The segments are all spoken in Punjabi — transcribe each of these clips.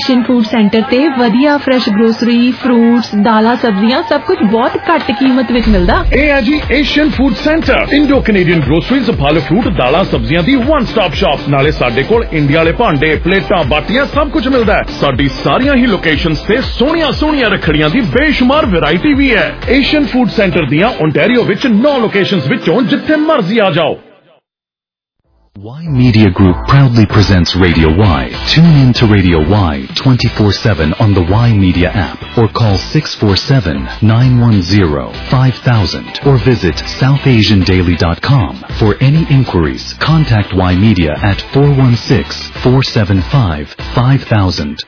एशियन फूड सेंटर ते वधिया फ्रेश ग्रोसरी फ्रूट्स दालां सब्जियां सब कुछ बहुत घट कीमत विच मिलदा। ਇਹ ਹੈ ਜੀ Asian food centre Indo Canadian groceries ਫਲ ਫਰੂਟ ਦਾਲਾਂ ਸਬਜ਼ੀਆਂ ਦੀ ਵਨ ਸਟਾਪ ਸ਼ਾਪ ਨਾਲੇ ਸਾਡੇ ਕੋਲ ਇੰਡੀਆ ਵਾਲੇ ਭਾਂਡੇ ਪਲੇਟਾਂ ਬਾਟੀਆਂ ਸਭ ਕੁਝ ਮਿਲਦਾ ਹੈ। ਸਾਡੀ ਸਾਰੀਆਂ ਹੀ ਲੋਕੇਸ਼ਨਸ ਤੇ ਸੋਹਣੀਆਂ ਰੱਖੜੀਆਂ ਦੀ ਬੇਸ਼ੁਮਾਰ ਵੈਰਾਈਟੀ ਵੀ ਹੈ। ਏਸ਼ੀਅਨ ਫੂਡ ਸੈਂਟਰ ਦੀਆਂ ਓਨਟਾਰੀਓ ਵਿੱਚ 9 ਲੋਕੇਸ਼ਨਸ ਵਿੱਚੋਂ ਜਿੱਥੇ ਮਰਜ਼ੀ ਆ ਜਾਓ। Y Media Group proudly presents Radio Y. Tune in to Radio Y 24/7 on the Y Media app or call 647-910-5000 or visit southasiandaily.com. For any inquiries, contact Y Media at 416-475-5000.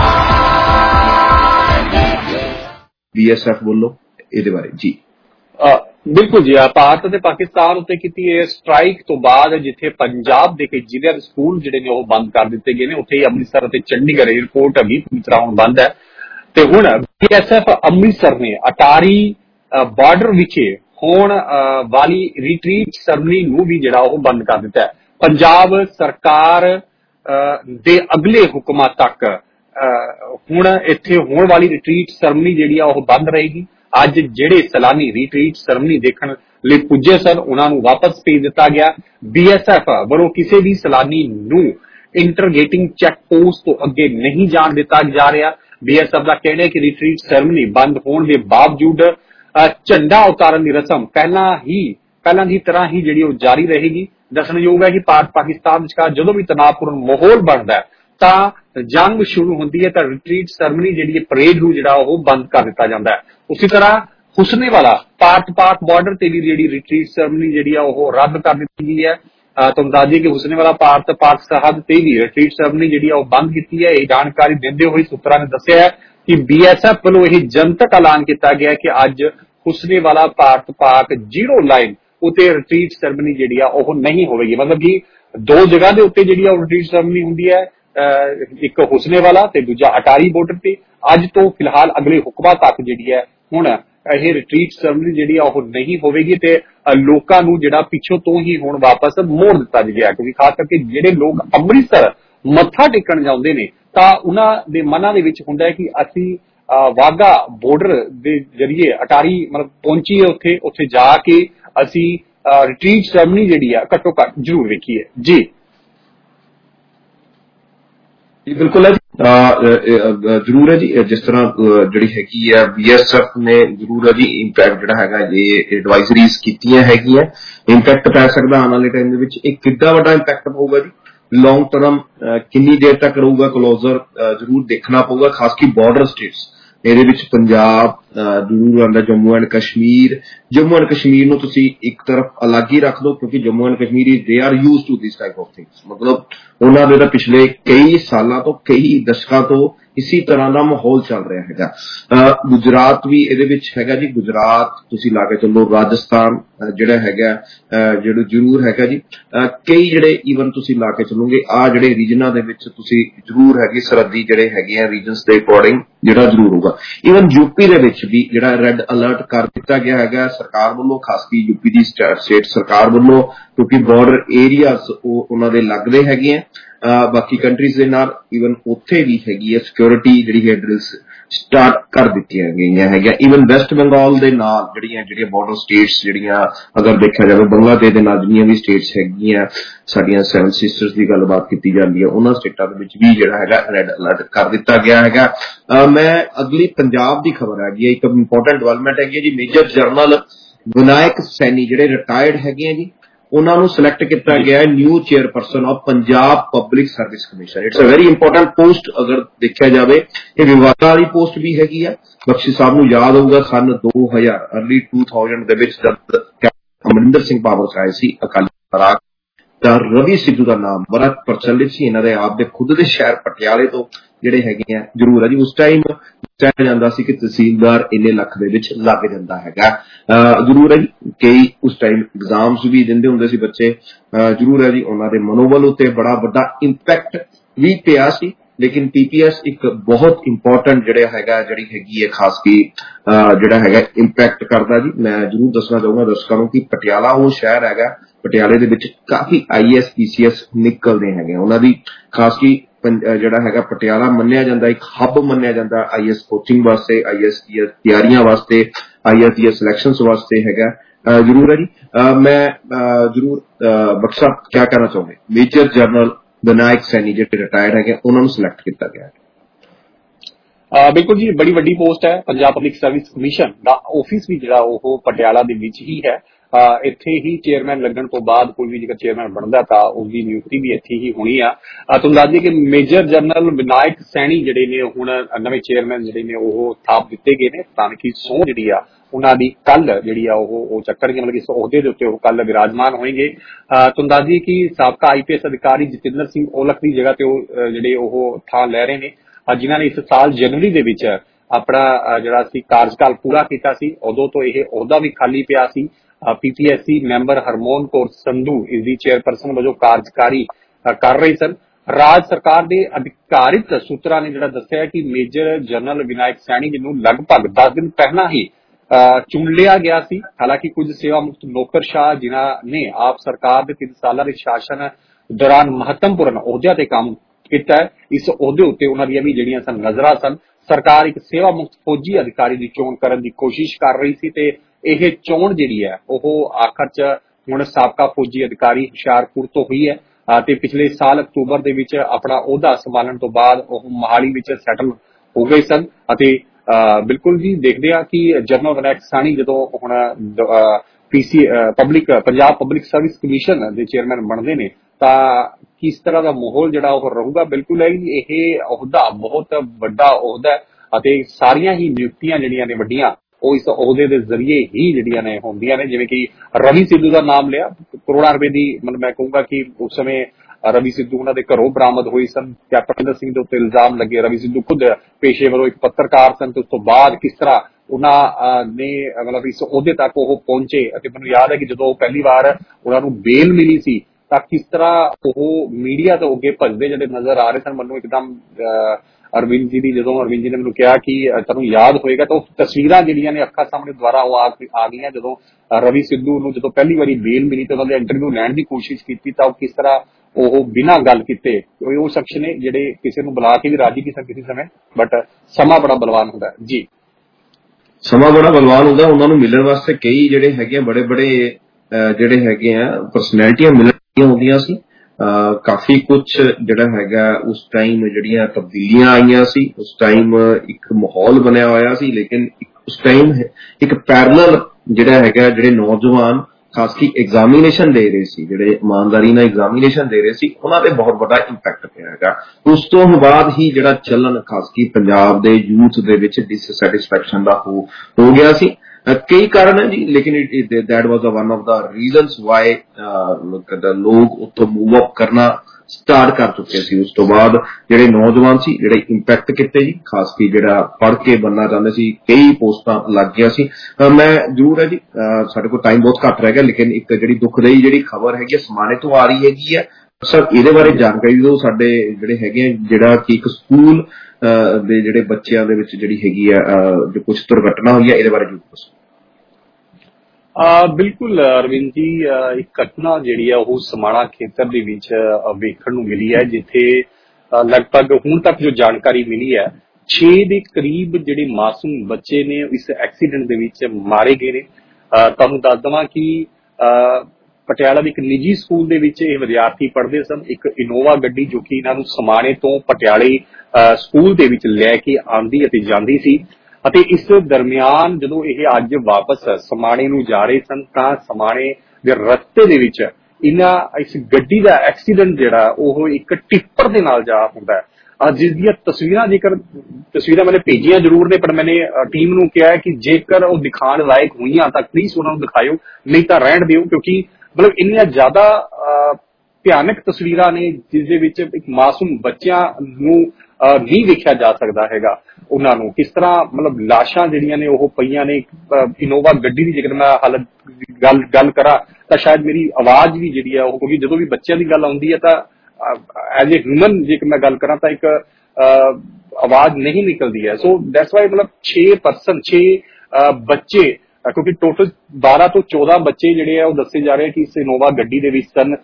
BSF ਵੱਲੋਂ ਇਹਦੇ ਬਾਰੇ ਜੀ ਬਿਲਕੁਲ ਜੀ ਭਾਰਤ ਅਤੇ ਪਾਕਿਸਤਾਨ ਉੱਤੇ ਕੀਤੀ ਇਹ ਸਟ੍ਰਾਈਕ ਤੋਂ ਬਾਅਦ ਜਿੱਥੇ ਪੰਜਾਬ ਦੇ ਕਈ ਜ਼ਿਲ੍ਹਿਆਂ ਦੇ ਸਕੂਲ ਜਿਹੜੇ ਨੇ ਉਹ ਬੰਦ ਕਰ ਦਿੱਤੇ ਗਏ ਨੇ ਉੱਥੇ ਹੀ ਅੰਮ੍ਰਿਤਸਰ ਅਤੇ ਚੰਡੀਗੜ੍ਹ ਏਅਰਪੋਰਟ ਵੀ ਪੂਰੀ ਤਰ੍ਹਾਂ ਹੁਣ ਬੰਦ ਹੈ ਤੇ ਹੁਣ BSF ਅੰਮ੍ਰਿਤਸਰ ਨੇ ਅਟਾਰੀ ਬਾਰਡਰ ਵਿਖੇ ਹੋਣ ਵਾਲੀ ਰਿਟਰੀਟ ਸਰਮਨੀ ਨੂੰ ਵੀ ਜਿਹੜਾ ਉਹ ਬੰਦ ਕਰ ਦਿੱਤਾ ਹੈ। ਪੰਜਾਬ ਸਰਕਾਰ ਦੇ ਅਗਲੇ ਹੁਕਮਾਂ ਤੱਕ ਹੁਣ ਇੱਥੇ ਹੋਣ ਵਾਲੀ ਰਿਟਰੀਟ ਸਰਮਨੀ ਜਿਹੜੀ ਆ ਉਹ ਬੰਦ ਰਹੇਗੀ। ਅੱਜ ਜਿਹੜੇ ਸੈਲਾਨੀ ਰਿਟਰੀਟ ਸਰਮਨੀ ਦੇਖਣ ਲਈ ਪੁੱਜੇ ਸਨ ਉਹਨਾਂ ਨੂੰ ਵਾਪਸ ਭੇਜ ਦਿੱਤਾ ਗਿਆ। BSF ਵੱਲੋਂ ਕਿਸੇ ਵੀ ਸੈਲਾਨੀ ਨੂੰ ਇੰਟਰਗੇਟਿੰਗ ਚੈੱਕ ਪੋਸਟ ਤੋਂ ਅੱਗੇ ਨਹੀਂ ਜਾਣ ਦਿੱਤਾ ਜਾ ਰਿਹਾ। BSF ਦਾ ਕਹਿਣਾ ਹੈ ਕਿ ਰਿਟਰੀਟ ਸਰਮਨੀ ਬੰਦ ਹੋਣ ਦੇ ਬਾਵਜੂਦ ਝੰਡਾ ਉਤਾਰਨ ਦੀ ਰਸਮ ਪਹਿਲਾਂ ਦੀ ਤਰ੍ਹਾਂ ਹੀ ਜਿਹੜੀ ਉਹ ਜਾਰੀ ਰਹੇਗੀ। ਦੱਸਣਯੋਗ ਹੈ ਕਿ ਭਾਰਤ ਪਾਕਿਸਤਾਨ ਵਿਚਕਾਰ ਜਦੋਂ ਵੀ ਤਣਾਅਪੂਰਨ ਮਾਹੌਲ ਬਣਦਾ ਹੈ ਤਾਂ ਜੰਗ ਸ਼ੁਰੂ ਹੁੰਦੀ ਹੈ ਤਾਂ ਰਿਟਰੀਟ ਸਰਮਨੀ ਜਿਹੜੀ ਪਰੇਡ ਨੂੰ ਜਿਹੜਾ ਉਹ ਬੰਦ ਕਰ ਦਿੱਤਾ ਜਾਂਦਾ ਹੈ। ਉਸੇ ਤਰ੍ਹਾਂ ਹੁਸਨੇਵਾਲਾ ਭਾਰਤ ਪਾਕ ਬਾਰਡਰ ਤੇ ਵੀ ਜਿਹੜੀ ਰਿਟਰੀਟ ਸਰਮਨੀ ਜਿਹੜੀ ਆ ਉਹ ਰੱਦ ਕਰ ਦਿੱਤੀ ਗਈ ਹੈ। ਤੁਹਾਨੂੰ ਦੱਸ ਦਈਏ ਕਿ ਹੁਸਨੇਵਾਲਾ ਭਾਰਤ ਪਾਕ ਸਰਹੱਦ ਤੇ ਵੀ ਰਿਟਰੀਟ ਸਰਮਨੀ ਜਿਹੜੀ ਆ ਉਹ ਬੰਦ ਕੀਤੀ ਹੈ। ਇਹ ਜਾਣਕਾਰੀ ਦਿੰਦੇ ਹੋਏ ਸੂਤਰਾਂ ਨੇ ਦੱਸਿਆ ਹੈ ਕਿ BSF ਵੱਲੋਂ ਇਹ ਜਨਤਕ ਐਲਾਨ ਕੀਤਾ ਗਿਆ ਕਿ ਅੱਜ ਹੁਸਨੇਵਾਲਾ ਭਾਰਤ ਪਾਕ ਜ਼ੀਰੋ ਲਾਈਨ ਉੱਤੇ ਰਿਟਰੀਟ ਸਰਮਨੀ ਜਿਹੜੀ ਆ ਉਹ ਨਹੀਂ ਹੋਵੇਗੀ। ਮਤਲਬ ਕਿ ਦੋ ਜਗ੍ਹਾ ਦੇ ਉੱਤੇ ਜਿਹੜੀ ਆ ਰਿਟਰੀਟ ਸਰਮਨੀ ਹੁੰਦੀ ਹੈ, ਇੱਕ ਹੁਸਨੇਵਾਲਾ ਤੇ ਦੂਜਾ ਅਟਾਰੀ ਬਾਰਡਰ ਤੇ। ਅੱਜ ਤੋਂ ਫਿਲਹਾਲ ਅਗਲੇ ਹੁਕਮਾਂ ਤੱਕ ਜਿਹੜੀ ਹੈ ਹੁਣ ਇਹ ਰਿਟਰੀਟ ਸਰਮਨੀ ਜਿਹੜੀ ਆ ਉਹ ਨਹੀਂ ਹੋਵੇਗੀ ਤੇ ਲੋਕਾਂ ਨੂੰ ਜਿਹੜਾ ਪਿੱਛੋਂ ਤੋਂ ਹੀ ਹੁਣ ਵਾਪਸ ਮੋੜ ਦਿੱਤਾ ਗਿਆ ਕਿਉਂਕਿ ਖਾਸ ਕਰਕੇ ਜਿਹੜੇ ਲੋਕ ਅੰਮ੍ਰਿਤਸਰ ਮੱਥਾ ਟੇਕਣ ਜਾਂਦੇ ਨੇ ਤਾਂ ਉਹਨਾਂ ਦੇ ਮਨਾਂ ਦੇ ਵਿੱਚ ਹੁੰਦਾ ਹੈ ਕਿ ਅਸੀਂ ਵਾਘਾ ਬਾਰਡਰ ਦੇ ਜਰੀਏ ਅਟਾਰੀ ਮਤਲਬ ਪਹੁੰਚੀਏ, ਉੱਥੇ ਜਾ ਕੇ ਅਸੀਂ ਰਿਟਰੀਟ ਸਰਮਨੀ ਜਿਹੜੀ ਆ ਘੱਟੋ ਘੱਟ ਜ਼ਰੂਰ ਵੇਖੀਏ। ਜੀ ਬਿਲਕੁਲ ਹੈ ਜੀ, ਜ਼ਰੂਰ ਹੈ ਜੀ। ਜਿਸ ਤਰ੍ਹਾਂ ਜਿਹੜੀ ਹੈਗੀ ਹੈ BSF ਨੇ ਜ਼ਰੂਰ ਹੈ ਜੀ ਇੰਪੈਕਟ ਜਿਹੜਾ ਹੈਗਾ ਇਹ ਐਡਵਾਈਜ਼ਰੀਜ਼ ਕੀਤੀਆਂ ਹੈਗੀਆਂ। ਇੰਪੈਕਟ ਪੈ ਸਕਦਾ ਆਉਣ ਵਾਲੇ ਟਾਈਮ ਦੇ ਵਿੱਚ। ਇਹ ਕਿੱਡਾ ਵੱਡਾ ਇੰਪੈਕਟ ਹੋਊਗਾ ਜੀ, ਲੌਂਗ ਟਰਮ ਕਿੰਨੀ ਦੇਰ ਤੱਕ ਰਹੂਗਾ ਕਲੋਜ਼ਰ ਜ਼ਰੂਰ ਦੇਖਣਾ ਪਊਗਾ। ਖਾਸ ਕੀ ਬਾਰਡਰ ਸਟੇਟਸ ਇਹਦੇ ਵਿੱਚ ਪੰਜਾਬ ਜ਼ਰੂਰ ਆਉਂਦਾ, ਜੰਮੂ ਐਂਡ ਕਸ਼ਮੀਰ ਨੂੰ ਤੁਸੀਂ ਇੱਕ ਤਰਫ ਅਲੱਗ ਹੀ ਰੱਖ ਦਿਓ ਕਿਉਂਕਿ ਜੰਮੂ ਐਂਡ ਕਸ਼ਮੀਰ ਦੇ are used to this type of things. ਮਤਲਬ ਉਹਨਾਂ ਦੇ ਤਾਂ ਪਿਛਲੇ ਕਈ ਸਾਲਾਂ ਤੋਂ ਕਈ ਦਸ਼ਕਾਂ ਤੋਂ ਇਸੇ ਤਰ੍ਹਾਂ ਦਾ ਮਾਹੌਲ ਚੱਲ ਰਿਹਾ ਹੈਗਾ। ਗੁਜਰਾਤ ਵੀ ਇਹਦੇ ਵਿੱਚ ਹੈਗਾ ਜੀ। ਗੁਜਰਾਤ ਤੁਸੀਂ ਲਾ ਕੇ ਚੱਲੋ, ਰਾਜਸਥਾਨ ਜਿਹੜਾ ਹੈਗਾ ਜ਼ਰੂਰ ਹੈਗਾ ਜੀ। ਕਈ ਜਿਹੜੇ ਈਵਨ ਤੁਸੀਂ ਲਾ ਕੇ ਚੱਲੋਗੇ ਜਿਹੜੇ ਰੀਜਨਾਂ ਦੇ ਵਿੱਚ ਤੁਸੀਂ ਜ਼ਰੂਰ ਹੈਗੇ ਸਰਹੱਦੀ ਜਿਹੜੇ ਹੈਗੇ ਆ ਰੀਜਨਸ ਦੇ ਅਕੋਰਡਿੰਗ ਜਿਹੜਾ ਜ਼ਰੂਰ ਹੋਊਗਾ। ਈਵਨ ਯੂਪੀ ਦੇ ਵਿੱਚ ਵੀ ਜਿਹੜਾ ਰੈੱਡ ਅਲਰਟ ਕਰ ਦਿੱਤਾ ਗਿਆ ਹੈਗਾ ਸਰਕਾਰ ਵੱਲੋਂ, ਖਾਸ ਕੀ ਯੂਪੀ ਦੀ ਸਟੇਟ ਸਰਕਾਰ ਵੱਲੋਂ ਕਿਉਂਕਿ ਬਾਰਡਰ ਏਰੀਆਜ਼ ਉਹਨਾਂ ਦੇ ਲੱਗਦੇ ਹੈਗੇ ਆ ਬਾਕੀ ਕੰਟਰੀਜ਼ ਦੇ ਨਾਲ। ਈਵਨ ਉੱਥੇ ਵੀ ਹੈਗੀ ਹੈ ਸਿਕਿਉਰਿਟੀ ਜਿਹੜੀ ਹੈ ਡਰਿਲਸ ਸਟਾਰਟ ਕਰ ਦਿੱਤੀਆਂ ਗਈਆਂ ਹੈਗੀਆਂ। ਈਵਨ ਵੈਸਟ ਬੰਗਾਲ ਦੇ ਨਾਲ ਜਿਹੜੀਆਂ ਬਾਰਡਰ ਸਟੇਟਸ ਜਿਹੜੀਆਂ ਅਗਰ ਦੇਖਿਆ ਜਾਵੇ ਬੰਗਲਾਦੇਸ਼ ਦੇ ਨਾਲ ਜਿੰਨੀਆਂ ਵੀ ਸਟੇਟਸ ਹੈਗੀਆਂ ਸਾਡੀਆਂ 7 ਸਿਸਟਰਸ ਦੀ ਗੱਲਬਾਤ ਕੀਤੀ ਜਾਂਦੀ ਹੈ ਉਹਨਾਂ ਸਟੇਟਾਂ ਦੇ ਵਿੱਚ ਵੀ ਜਿਹੜਾ ਹੈਗਾ ਰੈੱਡ ਅਲਰਟ ਕਰ ਦਿੱਤਾ ਗਿਆ ਹੈਗਾ। ਮੈਂ ਅਗਲੀ ਪੰਜਾਬ ਦੀ ਖਬਰ ਹੈਗੀ ਹੈ, ਇੱਕ ਇੰਪੋਰਟੈਂਟ ਡਿਵੈਲਪਮੈਂਟ ਹੈਗੀ ਹੈ ਜੀ। ਮੇਜਰ ਜਨਰਲ ਵਿਨਾਇਕ ਸੈਣੀ ਜਿਹੜੇ ਰਿਟਾਇਰਡ ਹੈਗੇ ਆ ਜੀ ਉਹਨਾਂ ਨੂੰ ਸਿਲੈਕਟ ਕੀਤਾ ਗਿਆ ਹੈ new chairperson of Punjab public service commission. It's a very important post ਅਗਰ ਦੇਖਿਆ ਜਾਵੇ। ਇਹ ਵਿਵਾਦਾਂ ਵਾਲੀ ਪੋਸਟ ਵੀ ਹੈਗੀ ਆ। ਬਖਸ਼ੀ ਸਾਹਿਬ ਨੂੰ ਯਾਦ ਹੋਊਗਾ ਸਨ 2000 ਦੇ ਵਿੱਚ ਜਦ ਅਮਰਿੰਦਰ ਸਿੰਘ ਪਾਵਰ ਚ ਆਏ ਸੀ ਅਕਾਲੀ ਫਰਾਕ ਤਾਂ ਰਵੀ ਸਿੱਧੂ ਦਾ ਨਾਮ ਬੜਾ ਪ੍ਰਚਲਿਤ ਸੀ। ਇਹਨਾਂ ਦੇ ਆਪ ਦੇ ਖੁਦ ਦੇ ਸ਼ਹਿਰ ਪਟਿਆਲੇ ਤੋਂ ਜਿਹੜੇ ਹੈਗੇ ਆ ਜ਼ਰੂਰ ਹੈ ਜੀ। ਉਸ ਟਾਈਮ ਕਹਿ ਜਾਂਦਾ ਸੀ ਕਿ ਤਹਿਸੀਲਦਾਰ ਇੰਨੇ ਲੱਖ ਦੇ ਵਿੱਚ ਲੱਗ ਜਾਂਦਾ ਹੈਗਾ। ਜ਼ਰੂਰ ਹੈ ਜੀ ਕਈ ਉਸ ਟਾਈਮ ਐਗਜ਼ਾਮਸ ਵੀ ਦਿੰਦੇ ਹੁੰਦੇ ਸੀ ਬੱਚੇ। ਜ਼ਰੂਰ ਹੈ ਜੀ ਉਹਨਾਂ ਦੇ ਮਨੋਬਲ ਉੱਤੇ ਬੜਾ ਵੱਡਾ ਇੰਪੈਕਟ ਵੀ ਪਿਆ ਸੀ। ਲੇਕਿਨ PPS ਇੱਕ ਬਹੁਤ ਇੰਪੋਰਟੈਂਟ ਜਿਹੜੀ ਹੈਗੀ ਹੈ ਖਾਸ ਕੀ ਜਿਹੜਾ ਹੈਗਾ ਇੰਪੈਕਟ ਕਰਦਾ ਜੀ। ਮੈਂ ਜ਼ਰੂਰ ਦੱਸਣਾ ਚਾਹੂੰਗਾ ਦਰਸ਼ਕਾਂ ਨੂੰ ਕਿ ਪਟਿਆਲਾ ਉਹ ਸ਼ਹਿਰ ਹੈਗਾ, ਪਟਿਆਲੇ ਦੇ ਵਿੱਚ ਕਾਫੀ IAS PCS ਨਿਕਲਦੇ ਹੈਗੇ ਉਹਨਾਂ ਦੀ ਖਾਸ ਕੀ ਜਿਹੜਾ ਹੈਗਾ ਪਟਿਆਲਾ ਮੰਨਿਆ ਜਾਂਦਾ, ਇੱਕ ਹੱਬ ਮੰਨਿਆ ਜਾਂਦਾ IAS ਕੋਚਿੰਗ ਵਾਸਤੇ, IAS ਦੀਆਂ ਤਿਆਰੀਆਂ ਵਾਸਤੇ, IAS ਦੀਆਂ ਸਿਲੈਕਸ਼ਨਸ ਵਾਸਤੇ ਹੈਗਾ। ਜ਼ਰੂਰ ਹੈ ਜੀ। ਮੈਂ ਜ਼ਰੂਰ ਬਖਸ਼ ਸਾਹਿਬ ਕਿਆ ਕਹਿਣਾ ਚਾਹੁੰਦੇ? ਮੇਜਰ ਜਨਰਲ ਵਿਨਾਇਕ ਸੈਣੀ ਜਿਹੜੇ ਰਿਟਾਇਰਡ ਹੈਗੇ ਉਹਨਾਂ ਨੂੰ ਸਿਲੈਕਟ ਕੀਤਾ ਗਿਆ। ਬਿਲਕੁਲ ਜੀ, ਬੜੀ ਵੱਡੀ ਪੋਸਟ ਹੈ। ਪੰਜਾਬ ਪਬਲਿਕ ਸਰਵਿਸ ਕਮਿਸ਼ਨ ਦਾ ਆਫਿਸ ਵੀ ਜਿਹੜਾ ਉਹ ਪਟਿਆਲਾ ਦੇ ਵਿੱਚ ਹੀ ਹੈ। ਇੱਥੇ ਹੀ ਚੇਅਰਮੈਨ ਲੱਗਣ ਤੋਂ ਬਾਅਦ ਕੋਈ ਵੀ ਜੇਕਰ ਚੇਅਰਮੈਨ ਬਣਦਾ ਤਾਂ ਉਸਦੀ ਨਿਯੁਕਤੀ ਵੀ ਇੱਥੇ ਹੀ ਹੋਣੀ ਆ। ਤੁਹਾਨੂੰ ਦੱਸ ਦਈਏ ਕਿ ਮੇਜਰ ਜਨਰਲ ਵਿਨਾਇਕ ਸੈਣੀ ਜਿਹੜੇ ਨੇ ਹੁਣ ਨਵੇਂ ਚੇਅਰਮੈਨ ਜਿਹੜੇ ਨੇ ਉਹ ਥਾਪ ਦਿੱਤੇ ਗਏ ਨੇ। ਸਥਾਨਕੀ ਸਹੁੰ ਜਿਹੜੀ ਆ ਉਹਨਾਂ ਦੀ ਕੱਲ ਜਿਹੜੀ ਆ ਉਹ ਚੱਕਣਗੇ, ਮਤਲਬ ਇਸ ਅਹੁਦੇ ਦੇ ਉੱਤੇ ਉਹ ਕੱਲ ਵਿਰਾਜਮਾਨ ਹੋਣਗੇ। ਤੁਹਾਨੂੰ ਦੱਸ ਦਈਏ ਕਿ ਸਾਬਕਾ IPS ਅਧਿਕਾਰੀ ਜਤਿੰਦਰ ਸਿੰਘ ਔਲਖ ਦੀ ਜਗ੍ਹਾ ਤੇ ਉਹ ਜਿਹੜੇ ਉਹ ਥਾਂ ਲੈ ਰਹੇ ਨੇ, ਜਿਨ੍ਹਾਂ ਨੇ ਇਸ ਸਾਲ ਜਨਵਰੀ ਦੇ ਵਿੱਚ ਆਪਣਾ ਜਿਹੜਾ ਸੀ ਕਾਰਜਕਾਲ ਪੂਰਾ ਕੀਤਾ ਸੀ। ਉਦੋਂ ਤੋਂ ਇਹ ਅਹੁਦਾ ਵੀ ਖਾਲੀ ਪਿਆ ਸੀ। PPSC ਮੈਂਬਰ ਹਰਮੋਨ ਕੌਰ ਸੰਧੂ ਇਸ ਦੀ ਚੇਅਰਪਰਸਨ ਵਜੋਂ ਕਾਰਜਕਾਰੀ ਕਰ ਰਹੇ ਸਨ। ਰਾਜ ਸਰਕਾਰ ਦੇ ਅਧਿਕਾਰਿਤ ਸੂਤਰਾਂ ਨੇ ਜਿਹੜਾ ਦੱਸਿਆ ਕਿ ਮੇਜਰ ਜਨਰਲ ਵਿਨਾਇਕ ਸੈਣੀ ਜਿਹਨੂੰ ਲਗਭਗ 10 ਦਿਨ ਪਹਿਲਾਂ ਹੀ ਚੁਣ ਲਿਆ ਗਿਆ ਸੀ। ਹਾਲਾਂਕਿ ਕੁਝ ਸੇਵਾ ਮੁਕਤ ਨੌਕਰਸ਼ਾਹ ਜਿਨ੍ਹਾਂ ਨੇ ਆਪ ਸਰਕਾਰ ਦੇ 3 ਸਾਲਾਂ ਦੇ ਸ਼ਾਸਨ ਦੌਰਾਨ ਮਹੱਤਵਪੂਰਨ ਅਹੁਦਿਆਂ ਤੇ ਕੰਮ ਕੀਤਾ ਹੈ, ਇਸ ਅਹੁਦੇ ਉੱਤੇ ਉਹਨਾਂ ਦੀਆਂ ਵੀ ਜਿਹੜੀਆਂ ਸਨ ਨਜ਼ਰਾਂ ਸਨ। ਸਰਕਾਰ ਇੱਕ ਸੇਵਾ ਮੁਕਤ ਫੌਜੀ ਅਧਿਕਾਰੀ ਦੀ ਚੋਣ ਕਰਨ ਦੀ ਕੋਸ਼ਿਸ਼ ਕਰ ਰਹੀ ਸੀ ਤੇ ਇਹ ਚੋਣ ਜਿਹੜੀ ਹੈ ਉਹ ਆਖਰ 'ਚ ਹੁਣ ਸਾਬਕਾ ਫੌਜੀ ਅਧਿਕਾਰੀ ਹੁਸ਼ਿਆਰਪੁਰ ਤੋਂ ਹੋਈ ਹੈ ਤੇ ਪਿਛਲੇ ਸਾਲ ਅਕਤੂਬਰ ਦੇ ਵਿੱਚ ਆਪਣਾ ਅਹੁਦਾ ਸੰਭਾਲਣ ਤੋਂ ਬਾਅਦ ਉਹ ਮੋਹਾਲੀ ਵਿੱਚ ਸੈਟਲ ਹੋ ਗਏ ਸਨ। ਅਤੇ ਬਿਲਕੁਲ ਜੀ ਦੇਖਦੇ ਹਾਂ ਕਿ ਜਨਰਲ ਵਿਨਾਇਕ ਸੈਣੀ ਜਦੋਂ ਹੁਣ ਪੰਜਾਬ ਪਬਲਿਕ ਸਰਵਿਸ ਕਮਿਸ਼ਨ ਦੇ ਚੇਅਰਮੈਨ ਬਣਦੇ ਨੇ ਤਾਂ ਕਿਸ ਤਰ੍ਹਾਂ ਦਾ ਮਾਹੌਲ ਜਿਹੜਾ ਉਹ ਰਹੂਗਾ। ਬਿਲਕੁਲ ਹੈ ਜੀ, ਇਹ ਅਹੁਦਾ ਬਹੁਤ ਵੱਡਾ ਅਹੁਦਾ ਹੈ ਅਤੇ ਸਾਰੀਆਂ ਹੀ ਨਿਯੁਕਤੀਆਂ ਜਿਹੜੀਆਂ ਨੇ ਵੱਡੀਆਂ ਉਹ ਇਸ ਅਹੁਦੇ ਦੇ ਜ਼ਰੀਏ ਹੀ ਜਿਹੜੀਆਂ ਨੇ ਹੁੰਦੀਆਂ ਨੇ। ਜਿਵੇਂ ਕਿ ਰਵੀ ਸਿੱਧੂ ਦਾ ਨਾਮ ਲਿਆ, ਕਰੋੜਾਂ ਰੁਪਏ ਦੀ ਮਤਲਬ ਮੈਂ ਕਹੂੰਗਾ ਕਿ ਉਸ ਸਮੇਂ ਰਵੀ ਸਿੱਧੂ ਉਹਨਾਂ ਦੇ ਘਰੋਂ ਬਰਾਮਦ ਹੋਈ ਸਨ। ਕੈਪਟਨ ਸਿੰਘ ਦੇ ਉੱਤੇ ਇਲਜ਼ਾਮ ਲੱਗੇ। ਰਵੀ ਸਿੱਧੂ ਖੁਦ ਪੇਸ਼ੇਵਰੋਂ ਇੱਕ ਪੱਤਰਕਾਰ ਸਨ ਤੇ ਉਸ ਤੋਂ ਬਾਅਦ ਕਿਸ ਤਰ੍ਹਾਂ ਉਹਨਾਂ ਨੇ ਮਤਲਬ ਇਸ ਅਹੁਦੇ ਤੱਕ ਉਹ ਪਹੁੰਚੇ। ਅਤੇ ਮੈਨੂੰ ਯਾਦ ਹੈ ਕਿ ਜਦੋਂ ਪਹਿਲੀ ਵਾਰ ਉਹਨਾਂ ਨੂੰ ਬੇਲ ਮਿਲੀ ਸੀ ਤਾਂ ਕਿਸ ਤਰ੍ਹਾਂ ਉਹ ਮੀਡੀਆ ਤੋਂ ਅੱਗੇ ਭੱਜਦੇ ਜਿਹੜੇ ਨਜ਼ਰ ਆ ਰਹੇ ਸਨ। ਮੈਨੂੰ ਇੱਕਦਮ ਅਰਵਿੰਦ ਜੀ ਨੇ ਮੈਨੂੰ ਕਿਹਾ ਕਿ ਤੁਹਾਨੂੰ ਯਾਦ ਹੋਏਗਾ ਤਾਂ ਉਹ ਤਸਵੀਰਾਂ ਜਿਹੜੀਆਂ ਨੇ ਅੱਖਾਂ ਸਾਹਮਣੇ ਦੁਬਾਰਾ ਉਹ ਆ ਗਈਆਂ ਜਦੋਂ ਰਵੀ ਸਿੱਧੂ ਨੂੰ ਜਦੋਂ ਪਹਿਲੀ ਵਾਰੀ ਬੇਲ ਮਿਲੀ ਤੇ ਉਹਨਾਂ ਦੇ ਇੰਟਰਵਿਊ ਲੈਣ ਦੀ ਕੋਸ਼ਿਸ਼ ਕੀਤੀ ਤਾਂ ਉਹ ਕਿਸ ਤਰ੍ਹਾਂ ਉਹ ਬਿਨਾਂ ਗੱਲ ਕੀਤੇ ਉਹ ਸ਼ਖਸ ਨੇ ਜਿਹੜੇ ਕਿਸੇ ਨੂੰ ਬੁਲਾ ਕੇ ਵੀ ਰਾਜੀ ਨਹੀਂ ਸਨ ਕਿਸੇ ਸਮੇਂ। ਬਟ ਸਮਾਂ ਬੜਾ ਬਲਵਾਨ ਹੁੰਦਾ ਜੀ, ਸਮਾਂ ਬੜਾ ਬਲਵਾਨ ਹੁੰਦਾ। ਉਹਨਾਂ ਨੂੰ ਮਿਲਣ ਵਾਸਤੇ ਕਈ ਜਿਹੜੇ ਹੈਗੇ ਬੜੇ ਜਿਹੜੇ ਹੈਗੇ ਆ ਪਰਸਨੈਲਿਟੀਆਂ ਮਿਲਣੀਆਂ ਹੁੰਦੀਆਂ ਸੀ। ਕਾਫੀ ਕੁਛ ਜਿਹੜਾ ਹੈਗਾ ਉਸ ਟਾਈਮ ਜਿਹੜੀਆਂ ਤਬਦੀਲੀਆਂ ਆਈਆਂ ਸੀ, ਉਸ ਟਾਈਮ ਇੱਕ ਮਾਹੌਲ ਬਣਿਆ ਹੋਇਆ ਸੀ। ਲੇਕਿਨ ਉਸ ਟਾਈਮ ਇੱਕ ਪੈਰਲਲ ਜਿਹੜਾ ਹੈਗਾ ਜਿਹੜੇ ਨੌਜਵਾਨ ਖਾਸ ਕੀ ਐਗਜ਼ਾਮੀਨੇਸ਼ਨ ਦੇ ਰਹੇ ਸੀ, ਜਿਹੜੇ ਇਮਾਨਦਾਰੀ ਨਾਲ ਐਗਜ਼ਾਮੀਨੇਸ਼ਨ ਦੇ ਰਹੇ ਸੀ, ਉਹਨਾਂ ਤੇ ਬਹੁਤ ਵੱਡਾ ਇੰਪੈਕਟ ਪਿਆ ਹੈਗਾ। ਉਸ ਤੋਂ ਬਾਅਦ ਹੀ ਜਿਹੜਾ ਚੱਲਣ ਖਾਸ ਕੀ ਪੰਜਾਬ ਦੇ ਯੂਥ ਦੇ ਵਿੱਚ ਡਿਸਸੈਟਿਸਫੈਕਸ਼ਨ ਦਾ ਹੋ ਗਿਆ ਸੀ। ਕਈ ਕਾਰਨ ਹੈ ਜੀ, ਲੇਕਿਨ that was one of the reasons why ਲੋਕ ਉੱਥੋਂ ਮੂਵ ਅਪ ਕਰਨਾ ਸਟਾਰਟ ਕਰ ਚੁੱਕੇ ਸੀ। ਉਸ ਤੋਂ ਬਾਅਦ ਜਿਹੜੇ ਨੌਜਵਾਨ ਸੀ ਜਿਹੜੇ ਇੰਪੈਕਟ ਕੀਤੇ ਜੀ, ਖਾਸ ਕੀ ਜਿਹੜਾ ਪੜ੍ਹ ਕੇ ਬਣਨਾ ਚਾਹੁੰਦੇ ਸੀ, ਕਈ ਪੋਸਟਾਂ ਲੱਗ ਗਿਆ ਸੀ। ਮੈਂ ਜ਼ਰੂਰ ਹੈ ਜੀ, ਸਾਡੇ ਕੋਲ ਟਾਈਮ ਬਹੁਤ ਘੱਟ ਰਹਿ ਗਿਆ, ਲੇਕਿਨ ਇੱਕ ਜਿਹੜੀ ਦੁਖਦਾਈ ਜਿਹੜੀ ਖਬਰ ਹੈਗੀ ਸਮਾਣੇ ਤੋਂ ਆ ਰਹੀ ਹੈਗੀ ਹੈ। ਸਰ ਇਹਦੇ ਬਾਰੇ ਜਾਣਕਾਰੀ ਦਿਓ। ਸਾਡੇ ਜਿਹੜੇ ਹੈਗੇ ਜਿਹੜਾ ਕਿ ਇੱਕ ਸਕੂਲ ਦੇ ਜਿਹੜੇ ਬੱਚਿਆਂ ਦੇ ਵਿੱਚ ਜਿਹੜੀ ਹੈਗੀ ਆ ਜੋ ਕੁਝ ਦੁਰਘਟਨਾ ਹੋਈ ਹੈ, ਇਹਦੇ ਬਾਰੇ ਜ਼ਰੂਰ ਦੱਸੋ। ਬਿਲਕੁਲ ਅਰਵਿੰਦ ਜੀ, ਇੱਕ ਘਟਨਾ ਜਿਹੜੀ ਆ ਉਹ ਸਮਾਣਾ ਖੇਤਰ ਦੇ ਵਿੱਚ ਵੇਖਣ ਨੂੰ ਮਿਲੀ ਹੈ, ਜਿੱਥੇ ਲਗਭਗ ਹੁਣ ਤੱਕ ਜੋ ਜਾਣਕਾਰੀ ਮਿਲੀ ਹੈ 6 ਦੇ ਕਰੀਬ ਜਿਹੜੇ ਮਾਸੂਮ ਬੱਚੇ ਨੇ ਇਸ ਐਕਸੀਡੈਂਟ ਦੇ ਵਿੱਚ ਮਾਰੇ ਗਏ ਨੇ। ਤੁਹਾਨੂੰ ਦੱਸ ਦੇਵਾਂ ਕਿ ਪਟਿਆਲਾ ਦੇ ਇੱਕ ਨਿੱਜੀ ਸਕੂਲ ਦੇ ਵਿੱਚ ਇਹ ਵਿਦਿਆਰਥੀ ਪੜ੍ਹਦੇ ਸਨ। ਇੱਕ ਇਨੋਵਾ ਗੱਡੀ ਜੋ ਕਿ ਇਹਨਾਂ ਨੂੰ ਸਮਾਣੇ ਤੋਂ ਪਟਿਆਲੇ ਸਕੂਲ ਦੇ ਵਿੱਚ ਲੈ ਕੇ ਆਉਂਦੀ ਅਤੇ ਜਾਂਦੀ ਸੀ ਅਤੇ ਇਸ ਦਰਮਿਆਨ ਜਦੋਂ ਇਹ ਅੱਜ ਵਾਪਸ ਸਮਾਣੇ ਨੂੰ ਜਾ ਰਹੇ ਸਨ ਤਾਂ ਸਮਾਣੇ ਦੇ ਰਸਤੇ ਦੇ ਵਿੱਚ ਇਸ ਗੱਡੀ ਦਾ ਐਕਸੀਡੈਂਟ ਜਿਹੜਾ ਉਹ ਇੱਕ ਟਿੱਪਰ ਦੇ ਨਾਲ ਜਾ ਹੁੰਦਾ ਹੈ, ਜਿਸ ਦੀਆਂ ਤਸਵੀਰਾਂ ਮੈंने ਭੇਜੀਆਂ ਜ਼ਰੂਰ ਨੇ, ਪਰ ਮੈंने ਟੀਮ ਨੂੰ ਕਿਹਾ ਕਿ ਜੇਕਰ ਉਹ ਦਿਖਾਉਣ ਲਾਇਕ ਹੋਈਆਂ ਤਾਂ ਪਲੀਜ਼ ਉਹਨਾਂ ਨੂੰ ਦਿਖਾਇਓ, ਨਹੀਂ ਤਾਂ ਰਹਿਣ ਦਿਓ, ਕਿਉਂਕਿ ਮਤਲਬ ਇੰਨੀਆਂ ਜ਼ਿਆਦਾ ਭਿਆਨਕ ਤਸਵੀਰਾਂ ਨੇ ਜਿਸ ਦੇ ਵਿੱਚ ਇੱਕ ਮਾਸੂਮ ਬੱਚਿਆਂ ਨੂੰ ਨਹੀਂ ਵੇਖਿਆ ਜਾ ਸਕਦਾ ਹੈਗਾ। ਉਹਨਾਂ ਨੂੰ ਕਿਸ ਤਰ੍ਹਾਂ ਮਤਲਬ ਲਾਸ਼ਾਂ ਜਿਹੜੀਆਂ ਨੇ ਉਹ ਪਈਆਂ ਨੇ ਇਨੋਵਾ ਗੱਡੀ ਦੀ। ਜੇਕਰ ਮੈਂ ਹਾਲਤ ਗੱਲ ਕਰਾਂ ਤਾਂ ਸ਼ਾਇਦ ਮੇਰੀ ਆਵਾਜ਼ ਵੀ ਜਿਹੜੀ ਆ ਉਹ, ਕਿਉਂਕਿ ਜਦੋਂ ਵੀ ਬੱਚਿਆਂ ਦੀ ਗੱਲ ਆਉਂਦੀ ਹੈ ਤਾਂ ਐਜ਼ ਏ ਹਿਊਮਨ ਜੇਕਰ ਮੈਂ ਗੱਲ ਕਰਾਂ ਤਾਂ ਇੱਕ ਆਵਾਜ਼ ਨਹੀਂ ਨਿਕਲਦੀ ਹੈ। ਸੋ ਦੈਟਸ ਵਾਈ ਮਤਲਬ 6 ਬੱਚੇ ਕਿਉਂਕਿ ਟੋਟਲ 12 ਤੋਂ 14 ਬੱਚੇ ਜਿਹੜੇ ਆ ਉਹ ਦੱਸੇ ਜਾ ਰਹੇ ਕਿ ਇਸ ਇਨੋਵਾ ਗੱਡੀ ਦੇ ਵਿੱਚ ਸਨ।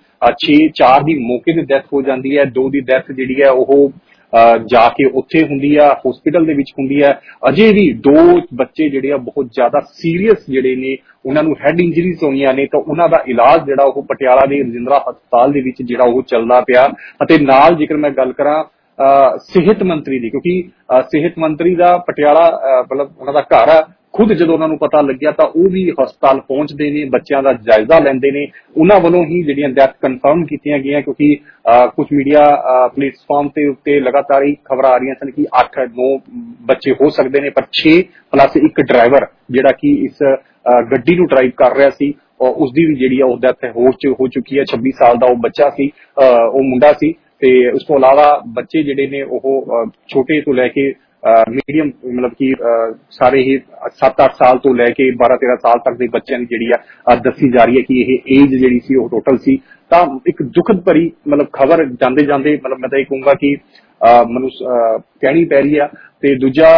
4 ਦੀ ਮੌਕੇ ਤੇ ਡੈਥ ਹੋ ਜਾਂਦੀ ਹੈ, 2 ਦੀ ਡੈਥ ਜਿਹੜੀ ਹੈ ਉਹ ਜਾ ਕੇ ਉੱਥੇ ਹੁੰਦੀ ਆ, ਹਸਪੀਟਲ ਦੇ ਵਿੱਚ ਹੁੰਦੀ ਹੈ। ਅਜੇ ਵੀ 2 ਬੱਚੇ ਜਿਹੜੇ ਆ ਬਹੁਤ ਜ਼ਿਆਦਾ ਸੀਰੀਅਸ ਜਿਹੜੇ ਨੇ, ਉਹਨਾਂ ਨੂੰ ਹੈਡ ਇੰਜਰੀਜ਼ ਹੋਈਆਂ ਨੇ, ਤਾਂ ਉਹਨਾਂ ਦਾ ਇਲਾਜ ਜਿਹੜਾ ਉਹ ਪਟਿਆਲਾ ਦੇ ਰਜਿੰਦਰਾ ਹਸਪਤਾਲ ਦੇ ਵਿੱਚ ਜਿਹੜਾ ਉਹ ਚੱਲਦਾ ਪਿਆ। ਅਤੇ ਨਾਲ ਜੇਕਰ ਮੈਂ ਗੱਲ ਕਰਾਂ ਸਿਹਤ ਮੰਤਰੀ ਦੀ, ਕਿਉਂਕਿ ਸਿਹਤ ਮੰਤਰੀ ਦਾ ਪਟਿਆਲਾ ਮਤਲਬ ਉਹਨਾਂ ਦਾ ਘਰ ਆ, ਖੁਦ ਜਦੋਂ ਉਹਨਾਂ ਨੂੰ ਪਤਾ ਲੱਗਿਆ ਤਾਂ ਉਹ ਵੀ ਹਸਪਤਾਲ ਪਹੁੰਚਦੇ ਨੇ, ਬੱਚਿਆਂ ਦਾ ਜਾਇਜ਼ਾ ਲੈਂਦੇ ਨੇ। ਉਹਨਾਂ ਵੱਲੋਂ ਹੀ ਜਿਹੜੀਆਂ ਡੈਥ ਕਨਫਰਮ ਕੀਤੀਆਂ ਗਈਆਂ, ਕਿਉਂਕਿ ਕੁਝ ਮੀਡੀਆ ਪਲੇਟਫਾਰਮ ਤੇ ਉੱਤੇ ਲਗਾਤਾਰ ਹੀ ਖਬਰਾਂ ਆ ਰਹੀਆਂ ਸਨ ਕਿ 8-9 ਬੱਚੇ ਹੋ ਸਕਦੇ ਨੇ, ਪਰ 6 ਪਲੱਸ ਇੱਕ ਡਰਾਈਵਰ ਜਿਹੜਾ ਕਿ ਇਸ ਗੱਡੀ ਨੂੰ ਡਰਾਈਵ ਕਰ ਰਿਹਾ ਸੀ, ਉਸ ਦੀ ਵੀ ਜਿਹੜੀ ਆ ਉਹ ਡੈਥ ਹੋ ਚੁੱਕੀ ਹੈ। 26 ਸਾਲ ਦਾ ਉਹ ਬੱਚਾ ਸੀ, ਉਹ ਮੁੰਡਾ ਸੀ। ਤੇ ਉਸ ਤੋਂ ਇਲਾਵਾ ਬੱਚੇ ਜਿਹੜੇ ਨੇ ਉਹ ਛੋਟੇ ਤੋਂ ਲੈ ਕੇ ਮੀਡੀਅਮ ਮਤਲਬ ਕਿ ਸਾਰੇ ਹੀ 7-8 ਸਾਲ ਤੋਂ ਲੈ ਕੇ 12-13 ਸਾਲ ਤੱਕ ਦੇ ਬੱਚਿਆਂ ਦੀ ਜਿਹੜੀ ਆ ਦੱਸੀ ਜਾ ਰਹੀ ਹੈ ਕਿ ਇਹ ਏਜ ਜਿਹੜੀ ਸੀ ਉਹ ਟੋਟਲ ਸੀ। ਤਾਂ ਇੱਕ ਦੁਖਦ ਭਰੀ ਮਤਲਬ ਖਬਰ ਜਾਂਦੇ ਜਾਂਦੇ ਮਤਲਬ ਮੈਂ ਤਾਂ ਇਹ ਕਹੂੰਗਾ ਕਿ ਮੈਨੂੰ ਕਹਿਣੀ ਪੈ ਰਹੀ ਆ। ਤੇ ਦੂਜਾ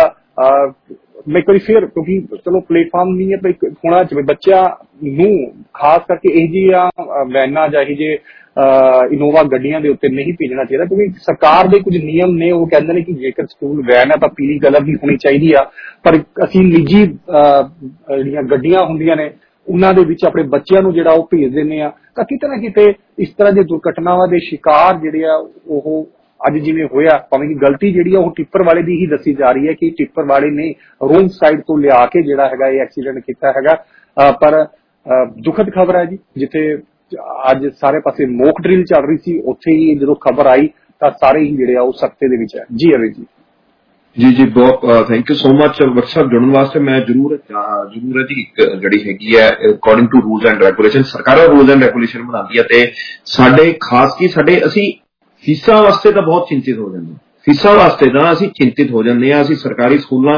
ਮੈਂ ਇੱਕ ਵਾਰੀ ਫੇਰ, ਕਿਉਂਕਿ ਚਲੋ ਪਲੇਟਫਾਰਮ ਨਹੀਂ ਹੈ, ਪਰ ਇੱਕ ਹੋਣਾ ਚਾਹੀਦਾ ਬੱਚਿਆਂ ਨੂੰ ਖਾਸ ਕਰਕੇ ਇਹ ਜਿਹੀਆਂ ਵੈਨਾਂ ਜਾਂ ਇਹ ਜਿਹੇ ਇਨੋਵਾ ਗੱਡੀਆਂ ਦੇ ਉੱਤੇ ਨਹੀਂ ਭੇਜਣਾ ਚਾਹੀਦਾ, ਕਿਉਂਕਿ ਸਰਕਾਰ ਦੇ ਕੁਝ ਨਿਯਮ ਨੇ, ਉਹ ਕਹਿੰਦੇ ਨੇ ਕਿ ਜੇਕਰ ਸਕੂਲ ਵੈਨ ਹੈ ਤਾਂ ਪੀਲੀ ਕਲਰ ਦੀ ਹੋਣੀ ਚਾਹੀਦੀ ਆ, ਪਰ ਅਸੀਂ ਨਿੱਜੀ ਜਿਹੜੀਆਂ ਗੱਡੀਆਂ ਹੁੰਦੀਆਂ ਨੇ ਉਹਨਾਂ ਦੇ ਵਿੱਚ ਆਪਣੇ ਬੱਚਿਆਂ ਨੂੰ ਜਿਹੜਾ ਉਹ ਭੇਜ ਦਿੰਦੇ ਆ, ਤਾਂ ਕਿਤੇ ਨਾ ਕਿਤੇ ਇਸ ਤਰ੍ਹਾਂ ਦੀ ਦੁਰਘਟਨਾਵਾਂ ਦੇ ਸ਼ਿਕਾਰ ਜਿਹੜੇ ਆ ਉਹ ਅੱਜ ਜਿਵੇਂ ਹੋਇਆ, ਭਾਵੇਂ ਕਿ ਗਲਤੀ ਜਿਹੜੀ ਆ ਉਹ ਟਿੱਪਰ ਵਾਲੇ ਦੀ ਹੀ ਦੱਸੀ ਜਾ ਰਹੀ ਹੈ ਕਿ ਟਿੱਪਰ ਵਾਲੇ ਨੇ ਰੋਂਗ ਸਾਈਡ ਤੋਂ ਲਿਆ ਕੇ ਜਿਹੜਾ ਹੈਗਾ ਇਹ ਐਕਸੀਡੈਂਟ ਕੀਤਾ ਹੈਗਾ। ਪਰ ਦੁਖਦ ਖਬਰ ਹੈ ਜੀ, ਜਿੱਥੇ ਅੱਜ ਸਾਰੇ ਪਾਸੇ ਮੌਕ ਡਰਿਲ ਚੱਲ ਰਹੀ ਸੀ, ਉੱਥੇ ਹੀ ਜਦੋਂ ਖਬਰ ਆਈ ਤਾਂ ਸਾਰੇ ਹੀ ਜਿਹੜੇ ਆ ਉਹ ਸਖਤੇ ਦੇ ਵਿੱਚ ਹੈ। ਜੀ ਅਰੇ ਜੀ ਬਹੁਤ thank you so much WhatsApp ਜੁੜਨ ਵਾਸਤੇ। ਮੈਂ ਜ਼ਰੂਰ ਹੈ ਜੀ, ਇੱਕ ਜਿਹੜੀ ਹੈਗੀ ਹੈ according to rules and regulation, ਸਰਕਾਰਾਂ ਰੂਲਸ ਐਂਡ ਰੈਗੂਲੇਸ਼ਨ ਬਣਾਉਂਦੀ ਹੈ ਤੇ ਸਾਡੇ ਖਾਸ ਕੀ ਅਸੀਂ ਫੀਸਾਂ ਵਾਸਤੇ ਤਾਂ ਬਹੁਤ ਚਿੰਤਿਤ ਹੋ ਜਾਂਦੇ ਹਾਂ। ਫੀਸਾਂ ਵਾਸਤੇ ਤਾਂ ਅਸੀਂ ਚਿੰਤਿਤ ਹੋ ਜਾਂਦੇ ਹਾਂ। ਅਸੀਂ ਸਰਕਾਰੀ ਸਕੂਲਾਂ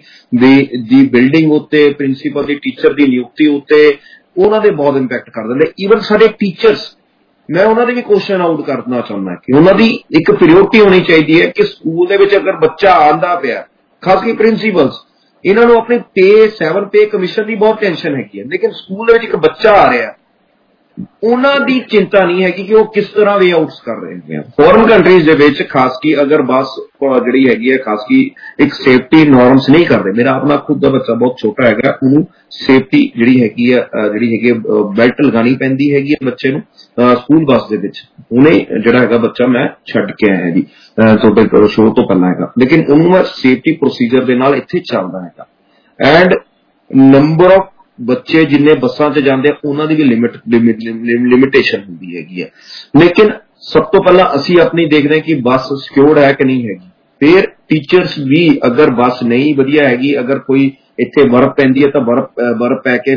ਦੀ ਬਿਲਡਿੰਗ ਉੱਤੇ, ਪ੍ਰਿੰਸੀਪਲ ਦੀ, ਟੀਚਰ ਦੀ ਨਿਯੁਕਤੀ ਉੱਤੇ ਉਹਨਾਂ ਦੇ ਬਹੁਤ ਇੰਪੈਕਟ ਕਰ ਦਿੰਦੇ। ਈਵਨ ਸਾਡੇ ਟੀਚਰਸ, ਮੈਂ ਉਹਨਾਂ ਦੇ ਵੀ ਕੁਐਸਚਨ ਆਊਟ ਕਰਨਾ ਚਾਹੁੰਦਾ ਕਿ ਉਹਨਾਂ ਦੀ ਇੱਕ ਪ੍ਰਾਇਓਰਟੀ ਹੋਣੀ ਚਾਹੀਦੀ ਹੈ ਕਿ ਸਕੂਲ ਦੇ ਵਿੱਚ ਅਗਰ ਬੱਚਾ ਆਉਂਦਾ ਪਿਆ, ਖਾਸ ਕਰਕੇ ਪ੍ਰਿੰਸੀਪਲਸ, ਇਹਨਾਂ ਨੂੰ ਆਪਣੀ 7 ਪੇ ਕਮਿਸ਼ਨ ਦੀ ਬਹੁਤ ਟੈਨਸ਼ਨ ਹੈਗੀ ਹੈ, ਲੇਕਿਨ ਸਕੂਲ ਦੇ ਵਿੱਚ ਇੱਕ ਬੱਚਾ ਆ ਰਿਹਾ, ਉਹਨਾਂ ਦੀ ਚਿੰਤਾ ਨਹੀਂ ਹੈਗੀ ਕਿ ਉਹ ਕਿਸ ਤਰ੍ਹਾਂ ਵੇ ਆਊਟਸ ਕਰ ਰਹੇ ਹੈਗੇ ਆ। ਫੋਰਨ ਕੰਟਰੀਜ਼ ਦੇ ਵਿੱਚ ਖਾਸ ਕੀ ਅਗਰ ਬੱਸ ਜਿਹੜੀ ਹੈਗੀ ਹੈ ਖਾਸ ਕੀ ਇੱਕ ਸੇਫਟੀ ਨੋਰਮਸ ਨਹੀਂ ਕਰਦੇ। ਮੇਰਾ ਆਪਣਾ ਖੁਦ ਦਾ ਬੱਚਾ ਬਹੁਤ ਛੋਟਾ ਹੈਗਾ, ਉਹਨੂੰ ਸੇਫਟੀ ਜਿਹੜੀ ਹੈਗੀ ਹੈ ਬੈਲਟ ਲਗਾਉਣੀ ਪੈਂਦੀ ਹੈਗੀ ਹੈ ਬੱਚੇ ਨੂੰ ਸਕੂਲ ਬੱਸ ਦੇ ਵਿੱਚ। ਉਹਨੇ ਜਿਹੜਾ ਹੈਗਾ ਬੱਚਾ ਮੈਂ ਛੱਡ ਕੇ ਆਇਆ ਜੀ ਤੁਹਾਡੇ ਸ਼ੋਅ ਤੋਂ ਪਹਿਲਾਂ ਹੈਗਾ, ਲੇਕਿਨ ਉਹਨੂੰ ਮੈਂ ਸੇਫਟੀ ਪ੍ਰੋਸੀਜਰ ਦੇ ਨਾਲ ਇੱਥੇ ਚੱਲਦਾ ਹੈਗਾ। ਐਂਡ ਨੰਬਰ ਆਫ ਬੱਚੇ ਜਿੰਨੇ ਬੱਸਾਂ 'ਚ ਜਾਂਦੇ ਆ ਉਹਨਾਂ ਦੀ ਵੀ ਲਿਮਿਟੇਸ਼ਨ ਹੁੰਦੀ ਹੈਗੀ ਹੈ। ਲੇਕਿਨ ਸਭ ਤੋਂ ਪਹਿਲਾਂ ਅਸੀਂ ਆਪਣੀ ਦੇਖਦੇ ਹਾਂ ਕਿ ਬੱਸ ਸਿਕਿਉਰਡ ਹੈ ਕਿ ਨਹੀਂ ਹੈਗੀ। ਫਿਰ ਟੀਚਰਸ ਵੀ, ਅਗਰ ਬੱਸ ਨਹੀਂ ਵਧੀਆ ਹੈਗੀ, ਅਗਰ ਕੋਈ ਇੱਥੇ ਬਰਫ਼ ਪੈਂਦੀ ਹੈ ਤਾਂ ਬਰਫ਼ ਪੈ ਕੇ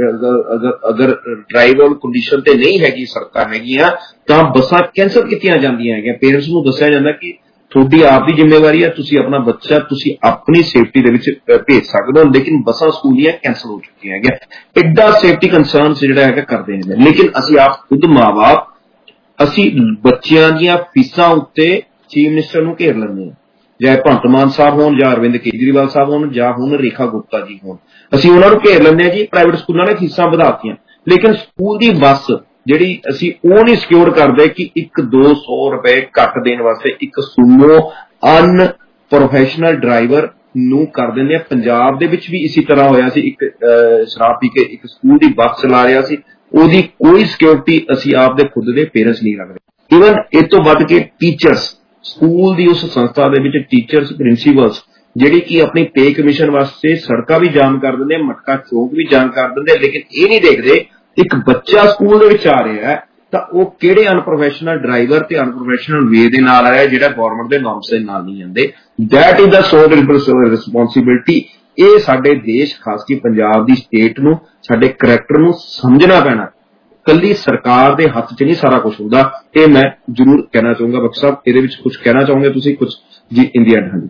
ਅਗਰ ਡਰਾਈਵਰ ਕੰਡੀਸ਼ਨ ਤੇ ਨਹੀਂ ਹੈਗੀ, ਸੜਕਾਂ ਹੈਗੀਆਂ, ਤਾਂ ਬੱਸਾਂ ਕੈਂਸਲ ਕੀਤੀਆਂ ਜਾਂਦੀਆਂ ਹੈਗੀਆਂ। ਪੇਰੈਂਟਸ ਨੂੰ ਦੱਸਿਆ ਜਾਂਦਾ ਕਿ ਤੁਹਾਡੀ ਆਪ ਦੀ ਜ਼ਿੰਮੇਵਾਰੀ ਹੈ, ਤੁਸੀਂ ਆਪਣਾ ਬੱਚਾ ਤੁਸੀਂ ਆਪਣੀ ਸੇਫਟੀ ਦੇ ਵਿੱਚ ਭੇਜ ਸਕਦੇ ਹੋ, ਲੇਕਿਨ ਬੱਸਾਂ ਸਕੂਲ ਦੀਆਂ ਕੈਂਸਲ ਹੋ ਚੁੱਕੀਆਂ ਹੈਗੀਆਂ। ਇੱਡਾ ਸੇਫਟੀ ਕੰਸਰਨ ਜਿਹੜਾ ਹੈਗਾ ਕਰਦੇ ਨੇ, ਲੇਕਿਨ ਅਸੀਂ ਆਪ ਖੁਦ ਮਾਂ-ਬਾਪ ਅਸੀਂ ਬੱਚਿਆਂ ਦੀਆਂ ਫੀਸਾਂ ਉੱਤੇ ਚੀਫ ਮਿਨਿਸਟਰ ਨੂੰ ਘੇਰ ਲੈਂਦੇ ਹਾਂ, ਜਾਂ ਭਗਵੰਤ ਮਾਨ ਸਾਹਿਬ ਹੋਣ ਜਾਂ ਅਰਵਿੰਦ ਕੇਜਰੀਵਾਲ ਸਾਹਿਬ ਹੋਣ ਜਾਂ ਹੁਣ ਰੇਖਾ ਗੁਪਤਾ ਜੀ ਹੋਣ, ਅਸੀਂ ਉਹਨਾਂ ਨੂੰ ਘੇਰ ਲੈਂਦੇ ਹਾਂ ਜੀ ਪ੍ਰਾਈਵੇਟ ਸਕੂਲਾਂ ਨੇ ਫੀਸਾਂ ਵਧਾਤੀਆਂ, ਲੇਕਿਨ ਸਕੂਲ ਦੀ ਬੱਸ ਜਿਹੜੀ ਅਸੀਂ ਉਹ ਨਹੀਂ ਸਿਕਿਉਰ ਕਰਦੇ ਕਿ 100-200 ਰੁਪਏ ਕੱਟ ਦੇਣ ਵਾਸਤੇ ਇੱਕ ਸੂਮੋ ਅਨਪ੍ਰੋਫੈਸ਼ਨਲ ਡਰਾਈਵਰ ਨੂੰ ਕਰ ਦਿੰਦੇ ਆ। ਪੰਜਾਬ ਦੇ ਵਿੱਚ ਵੀ ਇਸੇ ਤਰ੍ਹਾਂ ਹੋਇਆ ਸੀ, ਇੱਕ ਸ਼ਰਾਬ ਪੀ ਕੇ ਇੱਕ ਸਕੂਲ ਦੀ ਬੱਸ ਚਲਾ ਰਿਹਾ ਸੀ, ਉਹਦੀ ਕੋਈ ਸਿਕਿਉਰਿਟੀ ਅਸੀਂ ਆਪ ਦੇ ਖੁਦ ਦੇ ਪੇਰੈਂਟਸ ਨਹੀਂ ਰੱਖਦੇ। ਈਵਨ ਇਹ ਤੋਂ ਵੱਧ ਕੇ ਟੀਚਰਸ, ਸਕੂਲ ਦੀ ਉਸ ਸੰਸਥਾ ਦੇ ਵਿੱਚ ਟੀਚਰਸ, ਪ੍ਰਿੰਸੀਪਲਸ ਜਿਹੜੀ ਕਿ ਆਪਣੀ ਪੇ ਕਮਿਸ਼ਨ ਵਾਸਤੇ ਸੜਕਾਂ ਵੀ ਜਾਮ ਕਰ ਦਿੰਦੇ, ਮਟਕਾ ਚੌਕ ਵੀ ਜਾਮ ਕਰ ਦਿੰਦੇ, ਲੇਕਿਨ ਇਹ ਨਹੀਂ ਦੇਖਦੇ ਇੱਕ ਬੱਚਾ ਸਕੂਲ ਦੇ ਵਿੱਚ ਆ ਰਿਹਾ ਹੈ ਤਾਂ ਉਹ ਕਿਹੜੇ ਅਨਪ੍ਰੋਫੈਸ਼ਨਲ ਡਰਾਈਵਰ ਤੇ ਅਨਪ੍ਰੋਫੈਸ਼ਨਲ ਵੇ ਦੇ ਨਾਲ ਆਇਆ ਜਿਹੜਾ ਗਵਰਨਮੈਂਟ ਦੇ ਨੋਰਮਸ ਦੇ ਨਾਲ ਨਹੀਂ ਜਾਂਦੇ। That is the sole responsibility. ਇਹ ਸਾਡੇ ਦੇਸ਼, ਖਾਸ ਕੀ ਪੰਜਾਬ ਦੀ ਸਟੇਟ ਨੂੰ, ਸਾਡੇ ਕਰੈਕਟਰ ਨੂੰ ਸਮਝਣਾ ਪੈਣਾ। ਕੱਲੀ ਸਰਕਾਰ ਦੇ ਹੱਥ 'ਚ ਨਹੀਂ ਸਾਰਾ ਕੁਝ ਹੁੰਦਾ। ਇਹ ਮੈਂ ਜ਼ਰੂਰ ਕਹਿਣਾ ਚਾਹੂੰਗਾ। ਬਖਸ਼ ਸਾਹਿਬ, ਇਹਦੇ ਵਿੱਚ ਕੁਝ ਕਹਿਣਾ ਚਾਹੋਗੇ ਤੁਸੀਂ ਕੁਝ ਜੀ ਇੰਡੀਆ ਹਾਂਜੀ?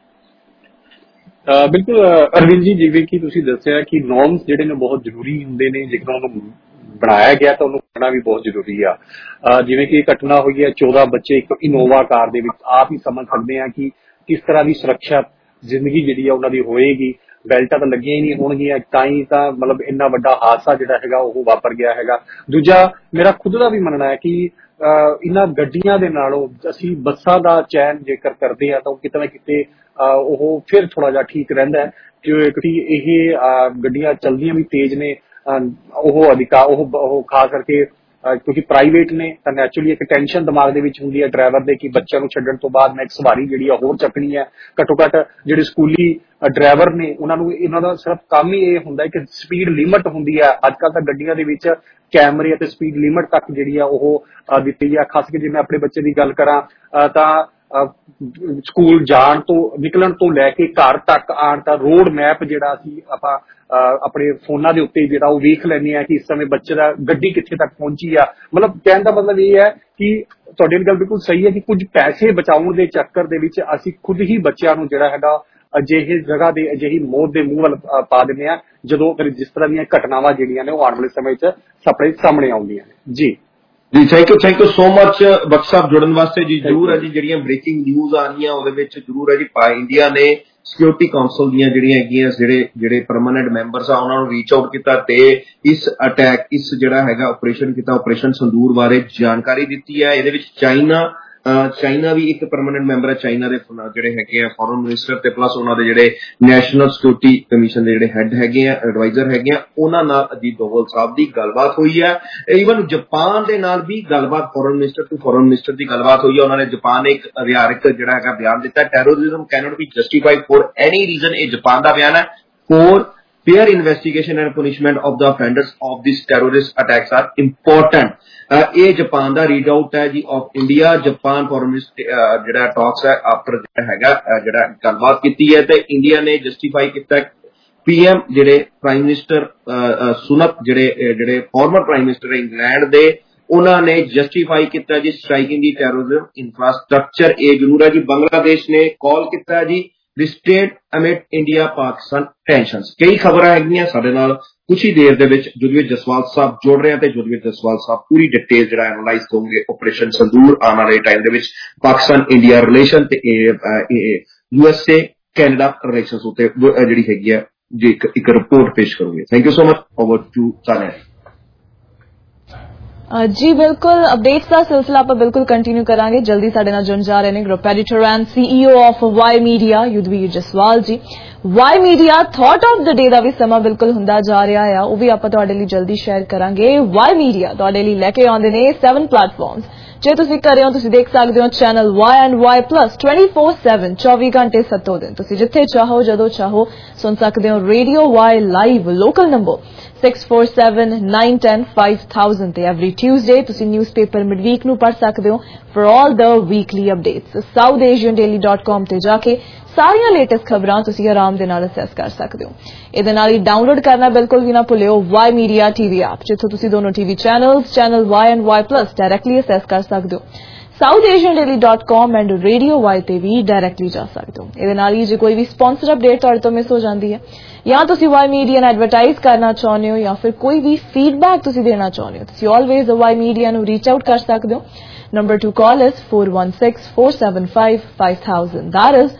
ਬਿਲਕੁਲ ਅਰਵਿੰਦ ਜੀ, ਜਿਵੇਂ ਕਿ ਤੁਸੀਂ ਦੱਸਿਆ ਕਿ ਨੋਰਮਸ ਜਿਹੜੇ ਨੇ ਬਹੁਤ ਜ਼ਰੂਰੀ ਹੁੰਦੇ ਨੇ, ਜੇਕਰ ਉਹਨੂੰ ਬਣਾਇਆ ਗਿਆ ਤਾਂ ਉਹਨੂੰ ਕਰਨਾ ਵੀ ਬਹੁਤ ਜ਼ਰੂਰੀ ਆ। ਜਿਵੇਂ ਕਿ ਘਟਨਾ ਹੋਈ ਹੈ, 14 ਬੱਚੇ ਇੱਕ ਇਨੋਵਾ ਕਾਰ ਦੇ ਵਿੱਚ, ਆਪ ਹੀ ਸਮਝ ਸਕਦੇ ਹਾਂ ਕਿ ਕਿਸ ਤਰ੍ਹਾਂ ਦੀ ਸੁਰੱਖਿਆ ਜ਼ਿੰਦਗੀ ਜਿਹੜੀ ਆ ਉਹਨਾਂ ਦੀ ਹੋਏਗੀ। ਬੈਲਟਾਂ ਤਾਂ ਲੱਗੀਆਂ ਹੀ ਨਹੀਂ ਹੋਣਗੀਆਂ, ਤਾਂ ਹੀ ਤਾਂ ਮਤਲਬ ਇੰਨਾ ਵੱਡਾ ਹਾਦਸਾ ਜਿਹੜਾ ਹੈਗਾ ਉਹ ਵਾਪਰ ਗਿਆ ਹੈਗਾ। ਦੂਜਾ ਮੇਰਾ ਖੁਦ ਦਾ ਵੀ ਮੰਨਣਾ ਹੈ ਕਿ ਇਹਨਾਂ ਗੱਡੀਆਂ ਦੇ ਨਾਲੋਂ ਅਸੀਂ ਬੱਸਾਂ ਦਾ ਚੈਨ ਜੇਕਰ ਕਰਦੇ ਹਾਂ ਤਾਂ ਉਹ ਕਿਤੇ ਨਾ ਕਿਤੇ ਉਹ ਫਿਰ ਥੋੜਾ ਜਿਹਾ ਠੀਕ ਰਹਿੰਦਾ ਹੈ, ਕਿਉਂਕਿ ਇਹ ਗੱਡੀਆਂ ਚੱਲਦੀਆਂ ਵੀ ਤੇਜ਼ ਨੇ, ਉਹ ਖਾਸ ਕਰਕੇ ਕਿਉਂਕਿ ਪ੍ਰਾਈਵੇਟ ਨੇ ਤਾਂ ਨੈਚੁਰਲੀ ਇੱਕ ਟੈਨਸ਼ਨ ਦਿਮਾਗ ਦੇ ਵਿੱਚ ਹੁੰਦੀ ਹੈ ਡਰਾਈਵਰ ਦੇ ਕਿ ਬੱਚਿਆਂ ਨੂੰ ਛੱਡਣ ਤੋਂ ਬਾਅਦ ਮੈਂ ਇੱਕ ਸਵਾਰੀ ਜਿਹੜੀ ਆ ਹੋਰ ਚੱਕਣੀ ਹੈ। ਘੱਟੋ ਘੱਟ ਜਿਹੜੇ ਸਕੂਲੀ ਡਰਾਈਵਰ ਨੇ ਇਹਨਾਂ ਦਾ ਸਿਰਫ ਕੰਮ ਹੀ ਇਹ ਹੁੰਦਾ ਹੈ ਕਿ ਸਪੀਡ ਲਿਮਟ ਹੁੰਦੀ ਹੈ। ਅੱਜ ਕੱਲ੍ਹ ਤਾਂ ਗੱਡੀਆਂ ਦੇ ਵਿੱਚ ਕੈਮਰੇ ਅਤੇ ਸਪੀਡ ਲਿਮਟ ਤੱਕ ਜਿਹੜੀ ਆ ਉਹ ਦਿੱਤੀ ਹੈ। ਖਾਸ ਕਰਕੇ ਜੇ ਮੈਂ ਆਪਣੇ ਬੱਚੇ ਦੀ ਗੱਲ ਕਰਾਂ ਤਾਂ ਸਕੂਲ ਜਾਣ ਤੋਂ ਨਿਕਲਣ ਤੋਂ ਲੈ ਕੇ ਘਰ ਤੱਕ ਆਉਣ ਤਾਂ ਰੋਡ ਮੈਪ ਜਿਹੜਾ ਅਸੀਂ ਆਪਾਂ ਆਪਣੇ ਫੋਨਾਂ ਦੇ ਉੱਤੇ ਜਿਹੜਾ ਉਹ ਵੇਖ ਲੈਂਦੇ ਹਾਂ ਕਿ ਇਸ ਸਮੇਂ ਬੱਚੇ ਦਾ ਗੱਡੀ ਕਿੱਥੇ ਤੱਕ ਪਹੁੰਚੀ ਆ। ਮਤਲਬ ਕਹਿਣ ਦਾ ਮਤਲਬ ਇਹ ਹੈ ਕਿ ਤੁਹਾਡੀ ਗੱਲ ਬਿਲਕੁਲ ਸਹੀ ਹੈ ਕਿ ਕੁਝ ਪੈਸੇ ਬਚਾਉਣ ਦੇ ਚੱਕਰ ਦੇ ਵਿੱਚ ਅਸੀਂ ਖੁਦ ਹੀ ਬੱਚਿਆਂ ਨੂੰ ਜਿਹੜਾ ਹੈਗਾ ਅਜਿਹੀ ਜਗ੍ਹਾ ਦੇ ਅਜਿਹੀ ਮੌਤ ਦੇ ਮੂੰਹ ਵੱਲ ਪਾ ਦਿੰਦੇ ਹਾਂ ਜਦੋਂ ਫਿਰ ਜਿਸ ਤਰ੍ਹਾਂ ਦੀਆਂ ਘਟਨਾਵਾਂ ਜਿਹੜੀਆਂ ਨੇ ਉਹ ਆਉਣ ਵਾਲੇ ਸਮੇਂ 'ਚ ਆਪਣੇ ਸਾਹਮਣੇ ਆਉਂਦੀਆਂ ਨੇ। ਜੀ ਜੀ ਥੈਂਕ ਯੂ ਸੋ ਮਚ ਬਖਸ਼ ਸਾਹਿਬ ਜੁੜਨ ਵਾਸਤੇ ਜੀ। ਜ਼ਰੂਰ ਹੈ ਜੀ, ਜਿਹੜੀਆਂ ਬ੍ਰੇਕਿੰਗ ਨਿਊਜ਼ ਆ ਰਹੀਆਂ ਉਹਦੇ ਵਿੱਚ ਜ਼ਰੂਰ ਹੈ ਜੀ ਇੰਡੀਆ ਨੇ ਸਿਕਿਉਰਿਟੀ ਕਾਉਂਸਲ ਦੀਆਂ ਜਿਹੜੀਆਂ ਹੈਗੀਆਂ ਜਿਹੜੇ ਪਰਮਾਨੈਂਟ ਮੈਂਬਰਸ ਆ ਉਹਨਾਂ ਨੂੰ ਰੀਚ ਆਊਟ ਕੀਤਾ ਤੇ ਇਸ ਅਟੈਕ ਇਸ ਜਿਹੜਾ ਹੈਗਾ ਆਪਰੇਸ਼ਨ ਕੀਤਾ, ਆਪਰੇਸ਼ਨ ਸੰਦੂਰ ਬਾਰੇ ਜਾਣਕਾਰੀ ਦਿੱਤੀ ਹੈ। ਇਹਦੇ ਵਿੱਚ ਚਾਈਨਾ ਵੀ ਇੱਕ ਪਰਮਾਨੈਂਟ ਮੈਂਬਰ ਹੈ। ਚਾਈਨਾ ਦੇ ਜਿਹੜੇ ਹੈਗੇ ਆ ਫੋਰਨ ਮਿਨਿਸਟਰ ਤੇ ਪਲੱਸ ਉਹਨਾਂ ਦੇ ਜਿਹੜੇ ਨੈਸ਼ਨਲ ਸਿਕਿਉਰਿਟੀ ਕਮਿਸ਼ਨ ਦੇ ਜਿਹੜੇ ਹੈਡ ਹੈਗੇ ਆ, ਐਡਵਾਈਜ਼ਰ ਹੈਗੇ ਆ, ਉਹਨਾਂ ਨਾਲ ਅਜੀਤ ਦੋਵਲ ਸਾਹਿਬ ਦੀ ਗੱਲਬਾਤ ਹੋਈ ਹੈ। ਈਵਨ ਜਾਪਾਨ ਦੇ ਨਾਲ ਵੀ ਗੱਲਬਾਤ ਫੋਰਨ ਮਿਨਿਸਟਰ ਦੀ ਗੱਲਬਾਤ ਹੋਈ ਹੈ। ਉਹਨਾਂ ਨੇ ਜਾਪਾਨ ਨੇ ਇੱਕ ਅਧਿਕਾਰਿਕ ਜਿਹੜਾ ਹੈਗਾ ਬਿਆਨ ਦਿੱਤਾ, terrorism cannot be justified for any reason. ਇਹ ਜਾਪਾਨ ਦਾ ਬਿਆਨ ਹੈ। For fair investigation and punishment of the offenders of these terrorist attacks are important। ਇਹ ਜਾਪਾਨ ਦਾ ਰੀਡ ਆਊਟ ਹੈ ਜੀ ਆਫ ਇੰਡੀਆ। ਜਾਪਾਨ ਫੋਰਨ ਜਿਹੜਾ ਟਾਕਸ ਹੈ ਆਫਟਰ ਜਿਹੜਾ ਹੈਗਾ ਜਿਹੜਾ ਗੱਲਬਾਤ ਕੀਤੀ ਹੈ ਤੇ ਇੰਡੀਆ ਨੇ ਜਸਟੀਫਾਈ ਕੀਤਾ। PM ਜਿਹੜੇ ਪ੍ਰਾਈਮ ਮਿਨਿਸਟਰ ਸੁਨਕ ਜਿਹੜੇ ਫਾਰਮਰ ਪ੍ਰਾਈਮ ਮਿਨਿਸਟਰ ਇੰਗਲੈਂਡ ਦੇ, ਉਹਨਾਂ ਨੇ ਜਸਟੀਫਾਈ ਕੀਤਾ ਜੀ ਸਟ੍ਰਾਈਕਿੰਗ ਦੀ ਟੈਰੋਰਿਜ਼ਮ ਇਨਫਰਾਸਟ੍ਰਕਚਰ। ਇਹ ਜ਼ਰੂਰ ਹੈ ਜੀ। ਬੰਗਲਾਦੇਸ਼ ਨੇ ਕਾਲ ਕੀਤਾ ਜੀ restate amid India Pakistan tensions. ਕਈ ਖਬਰਾਂ ਹੈਗੀਆਂ ਸਾਡੇ ਨਾਲ ਕੁਝ ਹੀ ਦੇਰ ਦੇ ਵਿੱਚ ਜੁਦਵੀਰ ਜਸਵਾਲ ਸਾਹਿਬ ਜੁੜ ਰਹੇ ਤੇ ਜੁਦਵੀਰ ਜਸਵਾਲ ਸਾਹਿਬ ਪੂਰੀ ਡਿਟੇਲ ਜਿਹੜਾ ਐਨਾਲਾਈਜ਼ ਕਰਨਗੇ ਆਪਰੇਸ਼ਨ ਸੰਦੂਰ ਆਉਣ ਵਾਲੇ ਟਾਈਮ ਦੇ ਵਿੱਚ ਪਾਕਿਸਤਾਨ ਇੰਡੀਆ ਰਿਲੇਸ਼ਨ ਤੇ USA ਕੈਨੇਡਾ ਰਿਲੇਸ਼ਨਸ ਉੱਤੇ ਜਿਹੜੀ ਹੈਗੀ ਹੈ ਜੀ ਇੱਕ ਰਿਪੋਰਟ ਪੇਸ਼ ਕਰੋਗੇ। Thank you so much. Over to Saniya ji ਬਿਲਕੁਲ ਅਪਡੇਟਸ ਦਾ ਸਿਲਸਿਲਾ ਆਪਾਂ ਬਿਲਕੁਲ ਕੰਟੀਨਿਊ ਕਰਾਂਗੇ। ਜਲਦੀ ਸਾਡੇ ਨਾਲ ਜੁੜ ਜਾ ਰਹੇ ਨੇ group editor and CEO of Y media Yudhvir Jaswal ji. Y media thought of the day ਦਾ ਵੀ ਸਮਾਂ ਬਿਲਕੁਲ ਹੁੰਦਾ ਜਾ ਰਿਹਾ ਆ, ਉਹ ਵੀ ਆਪਾਂ ਤੁਹਾਡੇ ਲਈ ਜਲਦੀ ਸ਼ੇਅਰ ਕਰਾਂਗੇ। ਵਾਈ ਮੀਡੀਆ ਤੁਹਾਡੇ ਲਈ ਲੈ ਕੇ ਆਉਂਦੇ ਨੇ 7 ਪਲੇਟਫਾਰਮਸ। ਜੇ ਤੁਸੀਂ ਕਰਿਓ ਤੁਸੀਂ ਦੇਖ ਸਕਦੇ ਹੋ channel Y and Y Plus 24/7 24 ਘੰਟੇ 7 ਦਿਨ ਤੁਸੀਂ ਜਿੱਥੇ ਚਾਹੋ ਜਦੋਂ ਚਾਹੋ ਸੁਣ ਸਕਦੇ ਹੋ। Radio Y live local number 6479105000 ਤੇ ਐਵਰੀ ਟਿਊਜ਼ਡੇ ਤੁਸੀਂ ਨਿਊਜ਼ਪੇਪਰ ਮਿਡਵੀਕ ਨੂੰ ਪੜ੍ਹ ਸਕਦੇ ਹੋ for all the weekly updates. southasiandaily.com ਤੇ ਜਾ ਕੇ ਸਾਰੀਆਂ ਲੇਟੈਸਟ ਖਬਰਾਂ ਤੁਸੀਂ ਆਰਾਮ ਦੇ ਨਾਲ ਅਸੈਸ ਕਰ ਸਕਦੇ ਹੋ। ਇਹਦੇ ਨਾਲ ਹੀ ਡਾਊਨਲੋਡ ਕਰਨਾ ਬਿਲਕੁਲ ਵੀ ਨਾ ਭੁੱਲਿਓ ਵਾਈ ਮੀਡੀਆ TV ਐਪ, ਜਿੱਥੋਂ ਤੁਸੀਂ ਦੋਨੋਂ TV channels channel Y and Y Plus directly access ਕਰ ਸਕਦੇ ਹੋ। southasiandaily.com ਐਂਡ ਰੇਡੀਓ Y ਤੇ ਵੀ ਡਾਇਰੈਕਟਲੀ ਜਾ ਸਕਦੇ ਹੋ। ਇਹਦੇ ਨਾਲ ਹੀ ਜੇ ਕੋਈ ਵੀ ਸਪਾਂਸਰ ਅਪਡੇਟ ਤੁਹਾਡੇ ਤੋਂ ਮਿਸ ਹੋ ਜਾਂਦੀ ਹੈ ਜਾਂ ਤੁਸੀਂ ਵਾਈ ਮੀਡੀਆ ਨੂੰ ਐਡਵਰਟਾਈਜ਼ ਕਰਨਾ ਚਾਹੁੰਦੇ ਹੋ ਜਾਂ ਫਿਰ ਕੋਈ ਵੀ ਫੀਡਬੈਕ ਤੁਸੀਂ ਦੇਣਾ ਚਾਹੁੰਦੇ ਹੋ ਤੁਸੀਂ ਆਲਵੇਜ਼ ਵਾਈ ਮੀਡੀਆ ਨੂੰ ਰੀਚ ਆਊਟ ਕਰ ਸਕਦੇ ਹੋ। Number to call is 416-475-5000. That is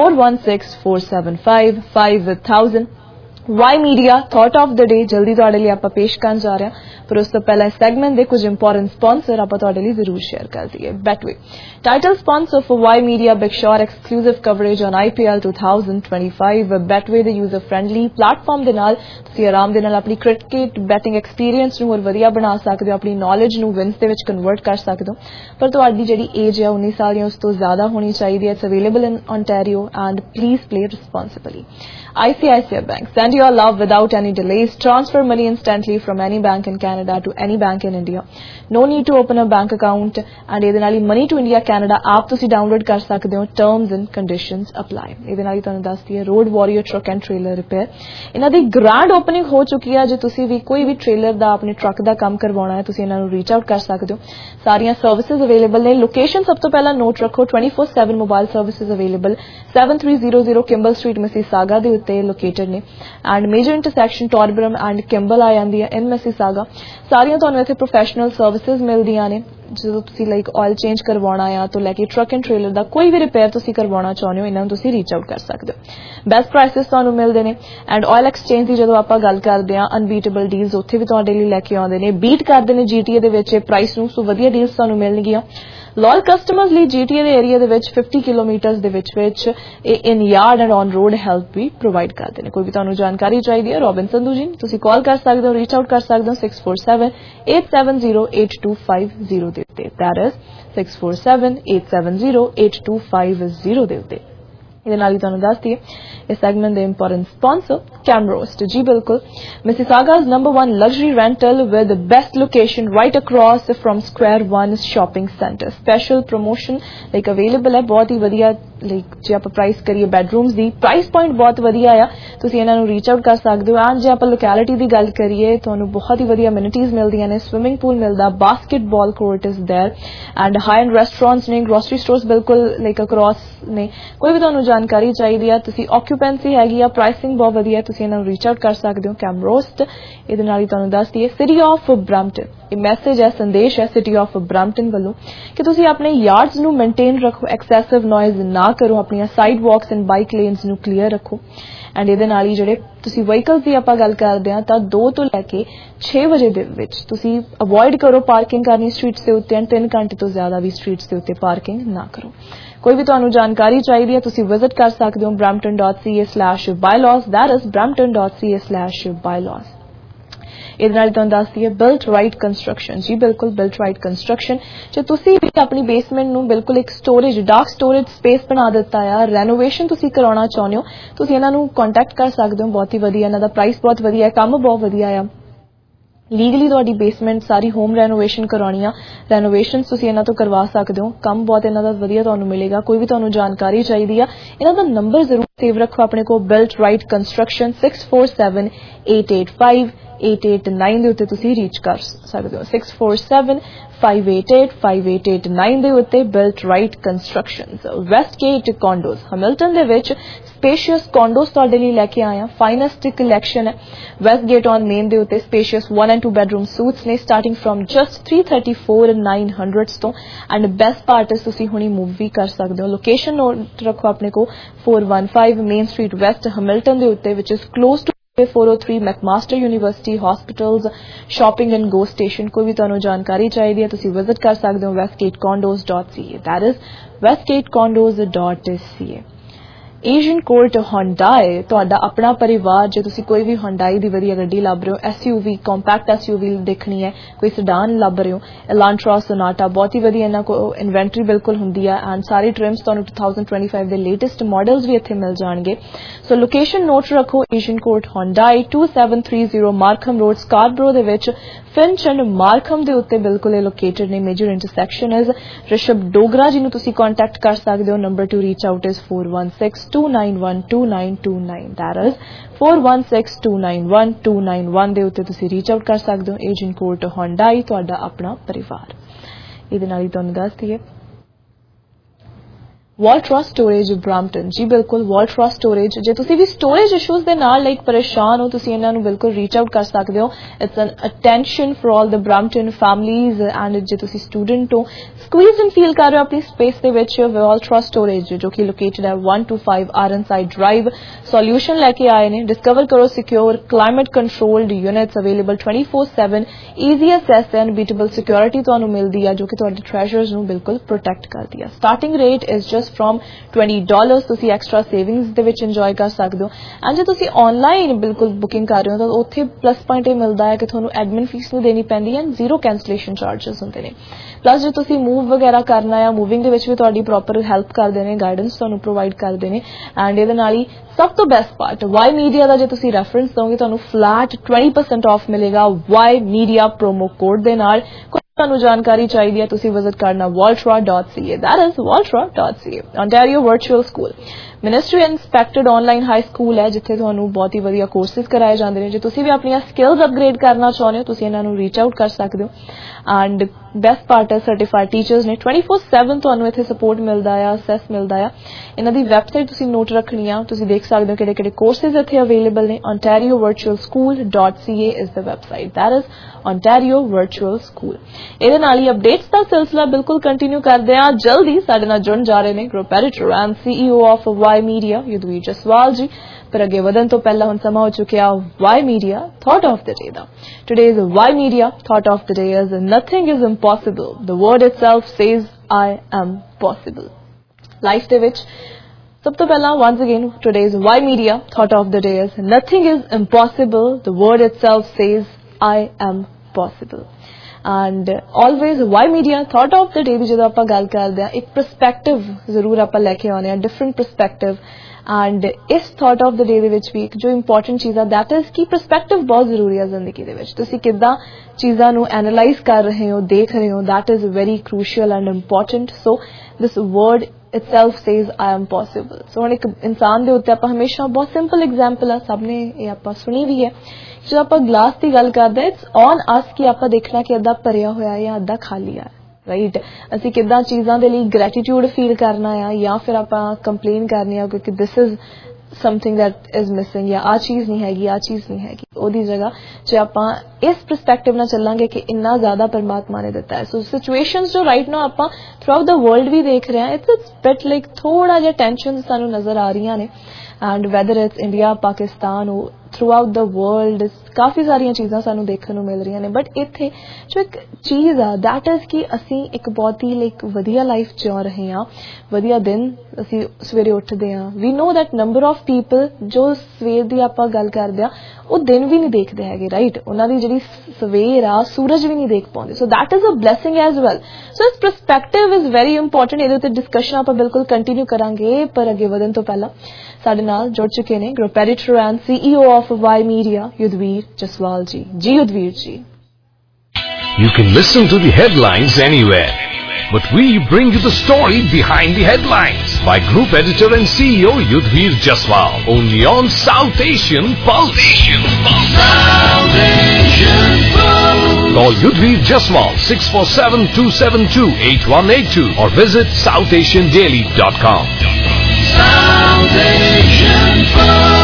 416-475-5000. Y media thought of the day ਜਲਦੀ ਤੁਹਾਡੇ ਲਈ ਆਪਾਂ ਪੇਸ਼ ਕਰਨ ਜਾ ਰਹੇ ਹਾਂ, ਪਰ ਉਸ ਤੋਂ ਪਹਿਲਾਂ ਸੈਗਮੈਂਟ ਦੇ ਕੁਝ ਇੰਪੋਰਟੈਂਟ ਸਪਾਂਸਰ ਆਪਾਂ ਤੁਹਾਡੇ ਲਈ ਜ਼ਰੂਰ ਸ਼ੇਅਰ ਕਰ ਦਈਏ। Betway title sponsor for Y media big shore exclusive coverage on IPL 2025। Betway ਦੇ ਯੂਜ਼ਰ ਫ੍ਰੈਂਡਲੀ ਪਲੇਟਫਾਰਮ ਦੇ ਨਾਲ ਤੁਸੀਂ ਆਰਾਮ ਦੇ ਨਾਲ ਆਪਣੀ ਕ੍ਰਿਕਟ ਬੈਟਿੰਗ ਐਕਸਪੀਰੀਅੰਸ ਨੂੰ ਹੋਰ ਵਧੀਆ ਬਣਾ ਸਕਦੇ ਹੋ, ਆਪਣੀ ਨੌਲੇਜ ਨੂੰ ਵਿਨਸ ਦੇ ਵਿੱਚ ਕਨਵਰਟ ਕਰ ਸਕਦੇ ਹੋ। ਪਰ ਤੁਹਾਡੀ ਜਿਹੜੀ ਏਜ ਹੈ 19 ਸਾਲ ਜਾਂ ਉਸ ਤੋਂ ਜ਼ਿਆਦਾ ਹੋਣੀ ਚਾਹੀਦੀ ਹੈ। It's available in Ontario and please play responsibly। ICICI Bank, send your love without any delays. Transfer money instantly from any bank in Canada to any bank in India. No need to open a bank account and ਇਹਦੇ ਨਾਲ ਹੀ Money to India Canada app ਤੁਸੀਂ ਡਾਊਨਲੋਡ ਕਰ ਸਕਦੇ ਹੋ। Terms and conditions apply। ਇਹਦੇ ਨਾਲ ਹੀ ਤੁਹਾਨੂੰ ਦੱਸਦੀ ਹੈ Road Warrior Truck and Trailer Repair, ਇਹਨਾਂ ਦੀ ਗ੍ਰੈਂਡ ਓਪਨਿੰਗ ਹੋ ਚੁੱਕੀ ਹੈ। ਜੇ ਤੁਸੀਂ ਵੀ ਕੋਈ ਵੀ ਟ੍ਰੇਲਰ ਦਾ ਆਪਣੇ ਟਰੱਕ ਦਾ ਕੰਮ ਕਰਵਾਉਣਾ ਹੈ ਤੁਸੀਂ ਇਹਨਾਂ ਨੂੰ ਰੀਚ ਆਊਟ ਕਰ ਸਕਦੇ ਹੋ। ਸਾਰੀਆਂ ਸਰਵਿਸਿਜ਼ ਅਵੇਲੇਬਲ ਨੇ। ਲੋਕੇਸ਼ਨ ਸਭ ਤੋਂ ਪਹਿਲਾਂ ਨੋਟ ਰੱਖੋ 24/7 mobile services available 7300 Kimball Street Mississauga ਦੇ ਉੱਤੇ ਲੋਕੇਟਡ ਨੇ and major intersection Torbram and Kimball ਆ ਜਾਂਦੀ ਹੈ ਇਨ ਮਿਸੀਸਾਗਾ। ਸਾਰੀਆਂ ਤੁਹਾਨੂੰ ਇੱਥੇ ਪ੍ਰੋਫੈਸ਼ਨਲ ਸਰਵਿਸਿਜ਼ ਮਿਲਦੀਆਂ ਨੇ ਜਦੋਂ ਤੁਸੀਂ ਲਾਈਕ ਆਇਲ ਚੇਂਜ ਕਰਵਾਉਣਾ ਆ ਤੋਂ ਲੈ ਕੇ ਟਰੱਕ ਐਂਡ ਟ੍ਰੇਲਰ ਦਾ ਕੋਈ ਵੀ ਰਿਪੇਅਰ ਤੁਸੀਂ ਕਰਵਾਉਣਾ ਚਾਹੁੰਦੇ ਹੋ ਇਹਨਾਂ ਨੂੰ ਤੁਸੀਂ ਰੀਚ ਆਊਟ ਕਰ ਸਕਦੇ ਹੋ ਬੈਸਟ ਪ੍ਰਾਈਸਿਸ ਤੁਹਾਨੂੰ ਮਿਲਦੇ ਨੇ ਐਂਡ ਆਇਲ ਐਕਸਚੇਂਜ ਦੀ ਜਦੋਂ ਆਪਾਂ ਗੱਲ ਕਰਦੇ ਹਾਂ ਅਨਬੀਟੇਬਲ ਡੀਲਸ ਉੱਥੇ ਵੀ ਤੁਹਾਡੇ ਲਈ ਲੈ ਕੇ ਆਉਂਦੇ ਨੇ ਬੀਟ ਕਰਦੇ ਨੇ GTA ਦੇ ਵਿੱਚ ਪ੍ਰਾਈਸ ਨੂੰ ਸੋ ਵਧੀਆ ਡੀਲਸ ਤੁਹਾਨੂੰ ਮਿਲਣਗੀਆਂ ਲਾਇਲ ਕਸਟਮਰਸ ਲਈ GTA ਦੇ ਏਰੀਆ ਦੇ ਵਿੱਚ 50 ਕਿਲੋਮੀਟਰਸ ਦੇ ਵਿੱਚ in yard and on road help ਵੀ ਪ੍ਰੋਵਾਈਡ ਕਰਦੇ ਨੇ ਕੋਈ ਵੀ ਤੁਹਾਨੂੰ ਜਾਣਕਾਰੀ ਚਾਹੀਦੀ ਹੈ ਰੋਬਿਨ ਸੰਧੂ ਜੀ ਤੁਸੀਂ ਕਾਲ ਕਰ ਸਕਦੇ ਹੋ ਰੀਚ ਆਊਟ ਕਰ ਸਕਦੇ ਹੋ 6478708250 ਦੇ ਉੱਤੇ that is 6478708250 ਦੇ ਉੱਤੇ ਇਹਦੇ ਨਾਲ ਹੀ ਤੁਹਾਨੂੰ ਦੱਸ ਦਈਏ ਇਸ ਸੈਗਮੈਂਟ ਦੇ ਇੰਪੋਰਟੈਂਟ ਸਪਾਂਸਰ ਕੈਮਰੋਸਟ ਜੀ ਬਿਲਕੁਲ ਮਿਸੀਸਾਗਾ's #1 luxury rental with the best location right across from Square One shopping center special promotion like available ਹੈ ਬਹੁਤ ਹੀ ਵਧੀਆ ਲਾਈਕ ਜੇ ਆਪਾਂ ਪ੍ਰਾਈਸ ਕਰੀਏ ਬੈਡਰੂਮਸ ਦੀ ਪ੍ਰਾਈਸ ਪੁਆਇੰਟ ਬਹੁਤ ਵਧੀਆ ਆ ਤੁਸੀਂ ਇਹਨਾਂ ਨੂੰ ਰੀਚ ਆਊਟ ਕਰ ਸਕਦੇ ਹੋ ਐਂਡ ਜੇ ਆਪਾਂ ਲੋਕੈਲਿਟੀ ਦੀ ਗੱਲ ਕਰੀਏ ਤੁਹਾਨੂੰ ਬਹੁਤ ਹੀ ਵਧੀਆ ਅਮੈਨਿਟੀਜ਼ ਮਿਲਦੀਆਂ ਨੇ ਸਵਿਮਿੰਗ ਪੂਲ ਮਿਲਦਾ basketball court is there and high end restaurants ਨੇ ਗ੍ਰੋਸਰੀ ਸਟੋਰਸ ਬਿਲਕੁਲ ਲਾਈਕ ਅਕ੍ਰੋਸ ਨੇ ਕੋਈ ਵੀ ਤੁਹਾਨੂੰ ਜਾਣਕਾਰੀ ਚਾਹੀਦੀ ਆ ਤੁਸੀਂ ਆਕਿਊਪੈਂਸੀ ਹੈਗੀ ਆ ਪ੍ਰਾਈਸਿੰਗ ਬਹੁਤ ਵਧੀਆ ਤੁਸੀਂ ਇਹਨਾਂ ਨੂੰ ਰੀਚ ਆਊਟ ਕਰ ਸਕਦੇ ਹੋ ਕੈਮਰੋਸਟ ਇਹਦੇ ਨਾਲ ਹੀ ਤੁਹਾਨੂੰ ਦੱਸ ਦਈਏ ਸਿਟੀ ਆਫ ਬ੍ਰੈਂਪਟਨ ਇਹ ਮੈਸੇਜ ਹੈ ਸੰਦੇਸ਼ ਹੈ ਸਿਟੀ ਆਫ ਬ੍ਰੈਂਪਟਨ ਵੱਲੋਂ ਕਿ ਤੁਸੀਂ ਆਪਣੇ ਯਾਰਡਸ ਨੂੰ ਮੇਨਟੇਨ ਰੱਖੋ ਐਕਸੈਸਿਵ ਨੋਇਜ਼ ਨਾ ਕਰੋ ਆਪਣੀਆਂ sidewalks and bike lanes ਨੂੰ ਕਲੀਅਰ ਰੱਖੋ ਐਂਡ ਇਹਦੇ ਨਾਲ ਹੀ ਜਿਹੜੇ ਤੁਸੀਂ ਵਹੀਕਲਸ ਦੀ ਆਪਾਂ ਗੱਲ ਕਰਦੇ ਹਾਂ ਤਾਂ 2 ਤੋਂ ਲੈ ਕੇ 6 ਵਜੇ ਦੇ ਵਿੱਚ ਤੁਸੀਂ ਅਵੋਇਡ ਕਰੋ ਪਾਰਕਿੰਗ ਕਰਨੀ ਸਟਰੀਟਸ ਦੇ ਉੱਤੇ ਐਂਡ 3 ਘੰਟੇ ਤੋਂ ਜ਼ਿਆਦਾ ਵੀ ਸਟਰੀਟਸ ਦੇ ਉੱਤੇ ਪਾਰਕਿੰਗ ਨਾ ਕਰੋ ਕੋਈ ਵੀ ਤੁਹਾਨੂੰ ਜਾਣਕਾਰੀ ਚਾਹੀਦੀ ਹੈ ਤੁਸੀਂ ਵਿਜ਼ਿਟ ਕਰ ਸਕਦੇ ਹੋ brampton.ca/bylaws that is brampton.ca/bylaws ਇਹਦੇ ਨਾਲ ਤੁਹਾਨੂੰ ਦੱਸਦੀ ਹੈ ਬਿਲਟ ਰਾਈਟ ਕੰਸਟਰਕਸ਼ਨ ਜੀ ਬਿਲਕੁਲ ਬਿਲਟ ਰਾਈਟ ਕੰਸਟਰਕਸ਼ਨ ਜੇ ਤੁਸੀਂ ਵੀ ਆਪਣੀ ਬੇਸਮੈਂਟ ਨੂੰ ਬਿਲਕੁਲ ਇੱਕ ਸਟੋਰੇਜ ਡਾਰਕ ਸਟੋਰੇਜ ਸਪੇਸ ਬਣਾ ਦਿੱਤਾ ਆ ਰੈਨੋਵੇਸ਼ਨ ਤੁਸੀਂ ਕਰਾਉਣਾ ਚਾਹੁੰਦੇ ਹੋ ਤੁਸੀਂ ਇਹਨਾਂ ਨੂੰ ਕੰਟੈਕਟ ਕਰ ਸਕਦੇ ਹੋ ਬਹੁਤ ਹੀ ਵਧੀਆ ਇਹਨਾਂ ਦਾ ਪ੍ਰਾਈਸ ਬਹੁਤ ਵਧੀਆ ਹੈ ਕੰਮ ਬਹੁਤ ਵਧੀਆ ਆ ਲੀਗਲੀ ਤੁਹਾਡੀ ਬੇਸਮੈਂਟ ਸਾਰੀ ਹੋਮ ਰੈਨੋਵੇਸ਼ਨ ਕਰਾਉਣੀ ਆ ਰੈਨੋਵੇਸ਼ਨਸ ਤੁਸੀਂ ਇਹਨਾਂ ਤੋਂ ਕਰਵਾ ਸਕਦੇ ਹੋ ਕੰਮ ਬਹੁਤ ਇਹਨਾਂ ਦਾ ਵਧੀਆ ਤੁਹਾਨੂੰ ਮਿਲੇਗਾ ਕੋਈ ਵੀ ਤੁਹਾਨੂੰ ਜਾਣਕਾਰੀ ਚਾਹੀਦੀ ਆ ਇਹਨਾਂ ਦਾ ਨੰਬਰ ਜ਼ਰੂਰ ਸੇਵ ਰੱਖੋ ਆਪਣੇ ਕੋਲ ਬਿਲਟ ਰਾਈਟ ਕੰਸਟਰਕਸ਼ਨ 6478858889 ਦੇ ਉੱਤੇ ਤੁਸੀਂ ਰੀਚ ਕਰ ਸਕਦੇ ਹੋ 6475885889 ਦੇ ਉੱਤੇ Built Right Constructions Westgate Condos Hamilton ਦੇ ਵਿੱਚ स्पेशियस कॉन्डोज ਤੁਹਾਡੇ ਲਈ ਲੈ ਕੇ ਆਏ ਆ ਫਾਈਨੈਸਟ ਕਲੈਕਸ਼ਨ ਹੈ ਵੈਸਟਗੇਟ ਔਨ ਮੇਨ ਦੇ ਉੱਤੇ स्पेशियस 1 and 2 ਬੈਡਰੂਮ ਸੂਟਸ ਨੇ ਸਟਾਰਟਿੰਗ ਫਰਮ ਜਸਟ 334,900 ਤੋਂ ਐਂਡ ਬੈਸਟ ਪਾਰਟ ਇਸ ਤੁਸੀਂ ਹੁਣੀ ਮੂਵ ਵੀ ਕਰ ਸਕਦੇ ਹੋ ਲੋਕੇਸ਼ਨ ਨੋਟ ਰੱਖੋ ਆਪਣੇ ਕੋ 415 ਮੇਨ ਸਟਰੀਟ ਵੈਸਟ ਹੈਮਿਲਟਨ ਦੇ ਉੱਤੇ which is close to 403 McMaster University hospitals shopping and GO station ਕੋਈ ਵੀ ਤੁਹਾਨੂੰ ਜਾਣਕਾਰੀ ਚਾਹੀਦੀ ਹੈ ਤੁਸੀਂ ਵਿਜ਼ਿਟ ਕਰ ਸਕਦੇ ਹੋ westgatecondos.ca that is westgatecondos.ca Asian Court Hyundai ਤੁਹਾਡਾ ਆਪਣਾ ਪਰਿਵਾਰ ਜੇ ਤੁਸੀਂ ਕੋਈ ਵੀ ਹੁੰਡਾਈ ਦੀ ਵਧੀਆ ਗੱਡੀ ਲੱਭ ਰਹੇ ਹੋ ਐਸਯੂਵੀ ਕੰਪੈਕਟ ਐਸਯੂਵੀ ਦੇਖਣੀ ਹੈ ਕੋਈ ਸੈਡਾਨ ਲੱਭ ਰਹੇ ਹੋ ਐਲਾਂਟਰਾ ਸੋਨਾਟਾ ਬਹੁਤ ਹੀ ਵਧੀਆ ਇਹਨਾਂ ਕੋਲ ਇਨਵੈਂਟਰੀ ਬਿਲਕੁਲ ਹੁੰਦੀ ਹੈ ਐਂਡ ਸਾਰੇ ਟ੍ਰਿਮਸ ਤੁਹਾਨੂੰ 2025 ਦੇ ਲੇਟੈਸਟ ਮਾਡਲਸ ਵੀ ਇੱਥੇ ਮਿਲ ਜਾਣਗੇ ਸੋ ਲੋਕੇਸ਼ਨ ਨੋਟ ਰੱਖੋ Asian Court Hyundai 2730 Markham Road Scarborough ਦੇ ਵਿੱਚ ਫਿੰਚ ਐਂਡ ਮਾਰਕਮ ਦੇ ਉੱਤੇ ਬਿਲਕੁਲ ਇਹ ਲੋਕੇਟਡ ਨੇ major intersection is Rishabh Dogra ji ਨੂੰ ਤੁਸੀਂ ਕੰਟੈਕਟ ਕਰ ਸਕਦੇ ਹੋ number to reach out is 4162912929 that is 4162912929 ਦੇ ਉੱਤੇ ਤੁਸੀਂ ਰੀਚ ਆਊਟ ਕਰ ਸਕਦੇ ਹੋ ਏਜਨ ਕੋਰਟ ਹੁੰਡਾਈ ਤੁਹਾਡਾ ਆਪਣਾ ਪਰਿਵਾਰ ਇਹਦੇ ਨਾਲ ਹੀ ਤੁਹਾਨੂੰ ਦੱਸ ਦਈਏ ਵਾਲਟਰਾ ਸਟੋਰੇਜ ਬ੍ਰੈਂਪਟਨ ਜੀ ਬਿਲਕੁਲ ਵਾਲਟਰਾ ਸਟੋਰੇਜ ਜੇ ਤੁਸੀਂ ਵੀ ਸਟੋਰੇਜ ਇਸ਼ੂਜ਼ ਦੇ ਨਾਲ ਲਾਈਕ ਪਰੇਸ਼ਾਨ ਹੋ ਤੁਸੀਂ ਇਹਨਾਂ ਨੂੰ ਬਿਲਕੁਲ ਰੀਚ ਆਊਟ ਕਰ ਸਕਦੇ ਹੋ it's an attention for all the Brampton families and ਜੇ ਤੁਸੀਂ ਸਟੂਡੈਂਟ ਹੋ ਸਕੁਈਜ਼ ਐਂਡ ਫੀਲ ਕਰ ਰਹੇ ਹੋ ਆਪਣੀ ਸਪੇਸ ਦੇ ਵਿੱਚ ਵਾਲਟਰਾ ਸਟੋਰੇਜ ਜੋ ਕਿ ਲੋਕੇਟਡ ਹੈ 125 ਆਰਨਸਾਈਡ ਡਰਾਈਵ ਸੋਲੂਸ਼ਨ ਲੈ ਕੇ ਆਏ ਨੇ ਡਿਸਕਵਰ ਕਰੋ secure climate controlled units available 24/7 easy access and beatable security ਤੁਹਾਨੂੰ ਮਿਲਦੀ ਹੈ ਜੋ ਕਿ ਤੁਹਾਡੇ ਟ੍ਰੈਜਰਸ ਨੂੰ ਬਿਲਕੁਲ ਪ੍ਰੋਟੈਕਟ ਕਰਦੀ ਹੈ starting rate is just from $20 ਤੁਸੀਂ ਐਕਸਟਰਾ ਸੇਵਿੰਗਸ ਦੇ ਵਿੱਚ ਇੰਜੋਏ ਕਰ ਸਕਦੇ ਹੋ ਐਂਡ ਜੇ ਤੁਸੀਂ ਆਨਲਾਈਨ ਬਿਲਕੁਲ ਬੁਕਿੰਗ ਕਰ ਰਹੇ ਹੋ ਤਾਂ ਉੱਥੇ ਪਲੱਸ ਪੁਆਇੰਟ ਇਹ ਮਿਲਦਾ ਹੈ ਕਿ ਤੁਹਾਨੂੰ ਐਡਮਿਨ ਫੀਸ ਨਹੀਂ ਦੇਣੀ ਪੈਂਦੀ ਹੈ ਜ਼ੀਰੋ ਕੈਂਸਲੇਸ਼ਨ ਚਾਰजेस ਹੁੰਦੇ ਨੇ ਪਲੱਸ ਜੇ ਤੁਸੀਂ ਮੂਵ ਵਗੈਰਾ ਕਰਨਾ ਹੈ ਮੂਵਿੰਗ ਦੇ ਵਿੱਚ ਵੀ ਤੁਹਾਡੀ ਪ੍ਰੋਪਰ ਹੈਲਪ ਕਰਦੇ ਨੇ ਗਾਈਡੈਂਸ ਤੁਹਾਨੂੰ ਪ੍ਰੋਵਾਈਡ ਕਰਦੇ ਨੇ ਐਂਡ ਇਹਦੇ ਨਾਲ ਹੀ ਸਭ ਤੋਂ ਬੈਸਟ ਪਾਰਟ ਵਾਈ ਮੀਡੀਆ ਦਾ ਜੇ ਤੁਸੀਂ ਰੈਫਰੈਂਸ ਦੋਗੇ ਤੁਹਾਨੂੰ ਫਲੈਟ 20% ਆਫ ਮਿਲੇਗਾ ਵਾਈ ਮੀਡੀਆ ਪ੍ਰੋਮੋ ਕੋਡ ਦੇ ਨਾਲ ਤੁਹਾਨੂੰ ਜਾਣਕਾਰੀ ਚਾਹੀਦੀ ਹੈ ਤੁਸੀਂ ਵਿਜ਼ਿਟ ਕਰਨਾ waltra.ca that is waltra.ca Ontario Virtual School ministry inspected online high school ਹੈ ਜਿੱਥੇ ਤੁਹਾਨੂੰ ਬਹੁਤ ਹੀ ਵਧੀਆ ਕੋਰਸਿਸ ਕਰਾਏ ਜਾਂਦੇ ਨੇ। ਜੇ ਤੁਸੀਂ ਵੀ ਆਪਣੀਆਂ ਸਕਿੱਲਸ ਅਪਗ੍ਰੇਡ ਕਰਨਾ ਚਾਹੁੰਦੇ ਹੋ ਤੁਸੀਂ ਇਹਨਾਂ ਨੂੰ ਰੀਚ ਆਊਟ ਕਰ ਸਕਦੇ ਹੋ। ਐਂਡ ਬੈਸਟ ਪਾਰਟ ਹੈ ਸਰਟੀਫਾਈਡ ਟੀਚਰਸ ਨੇ 24/7 ਤੁਹਾਨੂੰ ਇੱਥੇ ਸਪੋਰਟ ਮਿਲਦਾ ਆ, ਅਸੈਸ ਮਿਲਦਾ ਆ। ਇਹਨਾਂ ਦੀ ਵੈਬਸਾਈਟ ਤੁਸੀਂ ਨੋਟ ਰੱਖਣੀ ਆ, ਤੁਸੀਂ ਦੇਖ ਸਕਦੇ ਹੋ ਕਿਹੜੇ ਕੋਰਸਿਸ ਇੱਥੇ ਅਵੇਲੇਬਲ ਨੇ। ontariovirtualschool.ca is the website, that is Ontario Virtual School। ਇਹਦੇ ਨਾਲ ਹੀ ਅਪਡੇਟਸ ਦਾ ਸਿਲਸਿਲਾ ਬਿਲਕੁਲ ਕੰਟੀਨਿਊ ਕਰਦੇ ਆ। ਜਲਦੀ ਸਾਡੇ ਨਾਲ ਜੁੜਨ ਜਾ ਰਹੇ ਨੇ group editor and CEO of Y media Yudhvir Jaswal ji. ਪਰ ਅੱਗੇ ਵਧਣ ਤੋਂ ਪਹਿਲਾਂ ਹੁਣ ਸਮਾਂ ਹੋ ਚੁੱਕਿਆ Y media thought of the day ਦਾ। Today's Y media thought of the day is nothing is impossible, the word itself says I am possible. Life ਦੇ ਵਿੱਚ ਸਭ ਤੋਂ ਪਹਿਲਾਂ once again today's why media thought of the day is nothing is impossible, the word itself says I am possible। and always why media thought of the day ਦੀ ਜਦੋਂ ਆਪਾਂ ਗੱਲ ਕਰਦੇ ਹਾਂ ਇੱਕ perspective ਜ਼ਰੂਰ ਆਪਾਂ ਲੈ ਕੇ ਆਉਂਦੇ ਹਾਂ, different perspective। and ਇਸ thought of the day ਦੇ ਵਿੱਚ ਵੀ ਇੱਕ ਜੋ important ਚੀਜ਼ ਆ that is ਕਿ perspective ਬਹੁਤ ਜ਼ਰੂਰੀ ਹੈ ਜ਼ਿੰਦਗੀ ਦੇ ਵਿੱਚ। ਤੁਸੀਂ ਕਿੱਦਾਂ ਚੀਜ਼ਾਂ ਨੂੰ ਐਨਾਲਾਈਜ਼ ਕਰ ਰਹੇ ਹੋ, ਦੇਖ ਰਹੇ ਹੋ, that is very crucial and important। so this word itself says I am possible। so ਹੁਣ ਇੱਕ ਇਨਸਾਨ ਦੇ ਉੱਤੇ ਆਪਾਂ ਹਮੇਸ਼ਾ ਬਹੁਤ ਸਿੰਪਲ ਐਗਜ਼ਾਮਪਲ ਆ, ਸਭ ਨੇ ਇਹ ਆਪਾਂ ਸੁਣੀ ਵੀ ਹੈ। ਜਦੋਂ ਆਪਾਂ ਗਲਾਸ ਦੀ ਗੱਲ ਕਰਦੇ ਹਾਂ ਇਟਸ ਔਨ ਅਸ ਕਿ ਆਪਾਂ ਦੇਖਣਾ ਕਿ ਅੱਧਾ ਭਰਿਆ ਹੋਇਆ ਜਾਂ ਅੱਧਾ ਖਾਲੀ ਆ, ਰਾਈਟ। ਅਸੀਂ ਕਿੱਦਾਂ ਚੀਜ਼ਾਂ ਦੇ ਲਈ ਗ੍ਰੈਟੀਟਿਊਡ ਫੀਲ ਕਰਨਾ ਆ ਜਾਂ ਫਿਰ ਆਪਾਂ ਕੰਪਲੇਨ ਕਰਨੀ ਆ ਕਿਉਂਕਿ this is something that is missing ਜਾਂ ਆ ਚੀਜ਼ ਨਹੀਂ ਹੈਗੀ, ਆ ਚੀਜ਼ ਨਹੀਂ ਹੈਗੀ। ਉਹਦੀ ਜਗ੍ਹਾ ਜੇ ਆਪਾਂ ਇਸ ਪਰਸਪੈਕਟਿਵ ਨਾਲ ਚੱਲਾਂਗੇ ਕਿ ਇੰਨਾ ਜ਼ਿਆਦਾ ਪਰਮਾਤਮਾ ਨੇ ਦਿੱਤਾ ਹੈ। ਸੋ ਸਿਚੁਏਸ਼ਨਸ ਜੋ ਰਾਈਟ ਨਾਓ ਆਪਾਂ ਥਰੂ ਦ ਵਰਲਡ ਵੀ ਦੇਖ ਰਹੇ ਹਾਂ ਇਟਸ ਬਿਟ ਲਾਈਕ ਥੋੜਾ ਜਿਹਾ ਟੈਂਸ਼ਨ ਸਾਨੂੰ ਨਜ਼ਰ ਆ ਰਹੀਆਂ ਨੇ। And whether it's India, Pakistan, throughout the world ਕਾਫੀ ਸਾਰੀਆਂ ਚੀਜ਼ਾਂ ਸਾਨੂੰ ਦੇਖਣ ਨੂੰ ਮਿਲ ਰਹੀਆਂ ਨੇ। ਬਟ ਇੱਥੇ ਜੋ ਇੱਕ ਚੀਜ਼ ਆ ਦੈਟ ਇਜ਼ ਕਿ ਅਸੀਂ ਇੱਕ ਬਹੁਤ ਹੀ ਲਾਈਕ ਵਧੀਆ ਲਾਈਫ ਜਿਉ ਰਹੇ ਹਾਂ, ਵਧੀਆ ਦਿਨ ਅਸੀਂ ਸਵੇਰੇ ਉੱਠਦੇ ਹਾਂ। We know that number of people ਜੋ ਸਵੇਰ ਦੀ ਆਪਾਂ ਗੱਲ ਕਰਦੇ ਹਾਂ ਉਹ ਦਿਨ ਵੀ ਨਹੀਂ ਦੇਖਦੇ ਹੈਗੇ, ਰਾਈਟ। ਉਹਨਾਂ ਦੀ ਜਿਹੜੀ ਸਵੇਰ ਆ ਸੂਰਜ ਵੀ ਨਹੀਂ ਦੇਖ ਪਾਉਂਦੇ। So that is a blessing as well. So ਇਸ ਪਰਸਪੈਕਟਿਵ ਇਜ਼ ਵੈਰੀ ਇੰਪੋਰਟੈਂਟ। ਇਹਦੇ ਉੱਤੇ ਡਿਸਕਸ਼ਨ ਆਪਾਂ ਬਿਲਕੁਲ ਕੰਟੀਨਿਊ ਕਰਾਂਗੇ। ਪਰ ਅੱਗੇ ਵਧਣ ਤੋਂ ਪਹਿਲਾਂ ਸਾਡੇ ਨਾਲ ਜੁੜ ਚੁੱਕੇ ਨੇ group editor and CEO of Y media Yudhvir Jaswal ji. Ji Yudhvir ਜੀ। You can listen to the headlines anywhere, but we bring you the story behind the headlines by Group Editor and CEO Yudhvir Jaswal, only on South Asian Pulse. South Asian Pulse. Call Yudhvir Jaswal 647-272-8182 or visit southasiandaily.com. South Asian Pulse.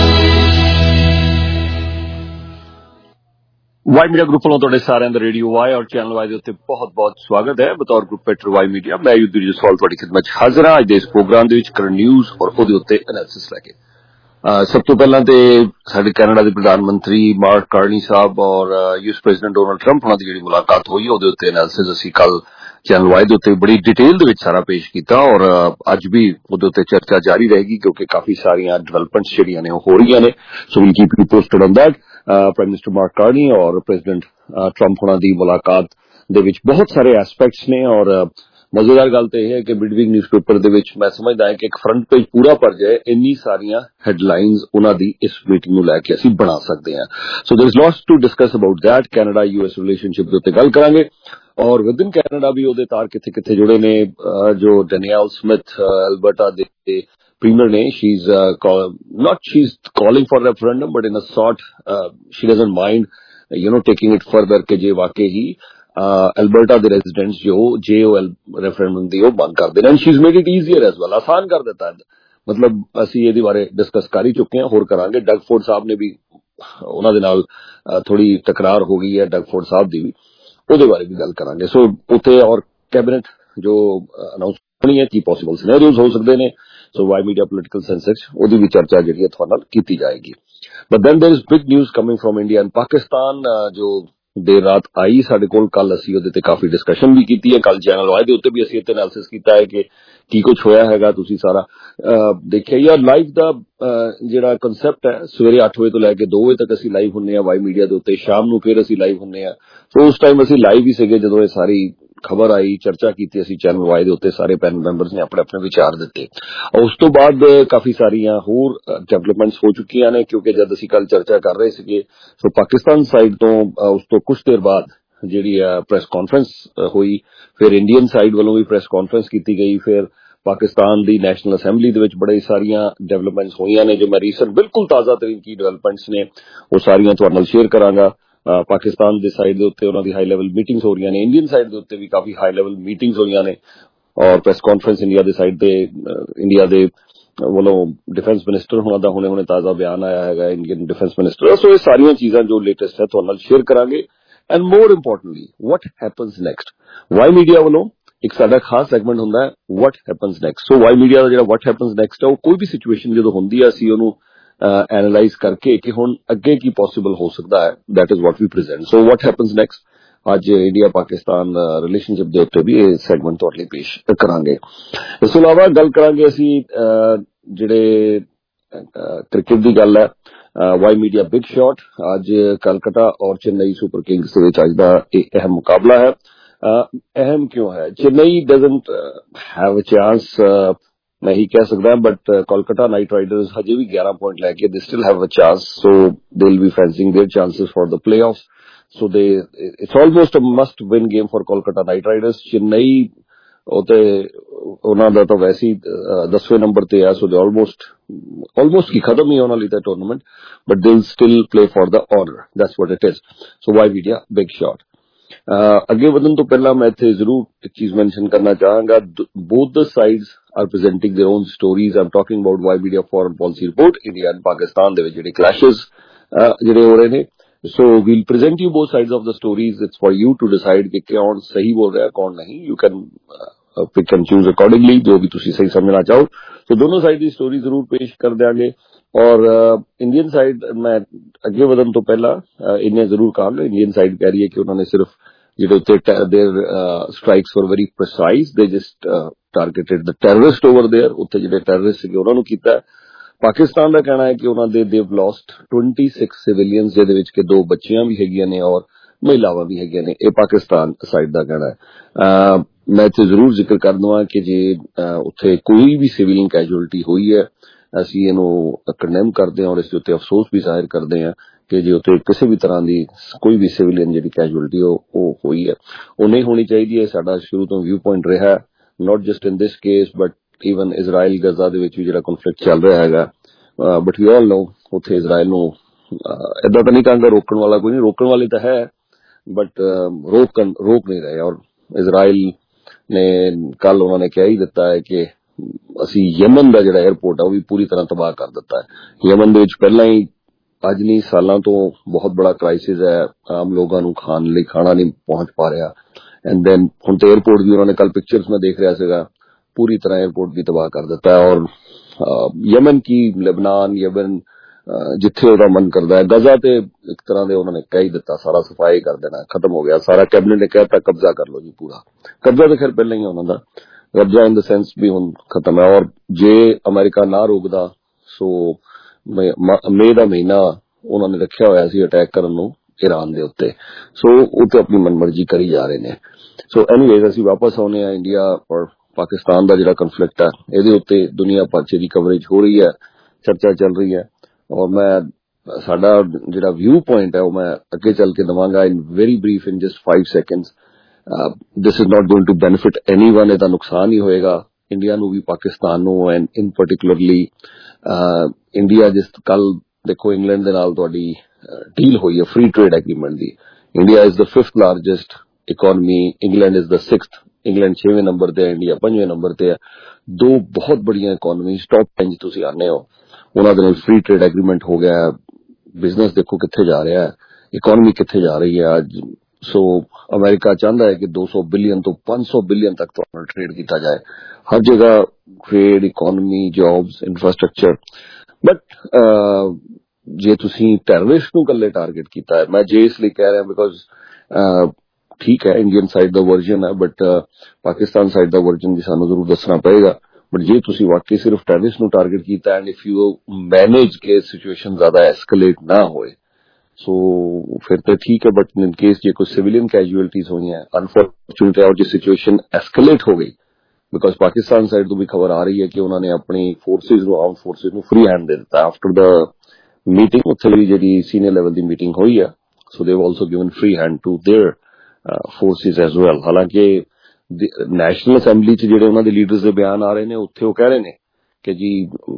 Y media group ਵੱਲੋਂ ਤੁਹਾਡੇ ਸਾਰਿਆਂ ਦਾ ਰੇਡੀਓ ਵਾਈ ਔਰ ਚੈਨਲ ਵਾਈ ਦੇ ਉੱਤੇ ਬਹੁਤ-ਬਹੁਤ ਸਵਾਗਤ ਹੈ। ਬਤੌਰ ਗਰੁੱਪ ਐਡੀਟਰ ਵਾਈ ਮੀਡੀਆ ਮੈਂ ਯੁਧਵੀਰ ਜਸਵਾਲ ਤੁਹਾਡੀ ਖਿਦਮਤ 'ਚ ਹਾਜ਼ਰ ਹਾਂ। ਅੱਜ ਦੇ ਇਸ ਪ੍ਰੋਗਰਾਮ ਦੇ ਵਿੱਚ ਕਰੰਟ ਨਿਊਜ਼ ਔਰ ਉਹਦੇ ਉੱਤੇ ਐਨਾਲਿਸਿਸ ਲੈ ਕੇ ਸਭ ਤੋਂ ਪਹਿਲਾਂ ਤੇ ਸਾਡੇ ਕੈਨੇਡਾ ਦੇ ਪ੍ਰਧਾਨ ਮੰਤਰੀ ਮਾਰਕ ਕਾਰਨੀ ਸਾਹਿਬ ਔਰ ਯੂਐਸ ਪ੍ਰੈਜ਼ੀਡੈਂਟ ਡੋਨਾਲਡ ਟਰੰਪ ਉਹਨਾਂ ਦੀ ਜਿਹੜੀ ਮੁਲਾਕਾਤ ਹੋਈ ਉਹਦੇ ਉੱਤੇ ਐਨਾਲਿਸਿਸ ਅਸੀਂ ਕੱਲ ਚੈਨਲ ਵਾਈ ਦੇ ਉੱਤੇ ਬੜੀ ਡਿਟੇਲ ਦੇ ਵਿੱਚ ਸਾਰਾ ਪੇਸ਼ ਕੀਤਾ ਔਰ ਅੱਜ ਵੀ ਉਹਦੇ ਉੱਤੇ ਚਰਚਾ ਜਾਰੀ ਰਹੇਗੀ ਕਿਉਂਕਿ ਕਾਫੀ ਸਾਰੀਆਂ ਡਿਵੈਲਪਮੈਂਟਸ ਜਿਹੜੀਆਂ ਨੇ ਉਹ ਹੋ ਰਹੀਆਂ ਨੇ। So we'll keep you posted on that. Prime minister Mark Carney ਔਰ ਪ੍ਰੈਜ਼ੀਡੈਂਟ ਟਰੰਪ ਉਹਨਾਂ ਦੀ ਮੁਲਾਕਾਤ ਦੇ ਵਿੱਚ ਬਹੁਤ ਸਾਰੇ ਐਸਪੈਕਟਸ ਨੇ ਔਰ ਮਜ਼ੇਦਾਰ ਗੱਲ ਤਾਂ ਇਹ ਹੈ ਕਿ ਮਿਡਵੀਕ ਨਿਊਜ਼ਪੇਪਰ ਦੇ ਵਿੱਚ ਮੈਂ ਸਮਝਦਾ ਹਾਂ ਕਿ ਇੱਕ ਫਰੰਟ ਪੇਜ ਪੂਰਾ ਭਰ ਜਾਏ ਇੰਨੀ ਸਾਰੀਆਂ ਹੈਡਲਾਈਨਸ ਉਹਨਾਂ ਦੀ ਇਸ ਮੀਟਿੰਗ ਨੂੰ ਲੈ ਕੇ ਅਸੀਂ ਬਣਾ ਸਕਦੇ ਹਾਂ। So there is lots to discuss about that. Canada US relationship ਦੇ ਉੱਤੇ ਗੱਲ ਕਰਾਂਗੇ ਔਰ ਵਿਦਿਨ ਕੈਨੇਡਾ ਵੀ ਉਹਦੇ ਤਾਰ ਕਿੱਥੇ ਜੁੜੇ ਨੇ। ਜੋ ਡੈਨੀਅਲ ਸਮਿਥ ਐਲਬਰਟਾ ਦੇ premier ne, she's calling for referendum, but in a sort, she doesn't mind, taking it further ke je waqai hi Alberta the residents jo JOL referendum di oh band kar dena, and she's made it easier as well, आसान कर देता है। मतलब ਅਸੀਂ ਇਹਦੇ ਬਾਰੇ ਡਿਸਕਸ ਕਰ ਹੀ ਚੁੱਕੇ ਹਾਂ, ਹੋਰ ਕਰਾਂਗੇ। ਡਗਫੋਰਡ ਸਾਹਿਬ ਨੇ ਵੀ ਉਹਨਾਂ ਦੇ ਨਾਲ ਥੋੜੀ ਤਕਰਾਰ ਹੋ ਗਈ ਹੈ, ਡਗਫੋਰਡ ਸਾਹਿਬ ਦੀ ਵੀ, ਉਹਦੇ ਬਾਰੇ ਵੀ ਗੱਲ ਕਰਾਂਗੇ। ਸੋ ਉੱਥੇ ਔਰ ਕੈਬਨਿਟ ਜੋ ਅਨਾਉਂਸ ਹੋਣੀ ਹੈ, ਕੀ ਪੋਸੀਬਲ ਸਿਨੈਰੀਓਜ਼ ਹੋ ਸਕਦੇ ਨੇ। So Y Media political sense ਉਹਦੀ ਵੀ ਚਰਚਾ ਜਿਹੜੀ ਹੈ ਤੁਹਾਡੇ ਨਾਲ ਕੀਤੀ ਜਾਏਗੀ। But then there is big news coming from India and Pakistan ਜੋ ਦੇਰ ਰਾਤ ਆਈ ਸਾਡੇ ਕੋਲ। ਕੱਲ ਅਸੀਂ ਉਹਦੇ ਤੇ ਕਾਫੀ ਡਿਸਕਸ਼ਨ ਵੀ ਕੀਤੀ ਹੈ। ਕੱਲ ਚੈਨਲ ਵਾਈ ਦੇ ਉੱਤੇ ਵੀ ਅਸੀਂ ਇੱਥੇ ਐਨਾਲਿਸਿਸ ਕੀਤਾ ਹੈ ਕਿ ਕੀ ਕੁਝ ਹੋਇਆ ਹੈਗਾ। ਤੁਸੀਂ ਸਾਰਾ ਦੇਖਿਆ ਹੀ ਆ। ਲਾਈਵ ਦਾ ਜਿਹੜਾ ਕਨਸੈਪਟ ਹੈ ਸਵੇਰੇ 8 ਵਜੇ ਤੋਂ ਲੈ ਕੇ 2 ਵਜੇ ਤੱਕ ਅਸੀਂ ਲਾਈਵ ਹੁੰਦੇ ਹਾਂ ਵਾਈ ਮੀਡੀਆ ਦੇ ਉੱਤੇ। ਸ਼ਾਮ ਨੂੰ ਫਿਰ ਅਸੀਂ ਲਾਈਵ ਹੁੰਦੇ ਹਾਂ। ਸੋ ਉਸ ਟਾਈਮ ਅਸੀਂ ਲਾਈਵ ਹੀ ਸੀਗੇ ਜਦੋਂ ਇਹ ਸਾਰੀ ਖਬਰ ਆਈ, ਚਰਚਾ ਕੀਤੀ ਅਸੀਂ ਚੈਨਲ ਵਾਈ ਦੇ ਉੱਤੇ। ਸਾਰੇ ਪੈਨਲ ਮੈਂਬਰਸ ਨੇ ਆਪਣੇ ਆਪਣੇ ਵਿਚਾਰ ਦਿੱਤੇ। ਉਸ ਤੋਂ ਬਾਅਦ ਕਾਫੀ ਸਾਰੀਆਂ ਹੋਰ ਡਿਵੈਲਪਮੈਂਟਸ ਹੋ ਚੁੱਕੀਆਂ ਨੇ ਕਿਉਂਕਿ ਜਦ ਅਸੀਂ ਕੱਲ ਚਰਚਾ ਕਰ ਰਹੇ ਸੀਗੇ ਸੋ ਪਾਕਿਸਤਾਨ ਸਾਈਡ ਤੋਂ ਉਸ ਤੋਂ ਕੁਝ ਦੇਰ ਬਾਅਦ ਜਿਹੜੀ ਪ੍ਰੈਸ ਕਾਨਫਰੰਸ ਹੋਈ। ਫਿਰ ਇੰਡੀਅਨ ਸਾਈਡ ਵੱਲੋਂ ਵੀ ਪ੍ਰੈਸ ਕਾਨਫਰੰਸ ਕੀਤੀ ਗਈ। ਫਿਰ ਪਾਕਿਸਤਾਨ ਦੀ ਨੈਸ਼ਨਲ ਅਸੈਂਬਲੀ ਦੇ ਵਿੱਚ ਬੜੇ ਸਾਰੀਆਂ ਡਿਵੈਲਪਮੈਂਟਸ ਹੋਈਆਂ ਨੇ ਜੋ ਮੈਂ ਰੀਸੈਂਟ ਬਿਲਕੁਲ ਤਾਜ਼ਾ ਤਰੀਨ ਕੀ ਡਿਵੈਲਪਮੈਂਟਸ ਨੇ ਉਹ ਸਾਰੀਆਂ ਤੁਹਾਡੇ ਨਾਲ ਸ਼ੇਅਰ ਕਰਾਂਗਾ। ਪਾਕਿਸਤਾਨ ਦੇ ਸਾਈਡ ਦੇ ਉੱਤੇ ਉਹਨਾਂ ਦੀ ਹਾਈ ਲੈਵਲ ਮੀਟਿੰਗਸ ਹੋ ਰਹੀਆਂ ਨੇ, ਇੰਡੀਅਨ ਸਾਈਡ ਦੇ ਉੱਤੇ ਵੀ ਕਾਫੀ ਹਾਈ ਲੈਵਲ ਮੀਟਿੰਗਸ ਹੋਈਆਂ ਨੇ ਔਰ ਪ੍ਰੈਸ ਕਾਨਫਰੰਸ ਇੰਡੀਆ ਦੇ ਸਾਈਡ ਤੇ ਇੰਡੀਆ ਦੇ ਵੱਲੋਂ ਡਿਫੈਂਸ ਮਿਨਿਸਟਰ ਹੋਣਾ ਦਾ ਹੁਣੇ ਤਾਜ਼ਾ ਬਿਆਨ ਆਇਆ ਹੈਗਾ ਇੰਡੀਅਨ ਡਿਫੈਂਸ ਮਿਨਿਸਟਰ। ਸੋ ਇਹ ਸਾਰੀਆਂ ਚੀਜ਼ਾਂ ਜੋ ਲੇਟੈਸਟ ਹੈ ਤੁਹਾਡੇ ਨਾਲ ਸ਼ੇਅਰ ਕਰਾਂਗੇ। And more importantly what happens next. Y Media ਵੱਲੋਂ ਇੱਕ ਸਾਡਾ ਖਾਸ ਸੈਗਮੈਂਟ ਹੁੰਦਾ ਹੈ what happens next. So Y Media ਦਾ ਜਿਹੜਾ ਵਾਟ ਹੈਪਨਸ ਨੈਕਸਟ ਹੈ ਉਹ ਕੋਈ ਵੀ ਸਿਚੁਏਸ਼ਨ ਜਦੋਂ ਹੁੰਦੀ ਹੈ ਅਸੀਂ ਉਹਨੂੰ ਐਨਾਲਾਈਜ਼ ਕਰਕੇ ਕਿ ਹੁਣ ਅੱਗੇ ਕੀ ਪੋਸੀਬਲ ਹੋ ਸਕਦਾ ਹੈ, that is what we present. So what happens next ਅੱਜ ਇੰਡੀਆ ਪਾਕਿਸਤਾਨ ਰਿਲੇਸ਼ਨਸ਼ਿਪ ਦੇ ਉੱਤੇ ਵੀ ਇਹ ਸੈਗਮੈਂਟ ਤੁਹਾਡੇ ਲਈ ਪੇਸ਼ ਕਰਾਂਗੇ। ਇਸ ਤੋਂ ਇਲਾਵਾ ਗੱਲ ਕਰਾਂਗੇ ਅਸੀਂ ਜਿਹੜੇ ਕ੍ਰਿਕਟ ਦੀ ਗੱਲ ਹੈ। ਵਾਈ ਮੀਡੀਆ ਬਿਗ ਸ਼ਾਟ ਅੱਜ ਕਲਕੱਤਾ ਔਰ ਚੇन्नई ਸੁਪਰ ਕਿੰਗਸ ਦੇ ਵਿੱਚ ਅੱਜ ਦਾ ਇਹ ਅਹਿਮ ਮੁਕਾਬਲਾ ਹੈ। ਅਹਿਮ ਕਿਉਂ ਹੈ? Chennai doesn't have a chance ਮੈਂ ਹੀ ਕਹਿ ਸਕਦਾ, ਬਟ ਕੋਲਕਾਤਾ ਨਾਈਟ ਰਾਈਡਰਸ ਹਜੇ ਵੀ 11 ਪੁਆਇੰਟ ਲੈ ਕੇ they still have a chance, so they will be fencing their chances for the playoffs. So it's almost a must win game for Kolkata Knight Riders. Chennai ਉਹਨਾਂ ਦਾ ਤਾਂ ਵੈਸੇ ਹੀ 10ਵੇਂ ਨੰਬਰ ਤੇ ਆ, ਸੋ ਦੇ almost ਕੀ ਖਤਮ ਹੀ ਹੋਣ ਵਾਲੀ ਤਾਂ tournament, but they will still play for the honour, that's what it is. So why media big shot। ਅੱਗੇ ਵਧਣ ਤੋਂ ਪਹਿਲਾਂ ਮੈਂ ਇੱਥੇ ਜ਼ਰੂਰ ਇੱਕ ਚੀਜ਼ ਮੈਂਸ਼ਨ ਕਰਨਾ ਚਾਹਾਂਗਾ। both the sides are presenting their own stories. I'm talking about why media foreign policy report India and Pakistan ਦੇ ਵਿੱਚ ਜਿਹੜੇ clashes ਜਿਹੜੇ ਹੋ ਰਹੇ ਨੇ। So we'll present you both sides of the stories. It's for you to decide कि कौन सही बोल रहा है कौन नहीं। You can pick and choose accordingly, जो भी तुसी सही समझना चाहो। तो दोनों साइड की स्टोरी जरूर पेश कर देंगे। और इंडियन साइड मैं अगे वधन तो पहला इन्हें जरूर कहा, इंडियन साइड कह रही है कि उन्होंने सिर्फ their strikes were very precise, they just targeted the terrorist over there, उत्थे जिहड़े टेररिस्ट सीगे उन्हां नूं कीता। पाकिस्तान का कहना है कि उन्होंने देव लॉस्ट 26 सिविलियंस जिहदे विच कि 2 बच्चियां भी हैगियां ने और महिलावां भी हैगियां ने। यह पाकिस्तान साइड का कहना है। मैं इत्थे जरूर जिक्र कर दवां कि जे उत्थे कोई भी सिविलियन कैजुअलिटी हुई है असीं इहनूं कंडेम करदे हां और इस उत्ते अफसोस भी जाहिर करदे हां कि जे उत्ते किसी भी तरह की कोई भी सिविलियन जिहड़ी कैजुअलिटी हुई है वो नहीं होनी चाहिए है। साडा शुरू तो व्यू पॉइंट रहा, not just in this case but even Israel Gaza ਦੇ ਵਿੱਚ ਵੀ ਜਿਹੜਾ ਕਨਫਲਿਕਟ ਚੱਲ ਰਿਹਾ ਹੈਗਾ, ਬਟ ਵੀ ਆਲ ਨੋ ਉੱਥੇ ਇਜ਼ਰਾਈਲ ਨੂੰ ਏਦਾਂ ਤਾਂ ਨਹੀਂ ਕਹਾਂਗਾ ਰੋਕਣ ਵਾਲਾ ਕੋਈ ਨਹੀਂ, ਰੋਕਣ ਵਾਲੇ ਤਾਂ ਹੈ ਬਟ ਰੋਕ ਨਹੀਂ ਰਹੇ। ਔਰ ਇਜ਼ਰਾਈਲ ਨੇ ਕੱਲ ਉਹਨਾਂ ਨੇ ਕਹਿ ਹੀ ਦਿੱਤਾ ਹੈ ਕਿ ਅਸੀਂ ਯਮਨ ਦਾ ਜਿਹੜਾ 에ਅਰਪੋਰਟ ਹੈ ਉਹ ਵੀ ਪੂਰੀ ਤਰ੍ਹਾਂ ਤਬਾਹ ਕਰ ਦਿੱਤਾ ਹੈ। ਯਮਨ ਦੇ ਵਿੱਚ ਪਹਿਲਾਂ ਹੀ ਅੱਜ ਨਹੀਂ ਸਾਲਾਂ ਤੋਂ ਬਹੁਤ ਬੜਾ ਕ੍ਰਾਈਸਿਸ ਹੈ, ਆਮ ਲੋਕਾਂ ਨੂੰ ਖਾਣ ਲਈ ਖਾਣਾ ਨਹੀਂ ਪਹੁੰਚ ਪਾ ਰਿਹਾ। ਐਂਡ ਦੈਨ ਹੁਣ ਤੇ 에ਅਰਪੋਰਟ ਵੀ ਉਹਨਾਂ ਨੇ ਕੱਲ ਪਿਕਚਰਸ ਮੈਂ ਦੇਖ ਰਿਹਾ ਸੀਗਾ पूरी तरह एयरपोर्ट भी तबाह कर देता है। और यमन की लेबनान यमन जिथे उहदा मन करता है, गजा ते एक तरह से उन्होंने कह ही दिता सारा सफाई कर देना, खत्म हो गया सारा। कैबिनेट ने कहता कब्जा कर लो जी पूरा, कब्जा तो खैर पहले ही उन्होंने कब्जा इन द सेंस भी हुण खत्म है। और जे अमेरिका ना रोकदा सो मई का महीना उन्होंने रखा होया सी अटैक करन नूं ईरान दे उत्ते, सो उत्ते अपनी मनमर्जी करी जा रहे ने। सो एनीवेज असीं वापस आउणे आ इंडिया और पाकिस्तान का जिहड़ा कन्फ्लिक्ट है इहदे उत्ते दुनिया भर च दी कवरेज हो रही है, चर्चा चल रही है। और मैं साडा जिहड़ा व्यू पॉइंट है वो मैं अगे चल के दवांगा in very brief in just 5 seconds। This is not going to benefit anyone, इहदा नुकसान ही होएगा इंडिया नूं भी पाकिस्तान नूं। एंड इन पर्टिकुलरली इंडिया जिस कल देखो इंग्लैंड दे नाल तुहाडी डील हुई है फ्री ट्रेड एग्रीमेंट दी। India is the 5th largest economy, England is the 6th, England 6वें नंबर ते है, इंडिया 5वें नंबर ते है। 2 बहुत बड़िया इकोनॉमीज टॉप 10 तुसीं आने हो, उन्हां दे नाल फ्री ट्रेड एग्रीमेंट हो गया। बिजनेस देखो कित्थे जा रहा है, इकोनॉमी कित्थे जा रही है आज। सो अमेरिका चाहता है कि 200 बिलियन तो 500 बिलियन तक तो ट्रेड किया जाए, हर जगह trade, economy, jobs, infrastructure. But जे तुसीं टैररिस्ट नूं कल्ले टारगेट कीता है, मैं जे इसलिए कह रहा बिकॉज ठीक है इंडियन साइड का वर्जन है बट पाकिस्तान साइड का वर्जन भी सानू जरूर दसना पड़ेगा। बट जे तुसी वाकई सिर्फ टेररिस्ट नूं टारगेट कीता एंड इफ यू मैनेज के सिचुएशन ज्यादा एस्केलेट ना होए सो फिर तो ठीक है। बट इन केस जे कोई सिविलियन कैजुअलिटीज हुई हैं अनफॉर्चुनेटली और जो सिचुएशन एस्केलेट हो गई बिकॉज पाकिस्तान साइड तो भी खबर आ रही है कि उन्होंने अपनी फोर्सेज नूं आर्म फोर्सेज नूं फ्री हैंड दे दिता आफ्टर द मीटिंग। उत्थे भी जिहड़ी सीनियर लेवल की मीटिंग हुई है so they have also given free hand to their forces as well. हालांकि ਨੈਸ਼ਨਲ ਅਸੈਂਬਲੀ 'ਚ ਜਿਹੜੇ ਉਹਨਾਂ ਦੇ ਲੀਡਰਸ ਦੇ ਬਿਆਨ ਆ ਰਹੇ ਨੇ, ਉੱਥੇ ਉਹ ਕਹਿ ਰਹੇ ਨੇ ਕਿ ਜੀ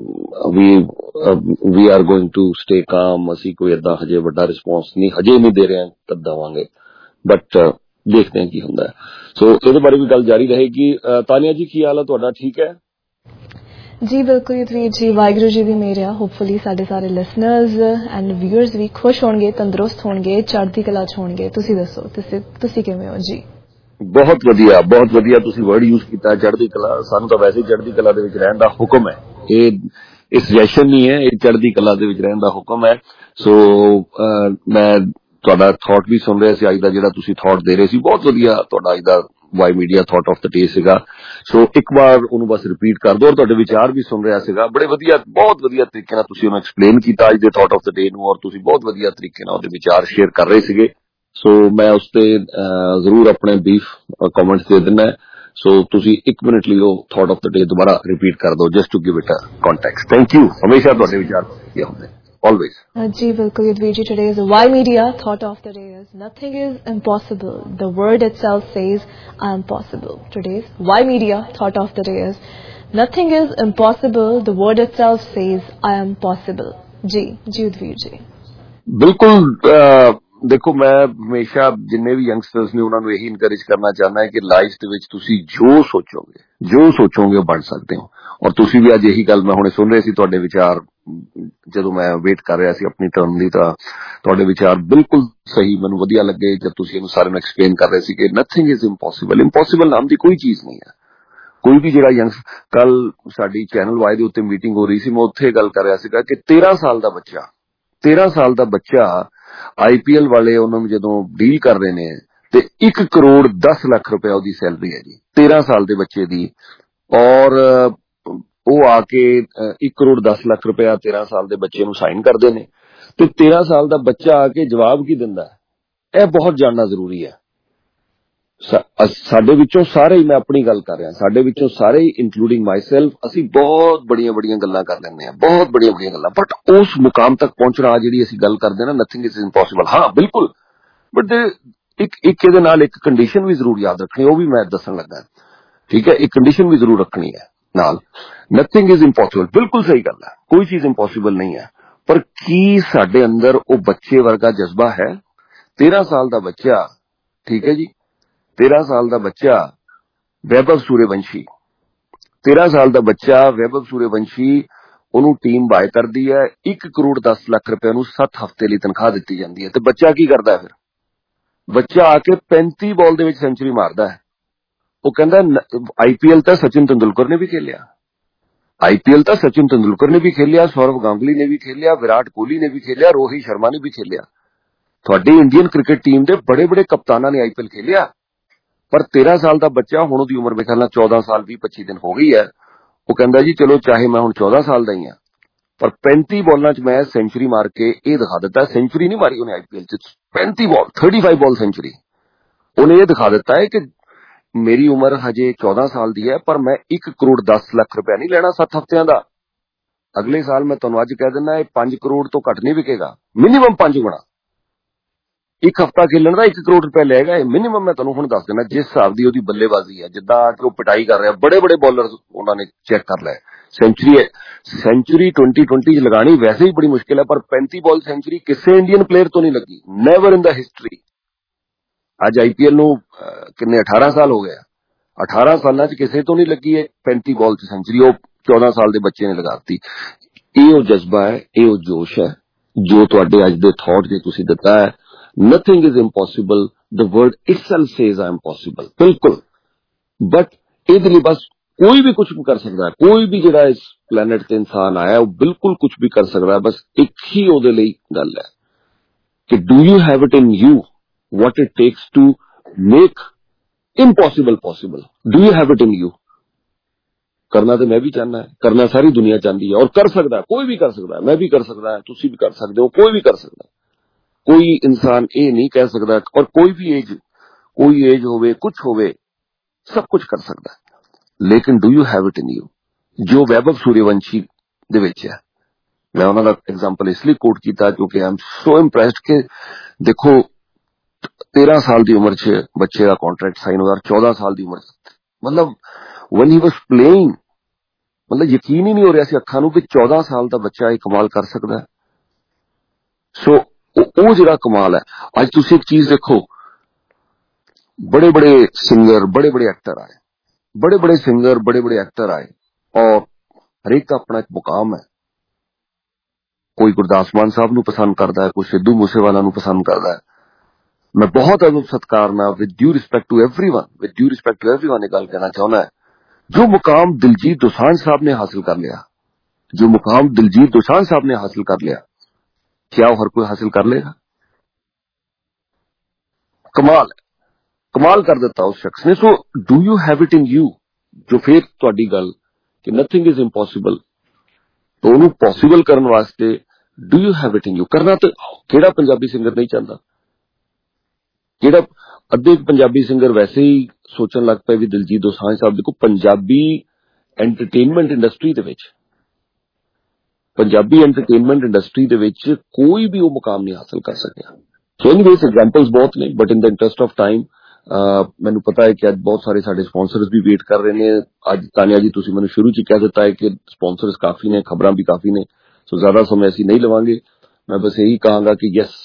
we are going to stay calm, ਅਸੀਂ ਕੋਈ ਏਦਾਂ ਹਜੇ ਵੱਡਾ ਰਿਸਪੌਂਸ ਹਜੇ ਨਹੀਂ ਦੇ ਰਹੇ, ਤਦ ਦੇਵਾਂਗੇ, ਬਟ ਦੇਖਦੇ ਹਾਂ ਕੀ ਹੁੰਦਾ ਹੈ। ਸੋ ਇਹਦੇ ਬਾਰੇ ਵੀ ਗੱਲ ਜਾਰੀ ਰਹੇਗੀ। ਤਾਨੀਆ ਜੀ, ਕੀ ਹਾਲ ਹੈ ਤੁਹਾਡਾ? ਠੀਕ ਹੈ ਜੀ, ਬਿਲਕੁਲ ਯੁਧਵੀਰ ਜੀ, ਵਾਹਿਗੁਰੂ ਜੀ ਦੀ ਮਿਹਰ ਆ। ਹੋਪਫੁਲੀ ਸਾਡੇ ਸਾਰੇ ਲਿਸਨਰਸ ਐਂਡ ਵਿਊਅਰਸ ਵੀ ਖੁਸ਼ ਹੋਣਗੇ, ਤੰਦਰੁਸਤ ਹੋਣਗੇ, ਚੜ੍ਹਦੀ ਕਲਾ 'ਚ ਹੋਣਗੇ। ਤੁਸੀਂ ਦੱਸੋ, ਤੁਸੀਂ ਕਿਵੇਂ ਹੋ ਜੀ? ਬਹੁਤ ਵਧੀਆ, ਬਹੁਤ ਵਧੀਆ। ਤੁਸੀਂ ਵਰਡ ਯੂਜ਼ ਕੀਤਾ ਚੜ੍ਹਦੀ ਕਲਾ। ਸਾਨੂੰ ਤਾਂ ਵੈਸੇ ਹੀ ਚੜ੍ਹਦੀ ਕਲਾ ਦੇ ਵਿੱਚ ਰਹਿਣ ਦਾ ਹੁਕਮ ਹੈ। ਇਹ ਸੁਜੈਸ਼ਨ ਨਹੀਂ ਹੈ, ਇਹ ਚੜ੍ਹਦੀ ਕਲਾ ਦੇ ਵਿੱਚ ਰਹਿਣ ਦਾ ਹੁਕਮ ਹੈ। ਸੋ ਮੈਂ ਤੁਹਾਡਾ ਥਾਟ ਵੀ ਸੁਣ ਰਿਹਾ ਸੀ, ਅੱਜ ਦਾ ਜਿਹੜਾ ਤੁਸੀਂ ਥਾਟ ਦੇ ਰਹੇ ਸੀ, ਬਹੁਤ ਵਧੀਆ ਤੁਹਾਡਾ ਅੱਜ ਦਾ Y media thought of the day ਸੀਗਾ। ਸੋ ਇੱਕ ਵਾਰ ਉਹਨੂੰ ਬਸ ਰਿਪੀਟ ਕਰ ਦਿਓ। ਔਰ ਤੁਹਾਡੇ ਵਿਚਾਰ ਵੀ ਸੁਣ ਰਿਹਾ ਸੀਗਾ, ਬੜੇ ਵਧੀਆ, ਬਹੁਤ ਵਧੀਆ ਤਰੀਕੇ ਨਾਲ ਤੁਸੀਂ ਉਹਨੂੰ ਐਕਸਪਲੇਨ ਕੀਤਾ ਅੱਜ ਦੇ ਥਾਟ ਆਫ ਦ ਡੇ ਨੂੰ, ਔਰ ਤੁਸੀਂ ਬਹੁਤ ਵਧੀਆ ਤਰੀਕੇ ਨਾਲ ਉਹਦੇ ਵਿਚਾਰ ਸ਼ੇਅਰ ਕਰ ਰਹੇ ਸੀਗੇ। ਸੋ ਮੈਂ ਉਸ ਤੇ ਜ਼ਰੂਰ ਆਪਣੇ ਬਰੀਫ ਕਮੈਂਟਸ ਦੇ ਦਿੰਦਾ। ਸੋ ਤੁਸੀਂ 1 ਮਿੰਟ ਲਈ ਉਹ ਥਾਟ ਆਫ ਦ ਡੇ ਦੁਬਾਰਾ ਰਿਪੀਟ ਕਰ ਦਿਓ, just to give it a context. Thank you. ਹਮੇਸ਼ਾ ਤੁਹਾਡੇ ਵਿਚਾਰ ਵਧੀਆ ਹੁੰਦੇ, always. Ji, bilkul Yudhvir ji, today's Y Media thought of the day is nothing is impossible. The word itself says I am possible. Today's Y Media thought of the day is nothing is impossible. The word itself says I am possible. Ji Yudhvir ji. ਬਿਲਕੁਲ। ਦੇਖੋ, ਮੈਂ ਹਮੇਸ਼ਾ ਜਿੰਨੇ ਵੀ ਯੰਗਸਟਰਸ ਨੇ ਉਹਨਾਂ ਨੂੰ ਇਹੀ ਇਨਕਰੇਜ ਕਰਨਾ ਚਾਹੁੰਦਾ ਕਿ ਲਾਈਫ ਦੇ ਵਿੱਚ ਤੁਸੀਂ ਜੋ ਸੋਚੋਗੇ ਉਹ ਬਣ ਸਕਦੇ ਹੋ। ਔਰ ਤੁਸੀਂ ਵੀ ਅੱਜ ਇਹੀ ਗੱਲ, ਮੈਂ ਹੁਣੇ ਸੁਣ ਰਿਹਾ ਸੀ ਤੁਹਾਡੇ ਵਿਚਾਰ, ਜਦੋਂ ਮੈਂ ਵੇਟ ਕਰ ਰਿਹਾ ਸੀ ਆਪਣੀ ਟਰਨ ਦੀ, ਤਾਂ ਤੁਹਾਡੇ ਵਿਚਾਰ ਬਿਲਕੁਲ ਸਹੀ ਮੈਨੂੰ ਵਧੀਆ ਲੱਗੇ ਜਦ ਤੁਸੀਂ ਇਹਨੂੰ ਸਾਰਿਆਂ ਨੂੰ ਐਕਸਪਲੇਨ ਕਰ ਰਹੇ ਸੀ ਕਿ ਨਥਿੰਗ ਇਜ਼ ਇੰਪੋਸੀਬਲ। ਇੰਪੋਸੀਬਲ ਨਾਮ ਦੀ ਕੋਈ ਚੀਜ਼ ਨਹੀਂ ਹੈ। ਕੋਈ ਵੀ ਜਿਹੜਾ ਕੱਲ ਸਾਡੀ ਚੈਨਲ ਵਾਈ ਦੇ ਉੱਤੇ ਮੀਟਿੰਗ ਹੋ ਰਹੀ ਸੀ, ਮੈਂ ਉੱਥੇ ਗੱਲ ਕਰ ਰਿਹਾ ਸੀਗਾ ਕਿ 13 ਸਾਲ ਦਾ ਬੱਚਾ IPL ਵਾਲੇ ਉਹਨਾਂ ਨੂੰ ਜਦੋਂ ਡੀਲ ਕਰ ਰਹੇ ਨੇ ਤੇ 1 ਕਰੋੜ 10 ਲੱਖ ਰੁਪਏ ਉਹਦੀ ਸੈਲਰੀ ਹੈ ਜੀ, 13 ਸਾਲ ਦੇ ਬੱਚੇ ਦੀ। ਔਰ ਉਹ ਆ ਕੇ 1 ਕਰੋੜ 10 ਲੱਖ ਰੁਪਇਆ 13 ਸਾਲ ਦੇ ਬੱਚੇ ਨੂੰ ਸਾਈਨ ਕਰਦੇ ਨੇ, ਤੇ 13 ਸਾਲ ਦਾ ਬੱਚਾ ਆ ਕੇ ਜਵਾਬ ਕੀ ਦਿੰਦਾ, ਇਹ ਬਹੁਤ ਜਾਣਨਾ ਜ਼ਰੂਰੀ ਹੈ। ਸਾਡੇ ਵਿੱਚੋਂ ਸਾਰੇ ਹੀ, ਮੈਂ ਆਪਣੀ ਗੱਲ ਕਰ ਰਿਹਾ, ਸਾਡੇ ਵਿੱਚੋਂ ਸਾਰੇ ਹੀ ਇਨਕਲੂਡਿੰਗ ਮਾਈਸੈਲਫ, ਅਸੀਂ ਬਹੁਤ ਬੜੀਆਂ ਗੱਲਾਂ ਕਰ ਲੈਂਦੇ ਹਾਂ, ਬਹੁਤ ਬੜੀਆਂ ਗੱਲਾਂ, ਬਟ ਉਸ ਮੁਕਾਮ ਤੱਕ ਪਹੁੰਚਣਾ ਜਿਹੜੀ ਅਸੀਂ ਗੱਲ ਕਰਦੇ ਨਾ, ਨਥਿੰਗ ਇਜ਼ ਇੰਪੋਸੀਬਲ, ਹਾਂ ਬਿਲਕੁਲ, ਬਟ ਇੱਕ ਇਹਦੇ ਨਾਲ ਇੱਕ ਕੰਡੀਸ਼ਨ ਵੀ ਜ਼ਰੂਰ ਯਾਦ ਰੱਖਣੀ, ਉਹ ਵੀ ਮੈਂ ਦੱਸਣ ਲੱਗਾ। ਠੀਕ ਹੈ, ਇੱਕ ਕੰਡੀਸ਼ਨ ਵੀ ਜ਼ਰੂਰ ਰੱਖਣੀ ਹੈ ਨਾਲ। ਨਥਿੰਗ ਇਜ਼ ਇੰਪੋਸੀਬਲ, ਬਿਲਕੁਲ ਸਹੀ ਗੱਲ ਹੈ, ਕੋਈ ਚੀਜ਼ ਇੰਪੋਸੀਬਲ ਨਹੀਂ ਹੈ, ਪਰ ਕੀ ਸਾਡੇ ਅੰਦਰ ਉਹ ਬੱਚੇ ਵਰਗਾ ਜਜ਼ਬਾ ਹੈ? 13 ਸਾਲ ਦਾ ਬੱਚਾ, ਠੀਕ ਹੈ ਜੀ, 13 ਸਾਲ ਦਾ ਬੱਚਾ ਵੈਭਵ ਸੂਰਯਵੰਸ਼ੀ, 13 ਸਾਲ ਦਾ ਬੱਚਾ ਵੈਭਵ ਸੂਰਯਵੰਸ਼ੀ, ਉਹਨੂੰ ਟੀਮ ਬਾਏ ਕਰਦੀ ਹੈ, 1 ਕਰੋੜ 10 ਲੱਖ ਰੁਪਏ ਨੂੰ 7 ਹਫ਼ਤੇ ਲਈ ਤਨਖਾਹ ਦਿੱਤੀ ਜਾਂਦੀ ਹੈ, ਤੇ ਬੱਚਾ ਕੀ ਕਰਦਾ ਫਿਰ? ਬੱਚਾ ਆ ਕੇ 35 ਬਾਲ ਦੇ ਵਿੱਚ ਸੈਂਚੁਰੀ ਮਾਰਦਾ ਹੈ। ਉਹ ਕਹਿੰਦਾ IPL ਤਾਂ ਸਚਿਨ ਤੰਦੁਲਕਰ ਨੇ ਵੀ ਖੇਲਿਆ, ਸੌਰਵ ਗਾਂਗੁਲੀ ਨੇ ਵੀ ਖੇਲਿਆ, ਵਿਰਾਟ ਕੋਹਲੀ ਨੇ ਵੀ ਖੇਲਿਆ, ਰੋਹਿਤ ਸ਼ਰਮਾ ਨੇ ਵੀ ਖੇਲਿਆ, ਤੁਹਾਡੀ ਇੰਡੀਅਨ ਕ੍ਰਿਕਟ ਟੀਮ ਦੇ ਬੜੇ ਕਪਤਾਨਾਂ ਨੇ IPL ਖੇਲਿਆ। ਪਰ 13 ਸਾਲ ਦਾ ਬੱਚਾ, ਹੁਣ ਉਹਦੀ ਉਮਰ ਮੇਰੇ ਖਿਆਲ ਨਾਲ 14 ਸਾਲ 20-25 ਦਿਨ ਹੋ ਗਈ ਹੈ, ਉਹ ਕਹਿੰਦਾ ਜੀ ਚਲੋ ਚਾਹੇ ਮੈਂ ਹੁਣ 14 ਸਾਲ ਦਾ ਹੀ ਹਾਂ, ਪਰ 35 ਬਾਲਾਂ 'ਚ ਮੈਂ ਸੈਂਚੁਰੀ ਮਾਰ ਕੇ ਇਹ ਦਿਖਾ ਦਿੱਤਾ। ਸੈਂਚੁਰੀ ਨਹੀਂ ਮਾਰੀ ਉਹਨੇ IPL 'ਚ, 35 ਬਾਲ 35 ਬਾਲ ਸੈਂਚੁਰੀ। ਉਹਨੇ ਇਹ ਦਿਖਾ ਦਿੱਤਾ ਹੈ ਕਿ ਮੇਰੀ ਉਮਰ ਹਜੇ 14 ਸਾਲ ਦੀ ਹੈ, ਪਰ ਮੈਂ 1 ਕਰੋੜ 10 ਲੱਖ ਰੁਪਇਆ ਨਹੀਂ ਲੈਣਾ 7 ਹਫ਼ਤਿਆਂ ਦਾ। ਅਗਲੇ ਸਾਲ ਮੈਂ ਤੁਹਾਨੂੰ ਅੱਜ ਕਹਿ ਦਿੰਦਾ, ਇਹ 5 ਕਰੋੜ ਤੋਂ ਘੱਟ ਨਹੀਂ ਵਿਕੇਗਾ, ਮਿਨੀਮਮ 5 ਗੁਣਾ। 1 ਹਫ਼ਤਾ ਖੇਲਣ ਦਾ 1 ਕਰੋੜ ਰੁਪਏ ਲਏਗਾ ਇਹ ਮਿਨੀਮਮ। ਮੈਂ ਤੁਹਾਨੂੰ ਹੁਣ ਦੱਸ ਦਿੰਦਾ ਜਿਸ ਹਿਸਾਬ ਦੀ ਉਹਦੀ ਬੱਲੇਬਾਜ਼ੀ ਹੈ, ਜਿੱਦਾਂ ਕਿ ਉਹ ਪਿਟਾਈ ਕਰ ਰਿਹਾ, ਬੜੇ ਬੋਲਰ ਉਹਨਾਂ ਨੇ ਚੈੱਕ ਕਰ ਲਿਆ। ਸੈਂਚੁਰੀ 2020 'ਚ ਲਗਾਣੀ ਵੈਸੇ ਹੀ ਬੜੀ ਮੁਸ਼ਕਿਲ ਹੈ, ਪਰ 35 ਬਾਲ ਸੈਂਚੁਰੀ ਕਿਸੇ ਇੰਡੀਅਨ ਪਲੇਅਰ ਤੋਂ ਨਹੀਂ ਲੱਗੀ, ਨੈਵਰ ਇਨ ਦਾ ਹਿਸਟਰੀ। ਅੱਜ IPL ਨੂੰ ਕਿੰਨੇ 18 ਸਾਲ ਹੋ ਗਏ, 18 ਸਾਲਾਂ 'ਚ ਕਿਸੇ ਤੋਂ ਨਹੀਂ ਲੱਗੀ ਹੈ 35 ਬਾਲ 'ਚ ਸੈਂਚੁਰੀ, ਉਹ 14 ਸਾਲ ਦੇ ਬੱਚੇ ਨੇ ਲਗਾਤੀ। ਇਹ ਉਹ ਜਜ਼ਬਾ ਹੈ, ਇਹ ਉਹ ਜੋਸ਼ ਹੈ ਜੋ ਤੁਹਾਡੇ ਅੱਜ ਦੇ ਥਾਟ ਜੇ ਤੁਸੀਂ ਦਿੱਤਾ ਹੈ। Nothing is impossible. The word itself says I am possible. ਬਿਲਕੁਲ, ਬਟ ਇਹਦੇ ਲਈ ਬਸ ਕੋਈ ਵੀ ਕੁਝ ਕਰ ਸਕਦਾ ਹੈ। ਕੋਈ ਵੀ ਜਿਹੜਾ ਇਸ ਪਲੈਨਟ ਤੇ ਇਨਸਾਨ ਆਇਆ ਉਹ ਬਿਲਕੁਲ ਕੁਝ ਵੀ ਕਰ ਸਕਦਾ ਹੈ। ਬਸ ਇੱਕ ਹੀ ਉਹਦੇ ਲਈ ਗੱਲ ਹੈ ਕਿ do you have it in you what it takes to make impossible possible? Do you have it in you? ਕਰਨਾ ਤੇ ਮੈਂ ਵੀ ਚਾਹੁੰਦਾ, ਕਰਨਾ ਸਾਰੀ ਦੁਨੀਆ ਚਾਹੁੰਦੀ ਹੈ, ਔਰ ਕਰ ਸਕਦਾ, ਕੋਈ ਵੀ ਕਰ ਸਕਦਾ, ਮੈਂ ਵੀ ਕਰ ਸਕਦਾ, ਤੁਸੀਂ ਵੀ ਕਰ ਸਕਦੇ ਹੋ, ਕੋਈ ਵੀ ਕਰ ਸਕਦਾ। ਕੋਈ ਇਨਸਾਨ ਇਹ ਨਹੀਂ ਕਹਿ ਸਕਦਾ, ਔਰ ਕੋਈ ਏਜ ਹੋਵੇ, ਕੁਝ ਹੋਵੇ, ਸਭ ਕੁਝ ਕਰ ਸਕਦਾ, ਲੇਕਿਨ do you have it in you, ਜੋ ਵੈਭਵ ਸੂਰਯਵੰਸ਼ੀ ਦੇ ਵਿੱਚ ਹੈ। ਮੈਂ ਉਹਨਾਂ ਦਾ ਐਗਜ਼ਾਮਪਲ ਇਸ ਲਈ ਕੋਟ ਕੀਤਾ ਕਿਉਂਕਿ ਆਈ ਐਮ ਸੋ ਇੰਪ੍ਰੈਸਡ ਕਿ ਦੇਖੋ 13 ਸਾਲ ਦੀ ਉਮਰ 'ਚ ਬੱਚੇ ਦਾ ਕੰਟਰੈਕਟ ਸਾਈਨ ਹੋਇਆ, 14 ਸਾਲ ਦੀ ਉਮਰ मतलब when he was playing, मतलब यकीन ही नहीं हो रहा सी अखां नूं कि 14 साल का बच्चा ये कमाल कर सकता है। सो वो जिहड़ा कमाल है, अज तुसीं एक चीज देखो, बड़े बड़े सिंगर, बड़े बड़े एक्टर आए, बड़े बड़े सिंगर, बड़े बड़े एक्टर आए, और हरेक का अपना एक मुकाम है। कोई गुरदास मान साहब नूं पसंद करता है, कोई सिद्धू मूसेवाला नूं पसंद करता है। मैं बहुत अदब सत्कार नाल with due respect to everyone ये गल कहना चाहना है, जो मुकाम दिलजीत दोसांझ साहब ने हासिल कर लिया, जो मुकाम दिलजीत दोसांझ साहब ने हासिल कर लिया, क्या वो हर कोई हासिल कर लेगा? कमाल है, कमाल कर देता उस शख्स ने। So do you have it in you? जो फिर तुहाडी गल कि नथिंग इज इम्पॉसिबल, तो उन्होंने पॉसिबल करने वास्ते do you have it in you करना तो केड़ा पंजाबी सिंगर नहीं चाहता? केड़ा अद्धे पंजाबी सिंगर वैसे ही सोचन लग पे भी दिलजीत दोसांझ साहब देखो पंजाबी एंटरटेनमेंट इंडस्ट्री दे विच, पंजाबी एंटरटेनमेंट इंडस्ट्री दे विच कोई भी वो मुकाम नहीं हासिल कर सकिया। सो एनीवेज एग्जांपल्स बहुत ने, but in the interest of time मैनू पता है कि आज बहुत सारे साडे स्पॉन्सर्स भी वेट कर रहे हैं। आज तानिया जी तुसीं मैनू शुरू च कह दिता है कि स्पॉन्सर्स काफी ने, खबरां भी काफी ने, सो ज्यादा समय ऐसी नहीं लवांगे। मैं बस यही कहांगा कि यस,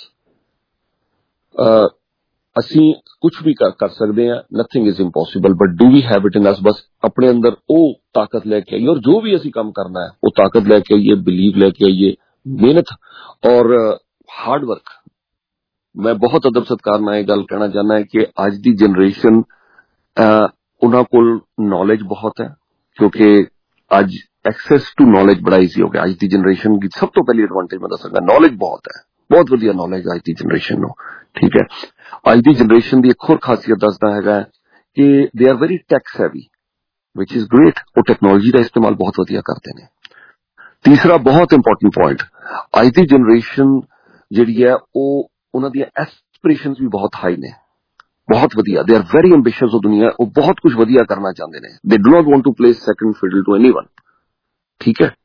असी कुछ भी कर सकते हैं, nothing is impossible, but do we have it in us? बस अपने अंदर वो ताकत लेके आइए, और जो भी असी काम करना है वो ताकत लेके आइए, बिलीव लेके आइए, मेहनत और हार्ड वर्क। मैं बहुत अदब सत्कार नाल गल कहना चाहना है कि आज दी जनरेशन उन्हां कोल नॉलेज बहुत है, क्योंकि आज एक्सेस टू नॉलेज बड़ा ईजी हो गया। आज दी जनरेशन की सब तो पहली एडवांटेज मैं दसांगा, नॉलेज बहुत है, बहुत वधिया नॉलेज आज दी जनरेशन नो। ठीक है, आज दी जनरेशन की एक होर खासियत दसदा है कि they are very tech heavy, which is great. वो टेक्नोलॉजी का इस्तेमाल बहुत वधिया करते हैं। तीसरा बहुत इंपॉर्टेंट पॉइंट, आज दी जनरेशन जिहड़ी है वो उन्हां दी एस्पिरेशंस भी बहुत हाई ने, बहुत वधिया। They are very ambitious. वो दुनिया वो बहुत कुछ वधिया करना चाहते हैं। They do not want to play second fiddle to anyone. ठीक है,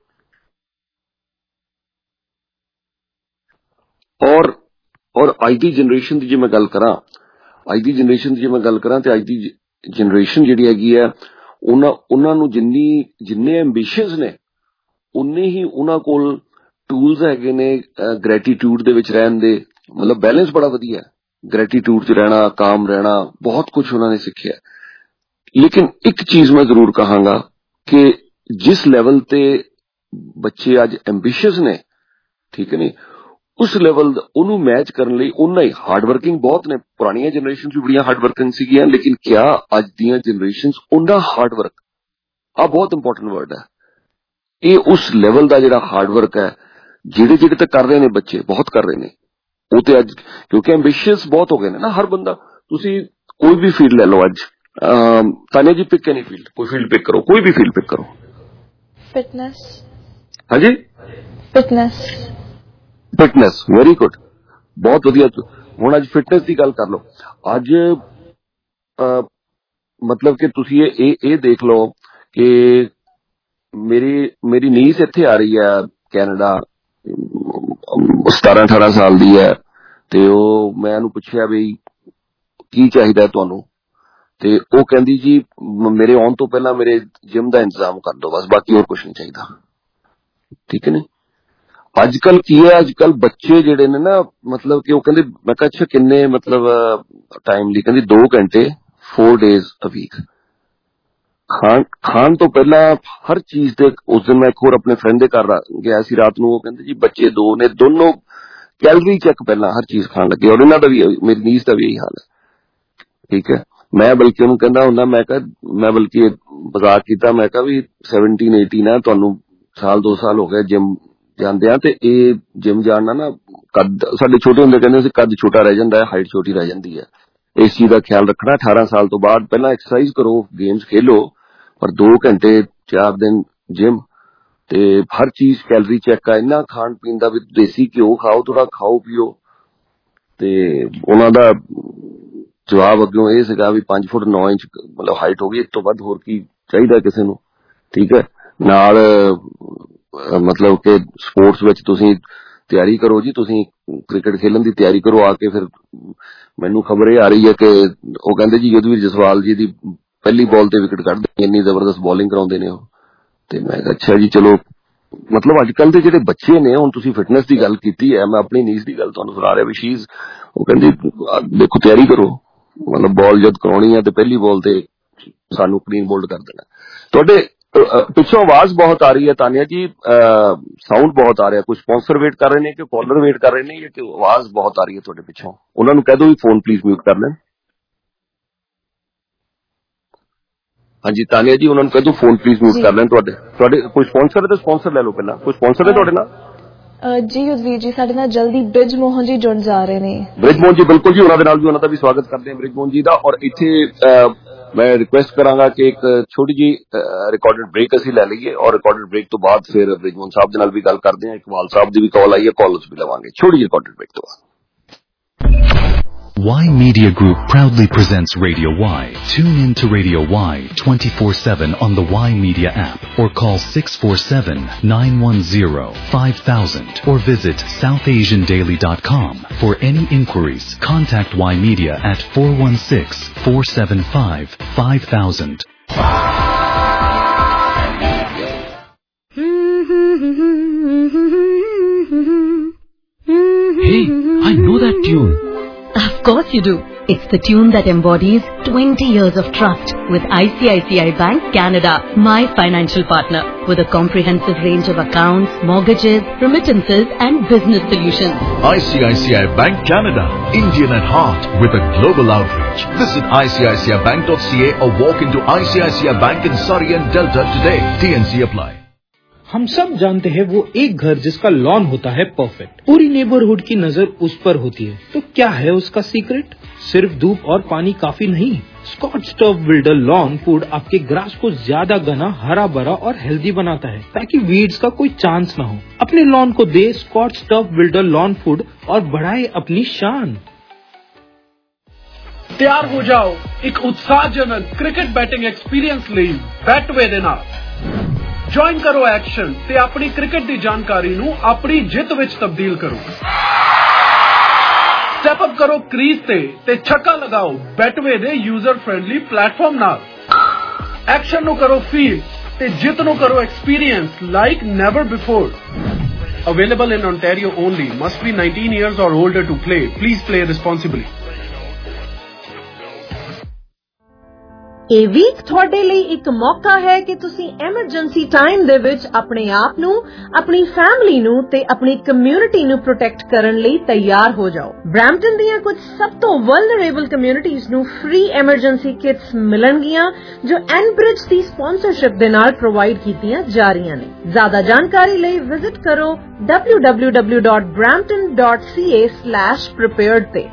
और आज दी जनरेशन की जे मैं गल करा, आज दी जनरेशन की जे मैं गल करा ते आज दी जनरेशन जिहड़ी हैगी है उन्हां नूं जिन्ने एम्बिशियस ने उन्ने ही उन्हां कोल टूल्स हैगे ने ग्रैटिट्यूड दे विच रहन दे। मतलब बैलेंस बड़ा वधिया है, ग्रैटिट्यूड च रहना, काम रहना, बहुत कुछ उन्होंने सीखिया। लेकिन एक चीज मैं जरूर कहांगा कि जिस लेवल ते बच्चे आज एम्बिशियस ने, ठीक है नहीं, उस लेवल उन्होंने मैच करने लिए उन्ना ही हार्ड वर्किंग बहुत ने। पुरानियां जनरेशन भी बड़ियां हार्ड वर्किंग सीगियां, लेकिन क्या अज दियां जनरेशन उन्ना हार्ड वर्क, आ बहुत इंपॉर्टेंट वर्ड है, ये उस लेवल का जिहड़ा हार्ड वर्क है जिहड़े जिहड़े तक कर रहे ने बच्चे, बहुत कर रहे ने वो तो अज, क्योंकि एम्बिशियस बहुत हो गए ना हर बंदा। तुसी कोई भी फील्ड ले लो अज, Tania ji pick any field, कोई फील्ड पिक करो, कोई भी फील्ड पिक करो। फिटनेस। हाँ जी, फिटनेस वेरी गुड, बहुत वधिया। हुण अज फिटनेस की गल कर लो। अज मतलब कि तुसी ये देख लो कि मेरी नीस इत्थे आ रही है कैनेडा, 17-18 साल दी है, ते मैं उहनूं पुछया भी की चाहिदा तुहानूं, ते वो कहंदी जी मेरे आउण तो पहला मेरे जिम का इंतजाम कर दो बस, बाकी और कुछ नहीं चाहिदा। ठीक है नहीं, अजकल की है, अजकल बच्चे जिहड़े ने ना, मतलब कि वो कहंदे, मैं कहा अच्छा किन्ने मतलब टाइम ली, कहंदी 2 घंटे 4 days अ वीक। खान तो पहला हर चीज दे। उस दिन मैं एक होर अपने फ्रेंड के घर गया सी रात नूं, वो कहंदे जी बच्चे 2 ने, दोनों कैलरी चेक पहला हर चीज खान लगे, और इन्हां दा भी मेरी नीस का भी यही हाल है। ठीक है, मैं बल्कि उन्होंने कहना हुंदा, मैं बल्कि मजाक कीता, मैं कहा भी 17-18 है, तुहानूं साल 2 साल हो गए जिम जांदे आ, ते ये जिम जाना ना कद साडे छोटे हुंदे कहंदे सी कद छोटा रह जांदा है, हाइट छोटी रह जांदी है। इस चीज का ख्याल रखना। 18 साल तो बाद पहला एक्सरसाइज करो, गेम्स खेलो, पर 2 घंटे 4 दिन जिम, ते हर चीज कैलरी चेक है। इन्ना खान पीन का भी, देसी घ्यो खाओ, थोड़ा खाओ पियो। ते उन्हां दा जवाब अग्गों ये सीगा भी 5 फुट 9 इंच मतलब हाइट हो गई, इस तो बाद होर की चाहिदा किसी नूं। ठीक है, नाल मतलब कि स्पोर्ट्स विच तुसीं तैयारी करो जी, तुसीं क्रिकेट खेलन की तैयारी करो, आके फिर मैनू खबर ये आ रही है कि वो कहंदे जी युद्धवीर जसवाल जी दी ਪਹਿਲੀ ਬਾਲ ਤੇ ਵਿਕਟ ਕੱਢਦੇ, ਇੰਨੀ ਜ਼ਬਰਦਸਤ ਬੋਲਿੰਗ ਕਰਾਉਂਦੇ ਨੇ ਉਹ। ਤੇ ਮੈਂ ਕਿਹਾ ਅੱਛਾ ਜੀ ਚਲੋ, ਮਤਲਬ ਅੱਜ ਕੱਲ ਦੇ ਜਿਹੜੇ ਬੱਚੇ ਨੇ, ਹੁਣ ਤੁਸੀਂ ਫਿਟਨੈਸ ਦੀ ਗੱਲ ਕੀਤੀ ਹੈ, ਮੈਂ ਆਪਣੀ ਨੀਜ਼ ਦੀ ਗੱਲ ਤੁਹਾਨੂੰ ਸੁਣਾ ਰਿਹਾ। ਵਿਸ਼ੀਜ਼ ਉਹ ਕਹਿੰਦੀ ਦੇਖੋ ਤਿਆਰੀ ਕਰੋ, ਮਤਲਬ ਬਾਲ ਜਦ ਕਰਾਉਣੀ ਹੈ ਤੇ ਪਹਿਲੀ ਬਾਲ ਤੇ ਸਾਨੂੰ ਕਲੀਨ ਬੋਲਡ ਕਰ ਦੇਣਾ। ਤੁਹਾਡੇ ਪਿੱਛੋਂ ਆਵਾਜ਼ ਬਹੁਤ ਆ ਰਹੀ ਹੈ ਤਾਨੀਆ ਜੀ, ਸਾਊਂਡ ਬਹੁਤ ਆ ਰਿਹਾ। ਕੋਈ ਸਪਾਂਸਰ ਵੇਟ ਕਰ ਰਹੇ ਨੇ ਕਿ ਕਾਲਰ ਵੇਟ ਕਰ ਰਹੇ ਨੇ, ਜਾਂ ਕਿ ਆਵਾਜ਼ ਬਹੁਤ ਆ ਰਹੀ ਹੈ ਤੁਹਾਡੇ ਪਿੱਛੋਂ? ਉਹਨਾਂ ਨੂੰ ਕਹਿ ਦਿਓ ਵੀ ਫੋਨ ਪਲੀਜ਼ ਮਿਊਟ ਕਰ ਲੈਣ। ਹਾਂਜੀ ਤਾਨੀਆ ਜੀ, ਉਹਨਾਂ ਨੂੰ ਕਹਿ ਦਿਓ ਫੋਨ ਪਲੀਜ਼ ਮਿਊਟ ਕਰ ਲੈਣ। ਤੁਹਾਡੇ ਕੋਈ ਸਪਾਂਸਰ ਹੈ ਤਾਂ ਸਪਾਂਸਰ ਲੈ ਲਓ ਪਹਿਲਾਂ। ਕੋਈ ਸਪਾਂਸਰ ਹੈ ਤੁਹਾਡੇ ਨਾਲ? ਜੀ ਯੁਧਵੀਰ ਜੀ, ਸਾਡੇ ਨਾਲ ਜਲਦੀ ਬ੍ਰਿਜ ਮੋਹਨ ਜੀ ਜੁੜ ਜਾ ਰਹੇ ਨੇ। ਬ੍ਰਿਜ ਮੋਹਨ ਜੀ, ਬਿਲਕੁਲ ਜੀ, ਉਹਨਾਂ ਦੇ ਨਾਲ ਵੀ ਉਹਨਾਂ ਦਾ ਵੀ ਸਵਾਗਤ ਕਰਦੇ ਹਾਂ ਬ੍ਰਿਜ ਮੋਹਨ ਜੀ ਦਾ। ਔਰ ਇੱਥੇ ਮੈਂ ਰਿਕੁਐਸਟ ਕਰਾਂਗਾ ਕਿ ਇੱਕ ਛੋਟੀ ਜੀ ਰਿਕਾਰਡਡ ਬ੍ਰੇਕ ਅਸੀਂ ਲੈ ਲਈਏ, ਔਰ ਰਿਕਾਰਡਡ ਬ੍ਰੇਕ ਤੋਂ ਬਾਅਦ ਫਿਰ ਬ੍ਰਿਜ ਮੋਹਨ ਸਾਹਿਬ ਦੇ ਨਾਲ ਵੀ ਗੱਲ ਕਰਦੇ ਹਾਂ। ਇਕਬਾਲ ਸਾਹਿਬ ਦੀ ਵੀ ਕਾਲ ਆਈ ਹੈ, ਕਾਲਸ ਵੀ ਲਵਾਂਗੇ ਛੋਟੀ ਜਿਹੀ ਰਿਕਾਰਡਡ ਬ੍ਰੇਕ ਤੋਂ ਬਾਅਦ। Y Media Group proudly presents Radio Y. Tune in to Radio Y 24/7 on the Y Media app or call 647-910-5000 or visit southasiandaily.com. For any inquiries, contact Y Media at 416-475-5000. Hey, I know that tune. Of course you do. It's the tune that embodies 20 years of trust with ICICI Bank Canada, my financial partner, with a comprehensive range of accounts, mortgages, remittances and business solutions. ICICI Bank Canada, Indian at heart with a global outreach. Visit ICICIBank.ca or walk into ICICI Bank in Surrey and Delta today. TNC apply. हम सब जानते हैं वो एक घर जिसका लॉन होता है परफेक्ट, पूरी नेबरहुड की नजर उस पर होती है। तो क्या है उसका सीक्रेट? सिर्फ धूप और पानी काफी नहीं। Scotts Turf Builder lawn food आपके ग्रास को ज्यादा घना, हरा भरा और हेल्दी बनाता है, ताकि वीड्स का कोई चांस न हो। अपने लॉन को दे Scotts Turf Builder lawn food और बढ़ाए अपनी शान। ਤਿਆਰ ਹੋ ਜਾਓ ਇੱਕ ਉਤਸ਼ਾਹਜਨਕ ਕ੍ਰਿਕਟ ਬੈਟਿੰਗ ਐਕਸਪੀਰੀਅੰਸ ਲਈ ਬੈਟਵੇ ਦੇ ਨਾਲ। ਜੁਆਇਨ ਕਰੋ ਐਕਸ਼ਨ ਤੇ ਆਪਣੀ ਕ੍ਰਿਕਟ ਦੀ ਜਾਣਕਾਰੀ ਨੂੰ ਆਪਣੀ ਜਿੱਤ ਵਿੱਚ ਤਬਦੀਲ ਕਰੋ। ਸਟੈਪ ਅਪ ਕਰੋ ਕ੍ਰੀਜ਼ ਤੇ ਛੱਕਾ ਲਗਾਓ ਬੈਟਵੇ ਦੇ ਯੂਜ਼ਰ ਫ੍ਰੈਂਡਲੀ ਪਲੇਟਫਾਰਮ ਨਾਲ। ਐਕਸ਼ਨ ਨੂੰ ਕਰੋ ਫੀਲ ਤੇ ਜਿੱਤ ਨੂੰ ਕਰੋ experience like never before. Available in Ontario only. Must be 19 years or older to play. Please play responsibly. ਇਹ ਵੀਕ ਤੁਹਾਡੇ ਲਈ ਇੱਕ ਮੌਕਾ ਹੈ ਕਿ ਤੁਸੀਂ ਐਮਰਜੈਂਸੀ ਟਾਈਮ ਦੇ ਵਿੱਚ ਆਪਣੇ ਆਪ ਨੂੰ, ਆਪਣੀ ਫੈਮਿਲੀ ਨੂੰ ਤੇ ਆਪਣੀ ਕਮਿਊਨਿਟੀ ਨੂੰ ਪ੍ਰੋਟੈਕਟ ਕਰਨ ਲਈ ਤਿਆਰ ਹੋ ਜਾਓ। ਬ੍ਰੈਂਪਟਨ ਦੀਆਂ ਕੁਝ ਸਭ ਤੋਂ ਵਲਨਰੇਬਲ ਕਮਿਊਨਿਟੀਜ਼ ਨੂੰ ਫ੍ਰੀ ਐਮਰਜੈਂਸੀ ਕਿਟਸ ਮਿਲਣਗੀਆਂ ਜੋ ਐਨਬ੍ਰਿਜ ਦੀ ਸਪਾਂਸਰਸ਼ਿਪ ਦੇ ਨਾਲ ਪ੍ਰੋਵਾਈਡ ਕੀਤੀਆਂ ਜਾ ਰਹੀਆਂ ਨੇ। ਜ਼ਿਆਦਾ ਜਾਣਕਾਰੀ ਲਈ ਵਿਜ਼ਿਟ ਕਰੋ www.brampton.ca/prepared ਤੇ।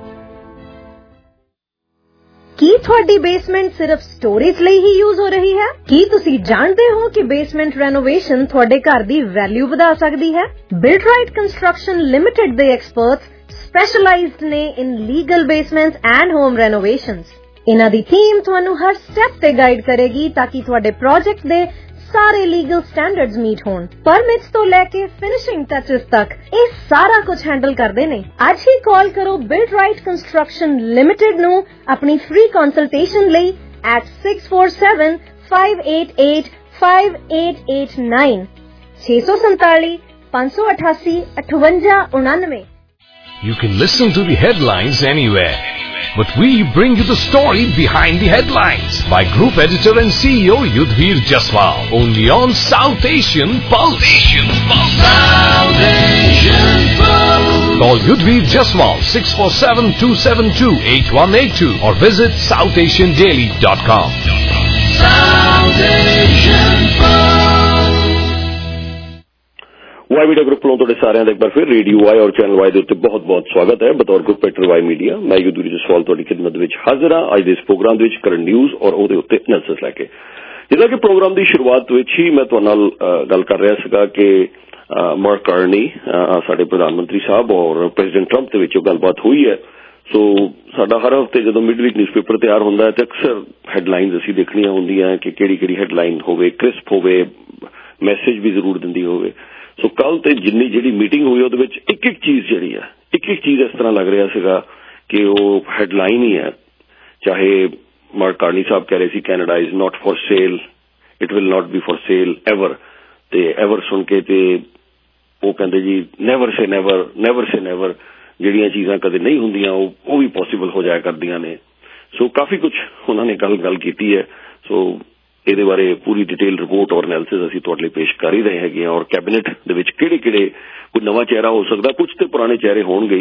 ਕੀ ਤੁਹਾਡੀ ਬੇਸਮੈਂਟ ਸਿਰਫ ਸਟੋਰੇਜ ਲਈ ਹੀ ਯੂਜ਼ ਹੋ ਰਹੀ ਹੈ? ਕੀ ਤੁਸੀਂ ਜਾਣਦੇ ਹੋ ਕਿ ਬੇਸਮੈਂਟ ਰੈਨੋਵੇਸ਼ਨ ਤੁਹਾਡੇ ਘਰ ਦੀ ਵੈਲਿਊ ਵਧਾ ਸਕਦੀ ਹੈ? ਬਿਲਡਰਾਈਟ ਕੰਸਟਰਕਸ਼ਨ ਲਿਮਿਟਿਡ ਦੇ ਐਕਸਪਰਟਸ ਸਪੈਸ਼ਲਾਈਜ਼ਡ ਨੇ in legal basements and home renovations. ਇਹਨਾਂ ਦੀ ਟੀਮ ਤੁਹਾਨੂੰ ਹਰ ਸਟੈਪ ਤੇ ਗਾਈਡ ਕਰੇਗੀ ਤਾਂ ਕਿ ਤੁਹਾਡੇ ਪ੍ਰੋਜੈਕਟ ਦੇ ਸਾਰੇ ਲੀਗਲ ਸਟੈਂਡਰਡਸ ਮੀਟ ਹੋਣ। ਪਰਮਿਟਸ ਤੋਂ ਲੈ ਕੇ ਫਿਨਿਸ਼ਿੰਗ ਟੱਚਸ ਤੱਕ ਇਹ ਸਾਰਾ ਕੁਝ ਹੈਂਡਲ ਕਰਦੇ ਨੇ। ਅੱਜ ਹੀ ਕਾਲ ਕਰੋ ਬਿਲਡਰਾਈਟ ਕੰਸਟਰਕਸ਼ਨ ਲਿਮਿਟਿਡ ਨੂੰ ਆਪਣੀ ਫ੍ਰੀ ਕੰਸਲਟੇਸ਼ਨ ਲਈ at 647-588-5889 647 588 5899। You can listen to the headlines anywhere, but we bring you the story behind the headlines by Group Editor and CEO Yudhvir Jaswal, only on South Asian Pulse. South Asian Pulse. Call Yudhvir Jaswal 647-272-8182 or visit southasiandaily.com. South Asian Pulse. Y media group ਵੱਲੋਂ ਤੁਹਾਡੇ ਸਾਰਿਆਂ ਦਾ ਇੱਕ ਵਾਰ ਫਿਰ ਰੇਡੀਓ ਵਾਈ ਔਰ ਚੈਨਲ ਵਾਈ ਦੇ ਉੱਤੇ ਬਹੁਤ-ਬਹੁਤ ਸਵਾਗਤ ਹੈ। ਬਤੌਰ ਗਰੁੱਪ ਐਡੀਟਰ ਵਾਈ ਮੀਡੀਆ ਮੈਂ ਯੁਧਵੀਰ ਜਸਵਾਲ ਤੁਹਾਡੀ ਖਿਦਮਤ ਵਿੱਚ ਹਾਜ਼ਰ ਹਾਂ ਅੱਜ ਦੇ ਇਸ ਪ੍ਰੋਗਰਾਮ ਦੇ ਵਿੱਚ ਕਰੰਟ ਨਿਊਜ਼ ਔਰ ਉਹਦੇ ਉੱਤੇ ਐਨਾਲਿਸਿਸ ਲੈ ਕੇ। ਜਿੱਦਾਂ ਕਿ ਪ੍ਰੋਗਰਾਮ ਦੀ ਸ਼ੁਰੂਆਤ ਵਿੱਚ ਹੀ ਮੈਂ ਤੁਹਾਡੇ ਨਾਲ ਗੱਲ ਕਰ ਰਿਹਾ ਸੀਗਾ ਕਿ ਮਾਰਕ ਕਾਰਨੀ ਸਾਡੇ ਪ੍ਰਧਾਨ ਮੰਤਰੀ ਸਾਹਿਬ ਔਰ ਪ੍ਰੈਜ਼ੀਡੈਂਟ ਟਰੰਪ ਦੇ ਵਿੱਚ ਗੱਲਬਾਤ ਹੋਈ ਹੈ। ਸੋ ਸਾਡਾ ਹਰ ਹਫ਼ਤੇ ਜਦੋਂ ਮਿਡ ਵੀਕ ਨਿਊਜ਼ਪੇਪਰ ਤਿਆਰ ਹੁੰਦਾ ਹੈ ਤੇ ਅਕਸਰ ਹੈਡਲਾਈਨਸ ਅਸੀਂ ਦੇਖਣੀਆਂ ਹੁੰਦੀਆਂ ਕਿ ਕਿਹੜੀ ਹੈਡਲਾਈਨ ਹੋਵੇ, ਕ੍ਰਿਸਪ ਹੋਵੇ, ਮੈਸੇਜ ਵੀ ਜ਼ਰੂਰ ਦਿੰਦੀ ਹੋਵੇ। ਸੋ ਕੱਲ ਤੇ ਜਿੰਨੀ ਜਿਹੜੀ ਮੀਟਿੰਗ ਹੋਈ ਉਹਦੇ ਵਿੱਚ ਇੱਕ ਚੀਜ਼ ਜਿਹੜੀ ਹੈ ਇੱਕ ਚੀਜ਼ ਇਸ ਤਰ੍ਹਾਂ ਲੱਗ ਰਿਹਾ ਸੀਗਾ ਕਿ ਉਹ ਹੈਡਲਾਈਨ ਹੀ ਹੈ, ਚਾਹੇ ਮਾਰਕ ਕਾਰਨੀ ਸਾਹਿਬ ਕਹਿ ਰਹੇ ਸੀ Canada is not for sale, it will not be for sale ever, ਤੇ ਐਵਰ ਸੁਣ ਕੇ ਤੇ ਉਹ ਕਹਿੰਦੇ ਜੀ never say never, never say never, ਜਿਹੜੀਆਂ ਚੀਜ਼ਾਂ ਕਦੇ ਨਹੀਂ ਹੁੰਦੀਆਂ ਉਹ ਵੀ ਪੋਸੀਬਲ ਹੋ ਜਾਇਆ ਕਰਦੀਆਂ ਨੇ। ਸੋ ਕਾਫੀ ਕੁਝ ਉਹਨਾਂ ਨੇ ਗੱਲ ਕੀਤੀ ਹੈ। ਸੋ ਇਹਦੇ ਬਾਰੇ ਪੂਰੀ ਡਿਟੇਲ ਰਿਪੋਰਟ ਔਰ ਐਨਾਲਿਸਿਸ ਅਸੀਂ ਤੁਹਾਡੇ ਲਈ ਪੇਸ਼ ਕਰ ਹੀ ਰਹੇ ਹੈਗੇ ਹਾਂ। ਔਰ ਕੈਬਨਿਟ ਦੇ ਵਿੱਚ ਕਿਹੜੇ ਕੋਈ ਨਵਾਂ ਚਿਹਰਾ ਹੋ ਸਕਦਾ, ਕੁਝ ਤੇ ਪੁਰਾਣੇ ਚਿਹਰੇ ਹੋਣਗੇ,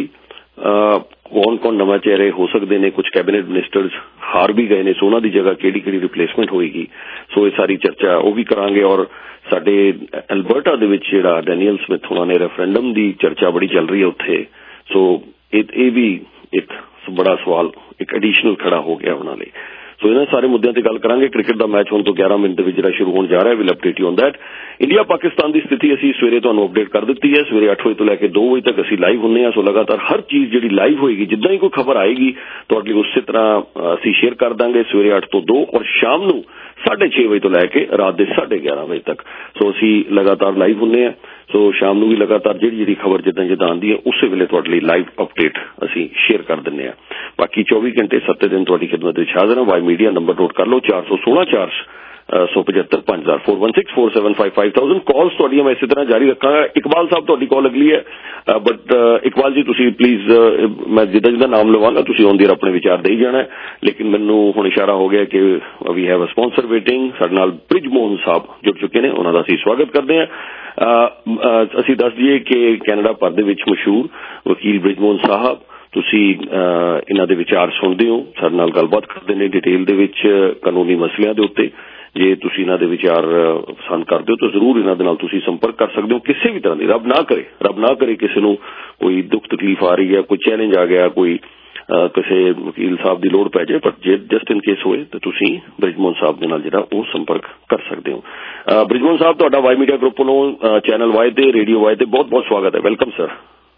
ਕੌਣ ਨਵਾਂ ਚਿਹਰੇ ਹੋ ਸਕਦੇ ਨੇ, ਕੁਝ ਕੈਬਨਿਟ ਮਿਨਿਸਟਰਸ ਹਾਰ ਵੀ ਗਏ ਨੇ, ਸੋ ਉਹਨਾਂ ਦੀ ਜਗ੍ਹਾ ਕਿਹੜੀ ਰਿਪਲੇਸਮੈਂਟ ਹੋਏਗੀ, ਸੋ ਇਹ ਸਾਰੀ ਚਰਚਾ ਉਹ ਵੀ ਕਰਾਂਗੇ। ਔਰ ਸਾਡੇ ਐਲਬਰਟਾ ਦੇ ਵਿੱਚ ਜਿਹੜਾ ਡੈਨੀਅਲ ਸਮਿਥ ਉਹਨਾਂ ਨੇ ਰੈਫਰੈਂਡਮ ਦੀ ਚਰਚਾ ਬੜੀ ਚੱਲ ਰਹੀ ਹੈ ਉੱਥੇ, ਸੋ ਇਹ ਵੀ ਇੱਕ ਬੜਾ ਸਵਾਲ ਇੱਕ ਐਡੀਸ਼ਨਲ ਖੜਾ ਹੋ ਗਿਆ ਉਹਨਾਂ ਲਈ। ਸੋ ਇਹਨਾਂ ਸਾਰੇ ਮੁੱਦਿਆਂ ਤੇ ਗੱਲ ਕਰਾਂਗੇ। ਕ੍ਰਿਕਟ ਦਾ ਮੈਚ ਹੁਣ ਤੋਂ 11 ਮਿੰਟ ਦੇ ਵਿੱਚ ਜਿਹੜਾ ਸ਼ੁਰੂ ਹੋਣ ਜਾ ਰਿਹਾ, will update you on that. India Pakistan ਦੀ ਸਥਿਤੀ ਅਸੀਂ ਸਵੇਰੇ ਤੁਹਾਨੂੰ ਅਪਡੇਟ ਕਰ ਦਿੱਤੀ ਹੈ। ਸਵੇਰੇ 8 ਵਜੇ ਤੋਂ ਲੈ ਕੇ 2 ਵਜੇ ਤੱਕ ਅਸੀਂ ਲਾਈਵ ਹੁੰਦੇ ਹਾਂ। ਸੋ ਲਗਾਤਾਰ ਹਰ ਚੀਜ਼ ਜਿਹੜੀ ਲਾਈਵ ਹੋਏਗੀ, ਜਿੱਦਾਂ ਹੀ ਕੋਈ ਖਬਰ ਆਏਗੀ ਤੁਹਾਡੇ ਲਈ ਉਸੇ ਤਰ੍ਹਾਂ ਅਸੀਂ ਸ਼ੇਅਰ ਕਰ ਦਾਂਗੇ ਸਵੇਰੇ 8 ਤੋਂ 2 ਔਰ ਸ਼ਾਮ ਨੂੰ 6:30 ਵਜੇ ਤੋਂ ਲੈ ਕੇ ਰਾਤ ਦੇ 11:30 ਵਜੇ ਤੱਕ। ਸੋ ਅਸੀਂ ਲਗਾਤਾਰ ਲਾਈਵ ਹੁੰਦੇ ਹਾਂ। ਸੋ ਸ਼ਾਮ ਨੂੰ ਵੀ ਲਗਾਤਾਰ ਜਿਹੜੀ ਖਬਰ ਜਿੱਦਾਂ ਆਉਂਦੀ ਹੈ ਉਸੇ ਵੇਲੇ ਤੁਹਾਡੇ ਲਈ ਲਾਈਵ ਅਪਡੇਟ ਅਸੀਂ ਸ਼ੇਅਰ ਕਰ ਦਿੰਦੇ ਹਾਂ। ਬਾਕੀ 24 ਘੰਟੇ 7 ਦਿਨ ਤੁਹਾਡੀ ਖਿਦਮਤ ਵਿੱਚ ਹਾਜ਼ਰ ਹਾਂ। ਵਾਈ ਮੀਡੀਆ ਨੰਬਰ ਨੋਟ ਕਰ ਲਓ 416 475 5000 4164755000। ਕਾਲਸ ਤੁਹਾਡੀਆਂ ਮੈਂ ਇਸੇ ਤਰ੍ਹਾਂ ਜਾਰੀ ਰੱਖਾਂਗਾ। ਇਕਬਾਲ ਸਾਹਿਬ ਤੁਹਾਡੀ ਕਾਲ ਅਗਲੀ ਹੈ, ਬਟ ਇਕਬਾਲ ਜੀ ਤੁਸੀਂ ਪਲੀਜ਼, ਮੈਂ ਜਿੱਦਾਂ ਨਾਮ ਲਵਾਂਗਾ ਤੁਸੀਂ ਔਨ ਦੀ ਆਪਣੇ ਵਿਚਾਰ ਦੇਈ ਜਾਣਾ, ਲੇਕਿਨ ਮੈਨੂੰ ਹੁਣ ਇਸ਼ਾਰਾ ਹੋ ਗਿਆ ਕਿ we have a sponsor waiting. ਸਾਡੇ ਨਾਲ ਬ੍ਰਿਜ ਮੋਹਨ ਸਾਹਿਬ ਜੁੜ ਚੁੱਕੇ ਨੇ, ਉਹਨਾਂ ਦਾ ਅਸੀਂ ਸਵਾਗਤ ਕਰਦੇ ਹਾਂ। ਅਸੀਂ ਦੱਸ ਦਈਏ ਕਿ ਕੈਨੇਡਾ ਭਰ ਦੇ ਵਿੱਚ ਮਸ਼ਹੂਰ ਵਕੀਲ ਬ੍ਰਿਜ ਮੋਹਨ ਸਾਹਿਬ, ਤੁਸੀਂ ਇਹਨਾਂ ਦੇ ਵਿਚਾਰ ਸੁਣਦੇ ਹੋ, ਸਾਡੇ ਨਾਲ ਗੱਲਬਾਤ ਕਰਦੇ ਨੇ ਡਿਟੇਲ ਦੇ ਵਿੱਚ ਕਾਨੂੰਨੀ ਮਸਲਿਆਂ ਦੇ ਉੱਤੇ। ਜੇ ਤੁਸੀਂ ਇਹਨਾਂ ਦੇ ਵਿਚਾਰ ਪਸੰਦ ਕਰਦੇ ਹੋ ਤਾਂ ਜ਼ਰੂਰ ਇਹਨਾਂ ਦੇ ਨਾਲ ਤੁਸੀਂ ਸੰਪਰਕ ਕਰ ਸਕਦੇ ਹੋ। ਕਿਸੇ ਵੀ ਤਰ੍ਹਾਂ ਦੀ ਰੱਬ ਨਾ ਕਰੇ ਕਿਸੇ ਨੂੰ ਕੋਈ ਦੁੱਖ ਤਕਲੀਫ ਆ ਰਹੀ ਹੈ, ਕੋਈ ਚੈਲੰਜ ਆ ਗਿਆ, ਕੋਈ ਕਿਸੇ ਵਕੀਲ ਸਾਹਿਬ ਦੀ ਲੋੜ ਪੈ ਜਾਏ, ਪਰ ਜੇ ਜਸਟ ਇਨ ਕੇਸ ਹੋਏ ਤਾਂ ਤੁਸੀਂ ਬ੍ਰਿਜਮੋਹਨ ਸਾਹਿਬ ਦੇ ਨਾਲ ਜਿਹੜਾ ਉਹ ਸੰਪਰਕ ਕਰ ਸਕਦੇ ਹੋ। ਬ੍ਰਿਜਮੋਹਨ ਸਾਹਿਬ ਤੁਹਾਡਾ ਵਾਈ ਮੀਡੀਆ ਗਰੁੱਪ ਵੱਲੋਂ ਚੈਨਲ ਵਾਈ ਤੇ ਰੇਡੀਓ ਵਾਈ ਤੇ ਬਹੁਤ ਬਹੁਤ ਸਵਾਗਤ ਹੈ। Welcome sir.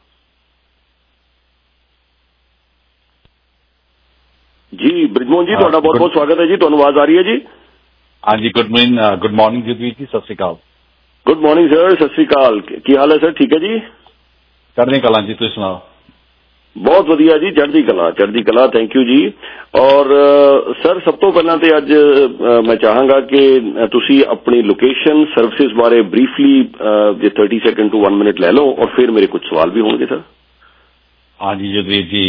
ਜੀ ਬ੍ਰਿਜਮੋਹਨ ਜੀ ਤੁਹਾਡਾ ਬਹੁਤ ਬਹੁਤ ਸਵਾਗਤ ਹੈ ਜੀ। ਤੁਹਾਨੂੰ ਆਵਾਜ਼ ਆ ਰਹੀ ਹੈ ਜੀ? ਹਾਂਜੀ, ਗੁੱਡ ਮਾਰਨਿੰਗ ਜਗਵੀਰ ਜੀ, ਸਤਿ ਸ਼੍ਰੀ ਅਕਾਲ। ਗੁੱਡ ਮਾਰਨਿੰਗ ਸਰ, ਸਤਿ ਸ਼੍ਰੀ ਅਕਾਲ। ਕੀ ਹਾਲ ਹੈ ਸਰ? ਠੀਕ ਹੈ ਜੀ, ਚੜ੍ਹਦੀ ਕਲਾ ਜੀ, ਤੁਸੀਂ ਸੁਣਾਓ? ਬਹੁਤ ਵਧੀਆ ਜੀ, ਚੜ੍ਹਦੀ ਕਲਾ, ਥੈਂਕ ਯੂ ਜੀ। ਔਰ ਸਰ ਸਭ ਤੋਂ ਪਹਿਲਾਂ ਤੇ ਅੱਜ ਮੈਂ ਚਾਹਾਂਗਾ ਕਿ ਤੁਸੀਂ ਆਪਣੀ ਲੋਕੇਸ਼ਨ ਸਰਵਿਸਿਜ਼ ਬਾਰੇ ਬਰੀਫਲੀ ਜੇ 30 ਸੈਕਿੰਡ to 1 ਮਿੰਟ ਲੈ ਲਓ, ਔਰ ਫਿਰ ਮੇਰੇ ਕੁਝ ਸਵਾਲ ਵੀ ਹੋਣਗੇ ਸਰ। ਹਾਂਜੀ ਜਗਵੀਰ ਜੀ,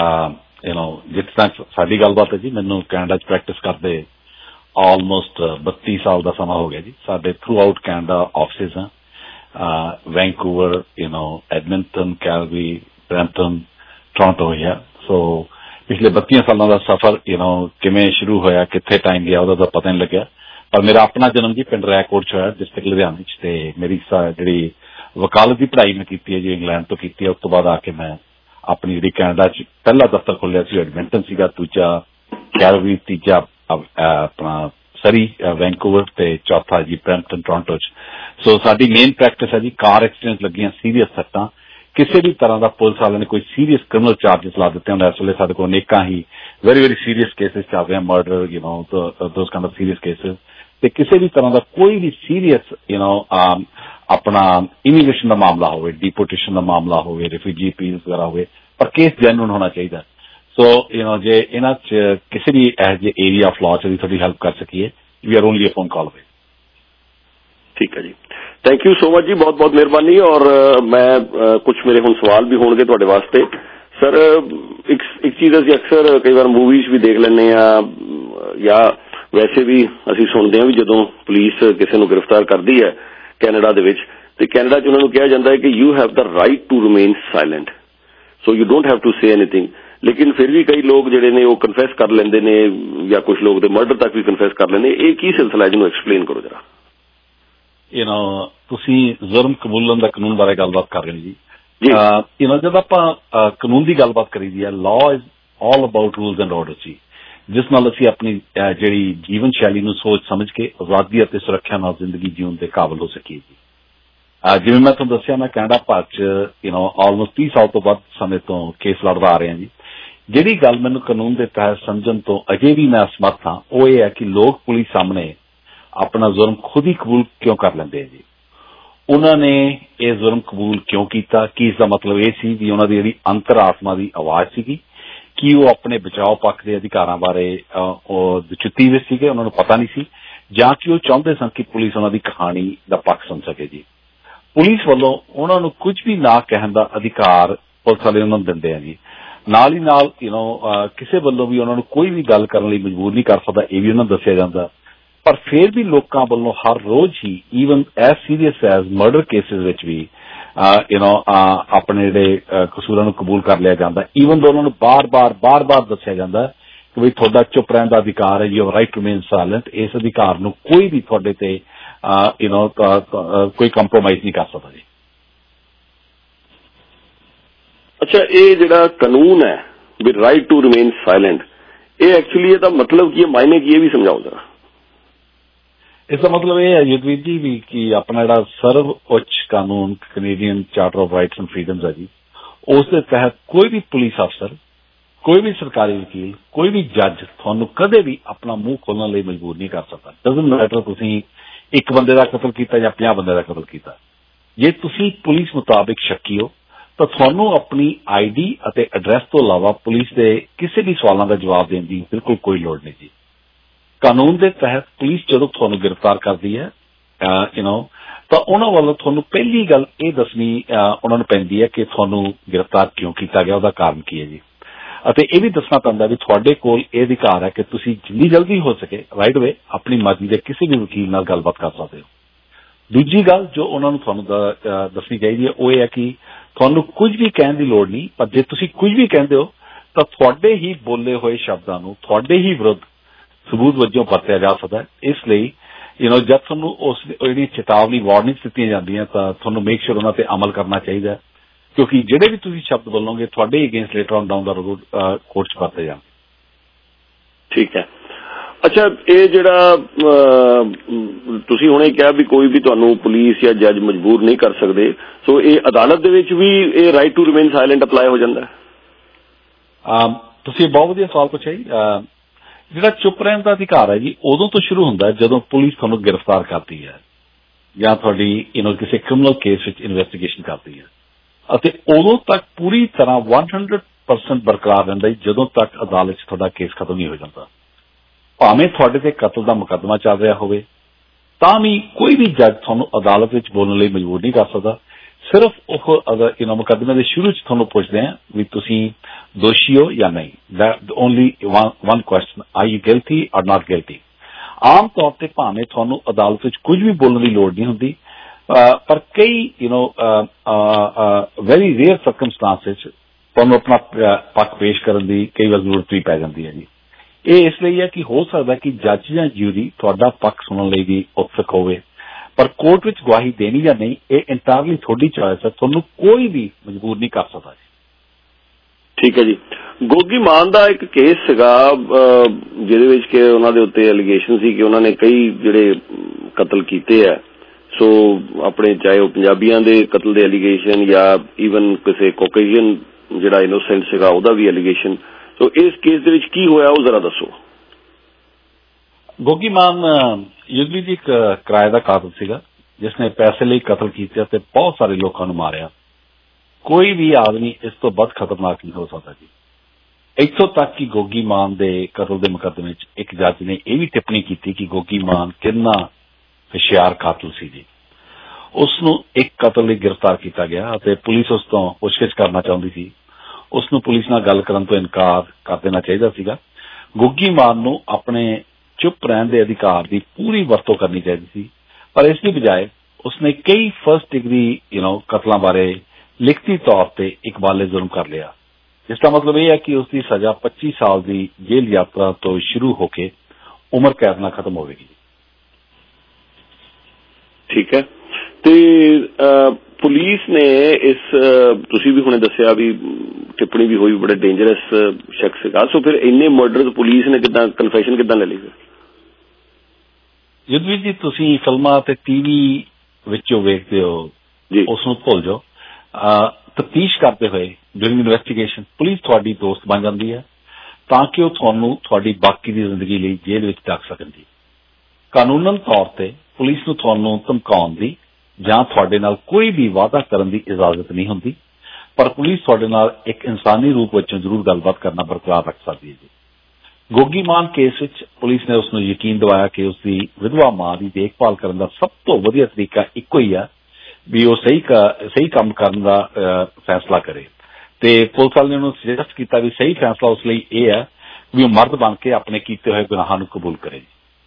ਜਿਸ ਤਰ੍ਹਾਂ ਸਾਡੀ ਗੱਲਬਾਤ ਹੈ ਜੀ, ਮੈਨੂੰ ਕੈਨੇਡਾ 'ਚ ਪ੍ਰੈਕਟਿਸ ਕਰਦੇ ਆਲਮੋਸਟ 32 ਸਾਲ ਦਾ ਸਮਾਂ ਹੋ ਗਿਆ ਜੀ। ਸਾਡੇ ਥਰੂ ਆਊਟ ਕੈਨੇਡਾ ਆਫਿਸਿਸ ਹਨ, Vancouver, Edmonton, Calgary, Brampton, Toronto ਹੈ। ਸੋ ਪਿਛਲੇ 32 ਸਾਲਾਂ ਦਾ ਸਫ਼ਰ ਕਿਵੇਂ ਸ਼ੁਰੂ ਹੋਇਆ, ਕਿੱਥੇ ਟਾਈਮ ਗਿਆ, ਉਹਦਾ ਤਾਂ ਪਤਾ ਨਹੀਂ ਲੱਗਿਆ। ਪਰ ਮੇਰਾ ਆਪਣਾ ਜਨਮ ਜੀ ਪਿੰਡ ਰੈਕੋਟ 'ਚ ਹੋਇਆ, ਡਿਸਟ੍ਰਿਕਟ ਲੁਧਿਆਣਾ 'ਚ, ਤੇ ਮੇਰੀ ਜਿਹੜੀ ਵਕਾਲਤ ਦੀ ਪੜ੍ਹਾਈ ਮੈਂ ਕੀਤੀ ਹੈ ਜੀ ਇੰਗਲੈਂਡ ਤੋਂ ਕੀਤੀ ਹੈ। ਉਸ ਤੋਂ ਬਾਅਦ ਆ ਕੇ ਮੈਂ ਆਪਣੀ ਜਿਹੜੀ ਕੈਨੇਡਾ 'ਚ ਪਹਿਲਾ ਦਫ਼ਤਰ ਖੋਲ੍ਹਿਆ ਸੀ ਐਡਮਿੰਟਨ ਸੀਗਾ, ਦੂਜਾ ਕੈਲਗਰੀ, ਤੀਜਾ ਆਪਣਾ ਸਰੀ ਵੈਂਕੂਵਰ, ਤੇ ਚੌਥਾ ਜੀ ਬਰੈਂਪਟਨ ਟੋਰਾਂਟੋ 'ਚ। ਸੋ ਸਾਡੀ ਮੇਨ ਪ੍ਰੈਕਟਿਸ ਹੈ ਜੀ ਕਾਰ ਐਕਸੀਡੈਂਟ ਲੱਗੀਆਂ ਸੀਰੀਅਸ ਸੱਟਾਂ, ਕਿਸੇ ਵੀ ਤਰ੍ਹਾਂ ਦਾ ਪੁਲਿਸ ਵਾਲਿਆਂ ਨੇ ਕੋਈ ਸੀਰੀਅਸ ਕ੍ਰਿਮੀਨਲ ਚਾਰਜਸ ਲਾ ਦਿੱਤੇ ਹੁੰਦੇ। ਇਸ ਵੇਲੇ ਸਾਡੇ ਕੋਲ ਅਨੇਕਾਂ ਹੀ ਵੈਰੀ ਸੀਰੀਅਸ ਕੇਸਿਸ ਚੱਲ ਰਹੇ, murder, those kind of serious cases, ਤੇ ਕਿਸੇ ਵੀ ਤਰ੍ਹਾਂ ਦਾ ਕੋਈ ਵੀ ਸੀਰੀਅਸ ਆਪਣਾ ਇਮੀਗ੍ਰੇਸ਼ਨ ਦਾ ਮਾਮਲਾ ਹੋਵੇ, ਡੀਪੋਰਟੇਸ਼ਨ ਦਾ ਮਾਮਲਾ ਹੋਵੇ, ਰਿਫਿਊਜੀ ਅਪੀਲਸ ਵਗੈਰਾ ਹੋਵੇ, ਪਰ ਕੇਸ ਜੈਨੂਇਨ ਹੋਣਾ ਚਾਹੀਦਾ। ਸੋ ਜੇ ਇਹਨਾਂ 'ਚ ਕਿਸੇ ਵੀ ਇਹੋ ਜਿਹੇ ਏਰੀਆ ਆਫ ਲਾਅ 'ਚ ਵੀ ਤੁਹਾਡੀ ਹੈਲਪ ਕਰ ਸਕੀਏ, we are only a phone call away. ਠੀਕ ਹੈ ਜੀ, ਥੈਂਕ ਯੂ ਸੋ ਮਚ ਜੀ, ਬਹੁਤ ਬਹੁਤ ਮਿਹਰਬਾਨੀ। ਔਰ ਮੈਂ ਕੁਝ ਮੇਰੇ ਹੁਣ ਸਵਾਲ ਵੀ ਹੋਣਗੇ ਤੁਹਾਡੇ ਵਾਸਤੇ ਸਰ। ਇੱਕ ਚੀਜ਼ ਅਸੀਂ ਅਕਸਰ ਕਈ ਵਾਰ ਮੂਵੀਜ਼ ਵੀ ਦੇਖ ਲੈਂਦੇ ਹਾਂ, ਜਾਂ ਵੈਸੇ ਵੀ ਅਸੀਂ ਸੁਣਦੇ ਹਾਂ ਵੀ ਜਦੋਂ ਪੁਲਿਸ ਕਿਸੇ ਨੂੰ ਗ੍ਰਿਫਤਾਰ ਕਰਦੀ ਹੈ ਕੈਨੇਡਾ ਦੇ ਵਿੱਚ, ਤੇ ਕੈਨੇਡਾ 'ਚ ਉਹਨਾਂ ਨੂੰ ਕਿਹਾ ਜਾਂਦਾ ਹੈ ਕਿ you have the right to remain silent, so you don't have to say anything. ਲੇਕਿਨ ਫਿਰ ਵੀ ਕਈ ਲੋਕ ਜਿਹੜੇ ਨੇ ਉਹ ਕਨਫੈਸ ਕਰ ਲੈਂਦੇ ਨੇ, ਜਾਂ ਕੁਝ ਲੋਕ ਦੇ ਮਰਡਰ ਤੱਕ ਵੀ ਕਨਫੈਸ ਕਰ ਲੈਂਦੇ। ਇਹ ਕੀ ਸਿਲਸਿਲਾ, ਜਿਹਨੂੰ ਐਕਸਪਲੇਨ ਕਰੋ ਜਰਾ। ਤੁਸੀਂ ਜ਼ੁਰਮ ਕਬੂਲਣ ਦਾ ਕਾਨੂੰਨ ਬਾਰੇ ਗੱਲਬਾਤ ਕਰ ਰਹੇ ਹੋ ਜੀ। ਜਦ ਆਪਾਂ ਕਾਨੂੰਨ ਦੀ ਗੱਲਬਾਤ ਕਰੀਦੀ ਹੈ, law is all about rules and order ਜੀ, ਜਿਸ ਨਾਲ ਅਸੀਂ ਆਪਣੀ ਜਿਹੜੀ ਜੀਵਨ ਸ਼ੈਲੀ ਨੂੰ ਸੋਚ ਸਮਝ ਕੇ ਆਜ਼ਾਦੀ ਅਤੇ ਸੁਰੱਖਿਆ ਨਾਲ ਜ਼ਿੰਦਗੀ ਜਿਉਣ ਦੇ ਕਾਬਲ ਹੋ ਸਕੀਏ ਜੀ। ਜਿਵੇਂ ਮੈਂ ਤੁਹਾਨੂੰ ਦੱਸਿਆ, ਮੈਂ ਕੈਨੇਡਾ ਭਰ 'ਚ ਆਲਮੋਸਟ 30 ਸਾਲ ਤੋਂ ਵੱਧ ਸਮੇਂ ਤੋਂ ਕੇਸ ਲੜਦਾ ਆ ਰਿਹਾ ਜੀ। ਜਿਹੜੀ ਗੱਲ ਮੈਨੂੰ ਕਾਨੂੰਨ ਦੇ ਤਹਿਤ ਸਮਝਣ ਤੋਂ ਅਜੇ ਵੀ ਮੈਂ ਅਸਮਰਥ ਹਾਂ, ਉਹ ਇਹ ਹੈ ਕਿ ਲੋਕ ਪੁਲਿਸ ਸਾਹਮਣੇ ਆਪਣਾ ਜ਼ੁਰਮ ਖੁਦ ਹੀ ਕਬੂਲ ਕਿਉਂ ਕਰ ਲੈਂਦੇ ਆ ਜੀ। ਉਹਨਾਂ ਨੇ ਇਹ ਜ਼ੁਰਮ ਕਬੂਲ ਕਿਉਂ ਕੀਤਾ? ਕੀ ਇਸ ਦਾ ਮਤਲਬ ਇਹ ਸੀ ਵੀ ਉਹਨਾਂ ਦੀ ਜਿਹੜੀ ਅੰਤਰ ਆਤਮਾ ਦੀ ਆਵਾਜ਼ ਸੀਗੀ, ਕਿ ਉਹ ਆਪਣੇ ਬਚਾਓ ਪੱਖ ਦੇ ਅਧਿਕਾਰਾਂ ਬਾਰੇ ਚੁੱਤੀ ਹੋਏ ਸੀਗੇ, ਉਹਨਾਂ ਨੂੰ ਪਤਾ ਨਹੀਂ ਸੀ, ਜਾਂ ਕਿ ਉਹ ਚਾਹੁੰਦੇ ਸਨ ਕਿ ਪੁਲਿਸ ਉਹਨਾਂ ਦੀ ਕਹਾਣੀ ਦਾ ਪੱਖ ਸੁਣ ਸਕੇ ਜੀ। ਪੁਲਿਸ ਵੱਲੋਂ ਉਹਨਾਂ ਨੂੰ ਕੁਝ ਵੀ ਨਾ ਕਹਿਣ ਦਾ ਅਧਿਕਾਰ ਪੁਲਿਸ ਵਾਲੇ ਉਹਨਾਂ ਨੂੰ ਦਿੰਦੇ ਆ ਜੀ। ਨਾਲ ਹੀ ਨਾਲ ਕਿਸੇ ਵੱਲੋਂ ਵੀ ਉਹਨਾਂ ਨੂੰ ਕੋਈ ਵੀ ਗੱਲ ਕਰਨ ਲਈ ਮਜਬੂਰ ਨਹੀਂ ਕਰ ਸਕਦਾ, ਇਹ ਵੀ ਉਹਨਾਂ ਨੂੰ ਦੱਸਿਆ ਜਾਂਦਾ। ਪਰ ਫਿਰ ਵੀ ਲੋਕਾਂ ਵੱਲੋਂ ਹਰ ਰੋਜ਼ ਹੀ even as serious as murder cases ਵਿੱਚ ਵੀ ਆਪਣੇ ਜਿਹੜੇ ਕਸੂਰਾਂ ਨੂੰ ਕਬੂਲ ਕਰ ਲਿਆ ਜਾਂਦਾ, ਈਵਨ ਦੋ ਉਹਨਾਂ ਨੂੰ ਬਾਰ-ਬਾਰ ਦੱਸਿਆ ਜਾਂਦਾ ਕਿ ਵੀ ਤੁਹਾਡਾ ਚੁੱਪ ਰਹਿਣ ਦਾ ਅਧਿਕਾਰ ਹੈ, you have right to remain silent. ਇਸ ਅਧਿਕਾਰ ਨੂੰ ਕੋਈ ਵੀ ਤੁਹਾਡੇ ਤੇ ਕੋਈ ਕੰਪਰੋਮਾਈਜ਼ ਨਹੀਂ ਕਰ ਸਕਦਾ ਜੀ। ਅੱਛਾ, ਇਹ ਜਿਹੜਾ ਕਾਨੂੰਨ ਹੈ ਵੀ ਰਾਈਟ ਟੂ ਰਿਮੇਨ ਸਾਇਲੈਂਟ, ਇਹ ਐਕਚੁਅਲੀ ਇਹਦਾ ਮਤਲਬ ਕੀ ਹੈ, ਮਾਇਨੇ ਕੀ, ਇਹ ਵੀ ਸਮਝਾਓ ਜਰਾ। ਇਸ ਦਾ ਮਤਲਬ ਇਹ ਹੈ ਯੁੱਧਵੀਰ ਜੀ ਵੀ ਕਿ ਆਪਣਾ ਜਿਹੜਾ ਸਰਵ ਉੱਚ ਕਾਨੂੰਨ Canadian charter of rights and freedoms ਹੈ ਜੀ, ਉਸ ਦੇ ਤਹਿਤ ਕੋਈ ਵੀ ਪੁਲਿਸ ਅਫਸਰ, ਕੋਈ ਵੀ ਸਰਕਾਰੀ ਵਕੀਲ, ਕੋਈ ਵੀ ਜੱਜ ਤੁਹਾਨੂੰ ਕਦੇ ਵੀ ਆਪਣਾ ਮੂੰਹ ਖੋਲਣ ਲਈ ਮਜਬੂਰ ਨਹੀਂ ਕਰ ਸਕਦਾ। ਡਜ਼ਨਟ ਮੈਟਰ ਤੁਸੀਂ ਇੱਕ ਬੰਦੇ ਦਾ ਕਤਲ ਕੀਤਾ ਜਾਂ 50 ਬੰਦੇ ਦਾ ਕਤਲ ਕੀਤਾ। ਜੇ ਤੁਸੀਂ ਪੁਲਿਸ ਮੁਤਾਬਿਕ ਸ਼ੱਕੀ ਹੋ ਤਾਂ ਤੁਹਾਨੂੰ ਆਪਣੀ ਆਈਡੀ ਅਤੇ ਐਡਰੈਸ ਤੋਂ ਇਲਾਵਾ ਪੁਲਿਸ ਦੇ ਕਿਸੇ ਵੀ ਸਵਾਲਾਂ ਦਾ ਜਵਾਬ ਦੇਣ ਦੀ ਬਿਲਕੁਲ ਕੋਈ ਲੋੜ ਨਹੀਂ ਜੀ। ਕਾਨੂੰਨ ਦੇ ਤਹਿਤ ਪੁਲਿਸ ਜਦੋਂ ਤੁਹਾਨੂੰ ਗ੍ਰਿਫਤਾਰ ਕਰਦੀ ਹੈ ਤਾਂ ਉਹਨਾਂ ਵੱਲੋਂ ਤੁਹਾਨੂੰ ਪਹਿਲੀ ਗੱਲ ਇਹ ਦੱਸਣੀ ਉਹਨਾਂ ਨੂੰ ਪੈਂਦੀ ਹੈ ਕਿ ਤੁਹਾਨੂੰ ਗ੍ਰਿਫਤਾਰ ਕਿਉਂ ਕੀਤਾ ਗਿਆ, ਉਹਦਾ ਕਾਰਨ ਕੀ ਹੈ ਜੀ। ਅਤੇ ਇਹ ਵੀ ਦੱਸਣਾ ਪੈਂਦਾ ਵੀ ਤੁਹਾਡੇ ਕੋਲ ਇਹ ਅਧਿਕਾਰ ਹੈ ਕਿ ਤੁਸੀਂ ਜਿੰਨੀ ਜਲਦੀ ਹੋ ਸਕੇ ਰਾਈਟ ਵੇ ਆਪਣੀ ਮਰਜ਼ੀ ਦੇ ਕਿਸੇ ਵੀ ਵਕੀਲ ਨਾਲ ਗੱਲਬਾਤ ਕਰ ਸਕਦੇ ਹੋ। ਦੂਜੀ ਗੱਲ ਜੋ ਉਹਨਾਂ ਨੂੰ ਤੁਹਾਨੂੰ ਦੱਸਣੀ ਚਾਹੀਦੀ ਹੈ ਉਹ ਇਹ ਹੈ ਕਿ ਤੁਹਾਨੂੰ ਕੁਝ ਵੀ ਕਹਿਣ ਦੀ ਲੋੜ ਨਹੀਂ, ਪਰ ਜੇ ਤੁਸੀਂ ਕੁਝ ਵੀ ਕਹਿੰਦੇ ਹੋ ਤਾਂ ਤੁਹਾਡੇ ਹੀ ਬੋਲੇ ਹੋਏ ਸ਼ਬਦਾਂ ਨੂੰ ਤੁਹਾਡੇ ਹੀ ਵਿਰੁੱਧ ਸਬੂਤ ਵਜੋਂ ਵਰਤਿਆ ਜਾ ਸਕਦਾ ਹੈ। ਇਸ ਲਈ ਜਦ ਤੁਹਾਨੂੰ ਉਸ ਜਿਹੜੀ ਚੇਤਾਵਨੀ ਵਾਰਨਿੰਗ ਦਿੱਤੀਆਂ ਜਾਂਦੀਆਂ ਤਾਂ ਤੁਹਾਨੂੰ ਮੇਕ ਸ਼ੋਰ ਉਹਨਾਂ ਤੇ ਅਮਲ ਕਰਨਾ ਚਾਹੀਦਾ ਹੈ, ਕਿਉਂਕਿ ਜਿਹੜੇ ਵੀ ਤੁਸੀਂ ਸ਼ਬਦ ਬੋਲੋਗੇ ਤੁਹਾਡੇ ਹੀ against later on down the road court 'ਚ ਵਰਤੇ ਜਾਣਗੇ। ਠੀਕ ਹੈ। ਅੱਛਾ, ਇਹ ਜਿਹੜਾ ਤੁਸੀਂ ਹੁਣੇ ਕਿਹਾ ਵੀ ਕੋਈ ਵੀ ਤੁਹਾਨੂੰ ਪੁਲਿਸ ਜਾਂ ਜੱਜ ਮਜਬੂਰ ਨਹੀਂ ਕਰ ਸਕਦੇ, ਸੋ ਇਹ ਅਦਾਲਤ ਦੇ ਵਿੱਚ ਵੀ ਇਹ right to remain silent apply ਹੋ ਜਾਂਦਾ ਹੈ? ਤੁਸੀਂ ਬਹੁਤ ਵਧੀਆ ਸਵਾਲ ਪੁੱਛਿਆ ਜੀ। ਜਿਹੜਾ ਚੁੱਪ ਰਹਿਣ ਦਾ ਅਧਿਕਾਰ ਹੈ ਜੀ, ਉਦੋਂ ਤੋਂ ਸ਼ੁਰੂ ਹੁੰਦਾ ਜਦੋਂ ਪੁਲਿਸ ਤੁਹਾਨੂੰ ਗ੍ਰਿਫਤਾਰ ਕਰਦੀ ਹੈ ਜਾਂ ਤੁਹਾਡੀ ਕਿਸੇ ਕ੍ਰਿਮੀਨਲ ਕੇਸ ਵਿੱਚ ਇਨਵੈਸਟੀਗੇਸ਼ਨ ਕਰਦੀ ਹੈ, ਅਤੇ ਉਦੋਂ ਤੱਕ ਪੂਰੀ ਤਰ੍ਹਾਂ 100% ਬਰਕਰਾਰ ਰਹਿੰਦਾ ਜੀ ਜਦੋਂ ਤੱਕ ਅਦਾਲਤ 'ਚ ਤੁਹਾਡਾ ਕੇਸ ਖਤਮ ਨਹੀਂ ਹੋ ਜਾਂਦਾ। ਭਾਵੇਂ ਤੁਹਾਡੇ ਤੇ ਕਤਲ ਦਾ ਮੁਕੱਦਮਾ ਚੱਲ ਰਿਹਾ ਹੋਵੇ ਤਾਂ ਵੀ ਕੋਈ ਵੀ ਜੱਜ ਤੁਹਾਨੂੰ ਅਦਾਲਤ ਵਿੱਚ ਬੋਲਣ ਲਈ ਮਜਬੂਰ ਨਹੀਂ ਕਰ ਸਕਦਾ। ਸਿਰਫ ਉਹ ਮੁਕੱਦਮੇ ਦੇ ਸ਼ੁਰੂ 'ਚ ਤੁਹਾਨੂੰ ਪੁੱਛਦੇ ਆ ਵੀ ਤੁਸੀਂ ਦੋਸ਼ੀ ਹੋ ਜਾਂ ਨਹੀਂ। Only one question, are you guilty or not guilty. ਆਮ ਤੌਰ ਤੇ ਭਾਵੇਂ ਤੁਹਾਨੂੰ ਅਦਾਲਤ ਵਿੱਚ ਕੁਝ ਵੀ ਬੋਲਣ ਦੀ ਲੋੜ ਨਹੀਂ ਹੁੰਦੀ, ਪਰ ਕਈ ਵੈਰੀ ਰੇਅਰ ਸਰਕਮਸਟਾਂਸਿਸ ਤੁਹਾਨੂੰ ਆਪਣਾ ਪੱਖ ਪੇਸ਼ ਕਰਨ ਦੀ ਕਈ ਵਾਰ ਜ਼ਰੂਰਤ ਵੀ ਪੈ ਜਾਂਦੀ ਹੈ ਜੀ। ਇਹ ਇਸ ਲਈ ਹੈ ਕਿ ਹੋ ਸਕਦਾ ਕਿ ਜੱਜ ਜਾਂ ਜਿਊਰੀ ਤੁਹਾਡਾ ਪੱਖ ਸੁਣਨ ਲਈ ਵੀ ਉਤਸੁਕ ਹੋਵੇ, ਪਰ ਕੋਰਟ ਵਿੱਚ ਗਵਾਹੀ ਦੇਣੀ ਜਾਂ ਨਹੀਂ ਇਹ ਇੰਟਾਇਰਲੀ ਤੁਹਾਡੀ ਚੋਇਸ ਹੈ, ਤੁਹਾਨੂੰ ਕੋਈ ਵੀ ਮਜਬੂਰ ਨਹੀਂ ਕਰ ਸਕਦਾ ਜੀ। ਠੀਕ ਹੈ ਜੀ। ਗੋਗੀ ਮਾਨ ਦਾ ਇੱਕ ਕੇਸ ਸੀਗਾ ਜਿਹਦੇ ਵਿੱਚ ਕਿ ਉਹਨਾਂ ਦੇ ਉੱਤੇ ਐਲੀਗੇਸ਼ਨ ਸੀ ਕਿ ਉਹਨਾਂ ਨੇ ਕਈ ਜਿਹੜੇ ਕਤਲ ਕੀਤੇ ਆ, ਸੋ ਆਪਣੇ ਚਾਹੇ ਉਹ ਪੰਜਾਬੀਆਂ ਦੇ ਕਤਲ ਦੇ ਐਲੀਗੇਸ਼ਨ ਜਾਂ ਈਵਨ ਕਿਸੇ ਕੋਕੇਜੀਅਨ ਜਿਹੜਾ ਇਨੋਸੈਂਟ ਸੀਗਾ ਉਹਦਾ ਵੀ ਐਲੀਗੇਸ਼ਨ। ਸੋ ਇਸ ਕੇਸ ਦੇ ਵਿੱਚ ਕੀ ਹੋਇਆ ਉਹ ਜ਼ਰਾ ਦੱਸੋ। ਗੋਗੀ ਮਾਨ ਯੁੱਧਵੀ ਜੀ ਇੱਕ ਕਿਰਾਏ ਦਾ ਕਾਤਲ ਸੀਗਾ ਜਿਸਨੇ ਪੈਸੇ ਲਈ ਕਤਲ ਕੀਤੇ ਤੇ ਬਹੁਤ ਸਾਰੇ ਲੋਕਾਂ ਨੂੰ ਮਾਰਿਆ। ਕੋਈ ਵੀ ਆਦਮੀ ਇਸ ਤੋਂ ਵੱਧ ਖਤਰਨਾਕ ਨਹੀਂ ਹੋ ਸਕਦਾ ਜੀ। ਇੱਥੋਂ ਤੱਕ ਕਿ ਗੋਗੀ ਮਾਨ ਦੇ ਕਤਲ ਦੇ ਮੁਕੱਦਮੇ 'ਚ ਇੱਕ ਜੱਜ ਨੇ ਇਹ ਵੀ ਟਿੱਪਣੀ ਕੀਤੀ ਕਿ ਗੋਗੀ ਮਾਨ ਕਿੰਨਾ ਹੁਸ਼ਿਆਰ ਕਾਤਲ ਸੀ ਜੀ। ਉਸ ਨੂੰ ਇੱਕ ਕਤਲ ਲਈ ਗ੍ਰਿਫਤਾਰ ਕੀਤਾ ਗਿਆ ਅਤੇ ਪੁਲਿਸ ਉਸ ਤੋਂ ਪੁੱਛਗਿੱਛ ਕਰਨਾ ਚਾਹੁੰਦੀ ਸੀ। ਉਸ ਨੂੰ ਪੁਲਿਸ ਨਾਲ ਗੱਲ ਕਰਨ ਤੋਂ ਇਨਕਾਰ ਕਰ ਦੇਣਾ ਚਾਹੀਦਾ ਸੀਗਾ। ਗੋਗੀ ਮਾਨ ਨੂੰ ਆਪਣੇ ਚੁੱਪ ਰਹਿਣ ਦੇ ਅਧਿਕਾਰ ਦੀ ਪੂਰੀ ਵਰਤੋਂ ਕਰਨੀ ਚਾਹੀਦੀ ਸੀ, ਪਰ ਇਸ ਦੀ ਬਜਾਏ ਉਸਨੇ ਕਈ ਫਰਸਟ ਡਿਗਰੀ ਕਤਲਾਂ ਬਾਰੇ ਲਿਖਤੀ ਤੌਰ ਤੇ ਇਕਬਾਲੇ ਜ਼ੁਲਮ ਕਰ ਲਿਆ। ਇਸ ਦਾ ਮਤਲਬ ਇਹ ਹੈ ਕਿ ਉਸ ਦੀ ਸਜ਼ਾ 25 ਸਾਲ ਦੀ ਜੇਲ੍ਹ ਯਾਤਰਾ ਤੋਂ ਸ਼ੁਰੂ ਹੋ ਕੇ ਉਮਰ ਕੈਦ ਨਾਲ ਖਤਮ ਹੋਵੇਗੀ। ਠੀਕ ਹੈ। ਤੇ ਪੁਲਿਸ ਨੇ ਇਸ ਤੁਸੀਂ ਵੀ ਹੁਣੇ ਦੱਸਿਆ ਵੀ ਟਿੱਪਣੀ ਵੀ ਹੋਈ, ਬੜਾ ਡੇਂਜਰਸ ਸ਼ਖਸ ਸੀਗਾ, ਸੋ ਫਿਰ ਇੰਨੇ ਮਰਡਰ ਪੁਲਿਸ ਨੇ ਕਿੱਦਾਂ ਕਨਫੈਸ਼ਨ ਕਿੱਦਾਂ ਲੈ ਲਈ? ਯੁੱਧਵੀਰ ਜੀ ਤੁਸੀਂ ਫਿਲਮਾਂ ਤੇ ਟੀਵੀ ਵਿੱਚੋਂ ਵੇਖਦੇ ਹੋ, ਉਸ ਨੂੰ ਭੁੱਲ ਜਾਓ। ਤਫਤੀਸ਼ ਕਰਦੇ ਹੋਏ ਡਿਊਰਿੰਗ ਇਨਵੈਸਟੀਗੇਸ਼ਨ ਪੁਲਿਸ ਤੁਹਾਡੀ ਦੋਸਤ ਬਣ ਜਾਂਦੀ ਹੈ ਤਾਂ ਕਿ ਉਹ ਤੁਹਾਨੂੰ ਤੁਹਾਡੀ ਬਾਕੀ ਦੀ ਜ਼ਿੰਦਗੀ ਲਈ ਜੇਲ੍ਹ ਵਿੱਚ ਰੱਖ ਸਕਣ ਜੀ। ਕਾਨੂੰਨਨ ਤੌਰ ਤੇ ਪੁਲਿਸ ਨੂੰ ਤੁਹਾਨੂੰ ਧਮਕਾਉਣ ਦੀ ਜਾਂ ਤੁਹਾਡੇ ਨਾਲ ਕੋਈ ਵੀ ਵਾਅਦਾ ਕਰਨ ਦੀ ਇਜਾਜ਼ਤ ਨਹੀਂ ਹੁੰਦੀ। ਪਰ ਪੁਲਿਸ ਤੁਹਾਡੇ ਨਾਲ ਇੱਕ ਇਨਸਾਨੀ ਰੂਪ ਵਿੱਚੋਂ ਜ਼ਰੂਰ ਗੱਲਬਾਤ ਕਰਨਾ ਬਰਕਰਾਰ ਰੱਖ ਸਕਦੀ ਹੈ ਜੀ। ਗੋਗੀ ਮਾਨ ਕੇਸ ਵਿੱਚ ਪੁਲਿਸ ਨੇ ਉਸ ਨੂੰ ਯਕੀਨ ਦਿਵਾਇਆ ਕਿ ਉਸ ਦੀ ਵਿਧਵਾ ਮਾਂ ਦੀ ਦੇਖਭਾਲ ਕਰਨ ਦਾ ਸਭ ਤੋਂ ਵਧੀਆ ਤਰੀਕਾ ਇੱਕੋ ਹੀ ਹੈ ਵੀ ਉਹ ਸਹੀ ਕੰਮ ਕਰਨ ਦਾ ਫੈਸਲਾ ਕਰੇ, ਤੇ ਪੁਲਿਸ ਵਾਲੇ ਨੇ ਉਹਨੂੰ ਸੁਜੈਸਟ ਕੀਤਾ ਵੀ ਸਹੀ ਫੈਸਲਾ ਉਸ ਲਈ ਇਹ ਹੈ ਵੀ ਉਹ ਮਰਦ ਬਣ ਕੇ ਆਪਣੇ ਕੀਤੇ ਹੋਏ ਗੁਨਾਹਾਂ ਨੂੰ ਕਬੂਲ ਕਰੇ।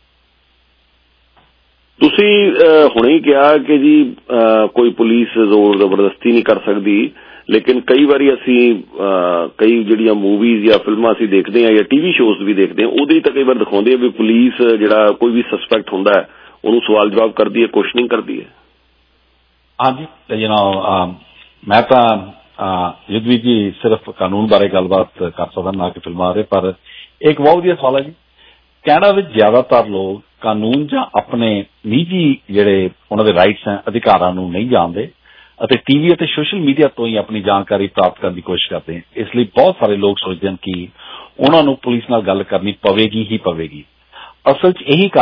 ਤੁਸੀਂ ਹੁਣੇ ਹੀ ਕਿਹਾ ਕਿ ਜੀ ਕੋਈ ਪੁਲਿਸ ਜ਼ੋਰ ਜ਼ਬਰਦਸਤੀ ਨਹੀਂ ਕਰ ਸਕਦੀ, ਲੇਕਿਨ ਕਈ ਵਾਰੀ ਅਸੀਂ ਕਈ ਜਿਹੜੀਆਂ ਮੂਵੀਜ਼ ਜਾਂ ਫਿਲਮਾਂ ਅਸੀਂ ਦੇਖਦੇ ਹਾਂ ਜਾਂ ਟੀਵੀ ਸ਼ੋਜ਼ ਵੀ ਦੇਖਦੇ ਹਾਂ, ਉਹਦੇ ਤਾਂ ਕਈ ਵਾਰ ਦਿਖਾਉਂਦੇ ਆ ਵੀ ਪੁਲਿਸ ਜਿਹੜਾ ਕੋਈ ਵੀ ਸਸਪੈਕਟ ਹੁੰਦਾ ਹੈ ਉਹਨੂੰ ਸਵਾਲ ਜਵਾਬ ਕਰਦੀ ਹੈ, ਕੁਐਸ਼ਨਿੰਗ ਕਰਦੀ ਹੈ। ਹਾਂਜੀ, ਮੈਂ ਤਾਂ ਯੁੱਧਵੀਰ ਜੀ ਸਿਰਫ ਕਾਨੂੰਨ ਬਾਰੇ ਗੱਲਬਾਤ ਕਰ ਸਕਦਾ, ਨਾ ਕਿ ਫਿਲਮਾਂ ਬਾਰੇ। ਪਰ ਇੱਕ ਬਹੁਤ ਵਧੀਆ ਸਵਾਲ ਹੈ ਜੀ। ਕੈਨੇਡਾ ਵਿੱਚ ਜ਼ਿਆਦਾਤਰ ਲੋਕ ਕਾਨੂੰਨ ਜਾਂ ਆਪਣੇ ਨਿੱਜੀ ਜਿਹੜੇ ਉਹਨਾਂ ਦੇ ਰਾਈਟਸ ਹੈ, ਅਧਿਕਾਰਾਂ ਨੂੰ ਨਹੀਂ ਜਾਣਦੇ ਅਤੇ ਟੀਵੀ ਅਤੇ ਸੋਸ਼ਲ ਮੀਡੀਆ ਤੋਂ ਹੀ ਆਪਣੀ ਜਾਣਕਾਰੀ ਪ੍ਰਾਪਤ ਕਰਨ ਦੀ ਕੋਸ਼ਿਸ਼ ਕਰਦੇ ਹਨ। ਇਸ ਲਈ ਬਹੁਤ ਸਾਰੇ ਲੋਕ ਸੋਚਦੇ ਹਨ ਕਿ ਉਹਨਾਂ ਨੂੰ ਪੁਲਿਸ ਨਾਲ ਗੱਲ ਕਰਨੀ ਪਵੇਗੀ ਹੀ ਪਵੇਗੀ। ਅਸਲ 'ਚ ਇਹੀ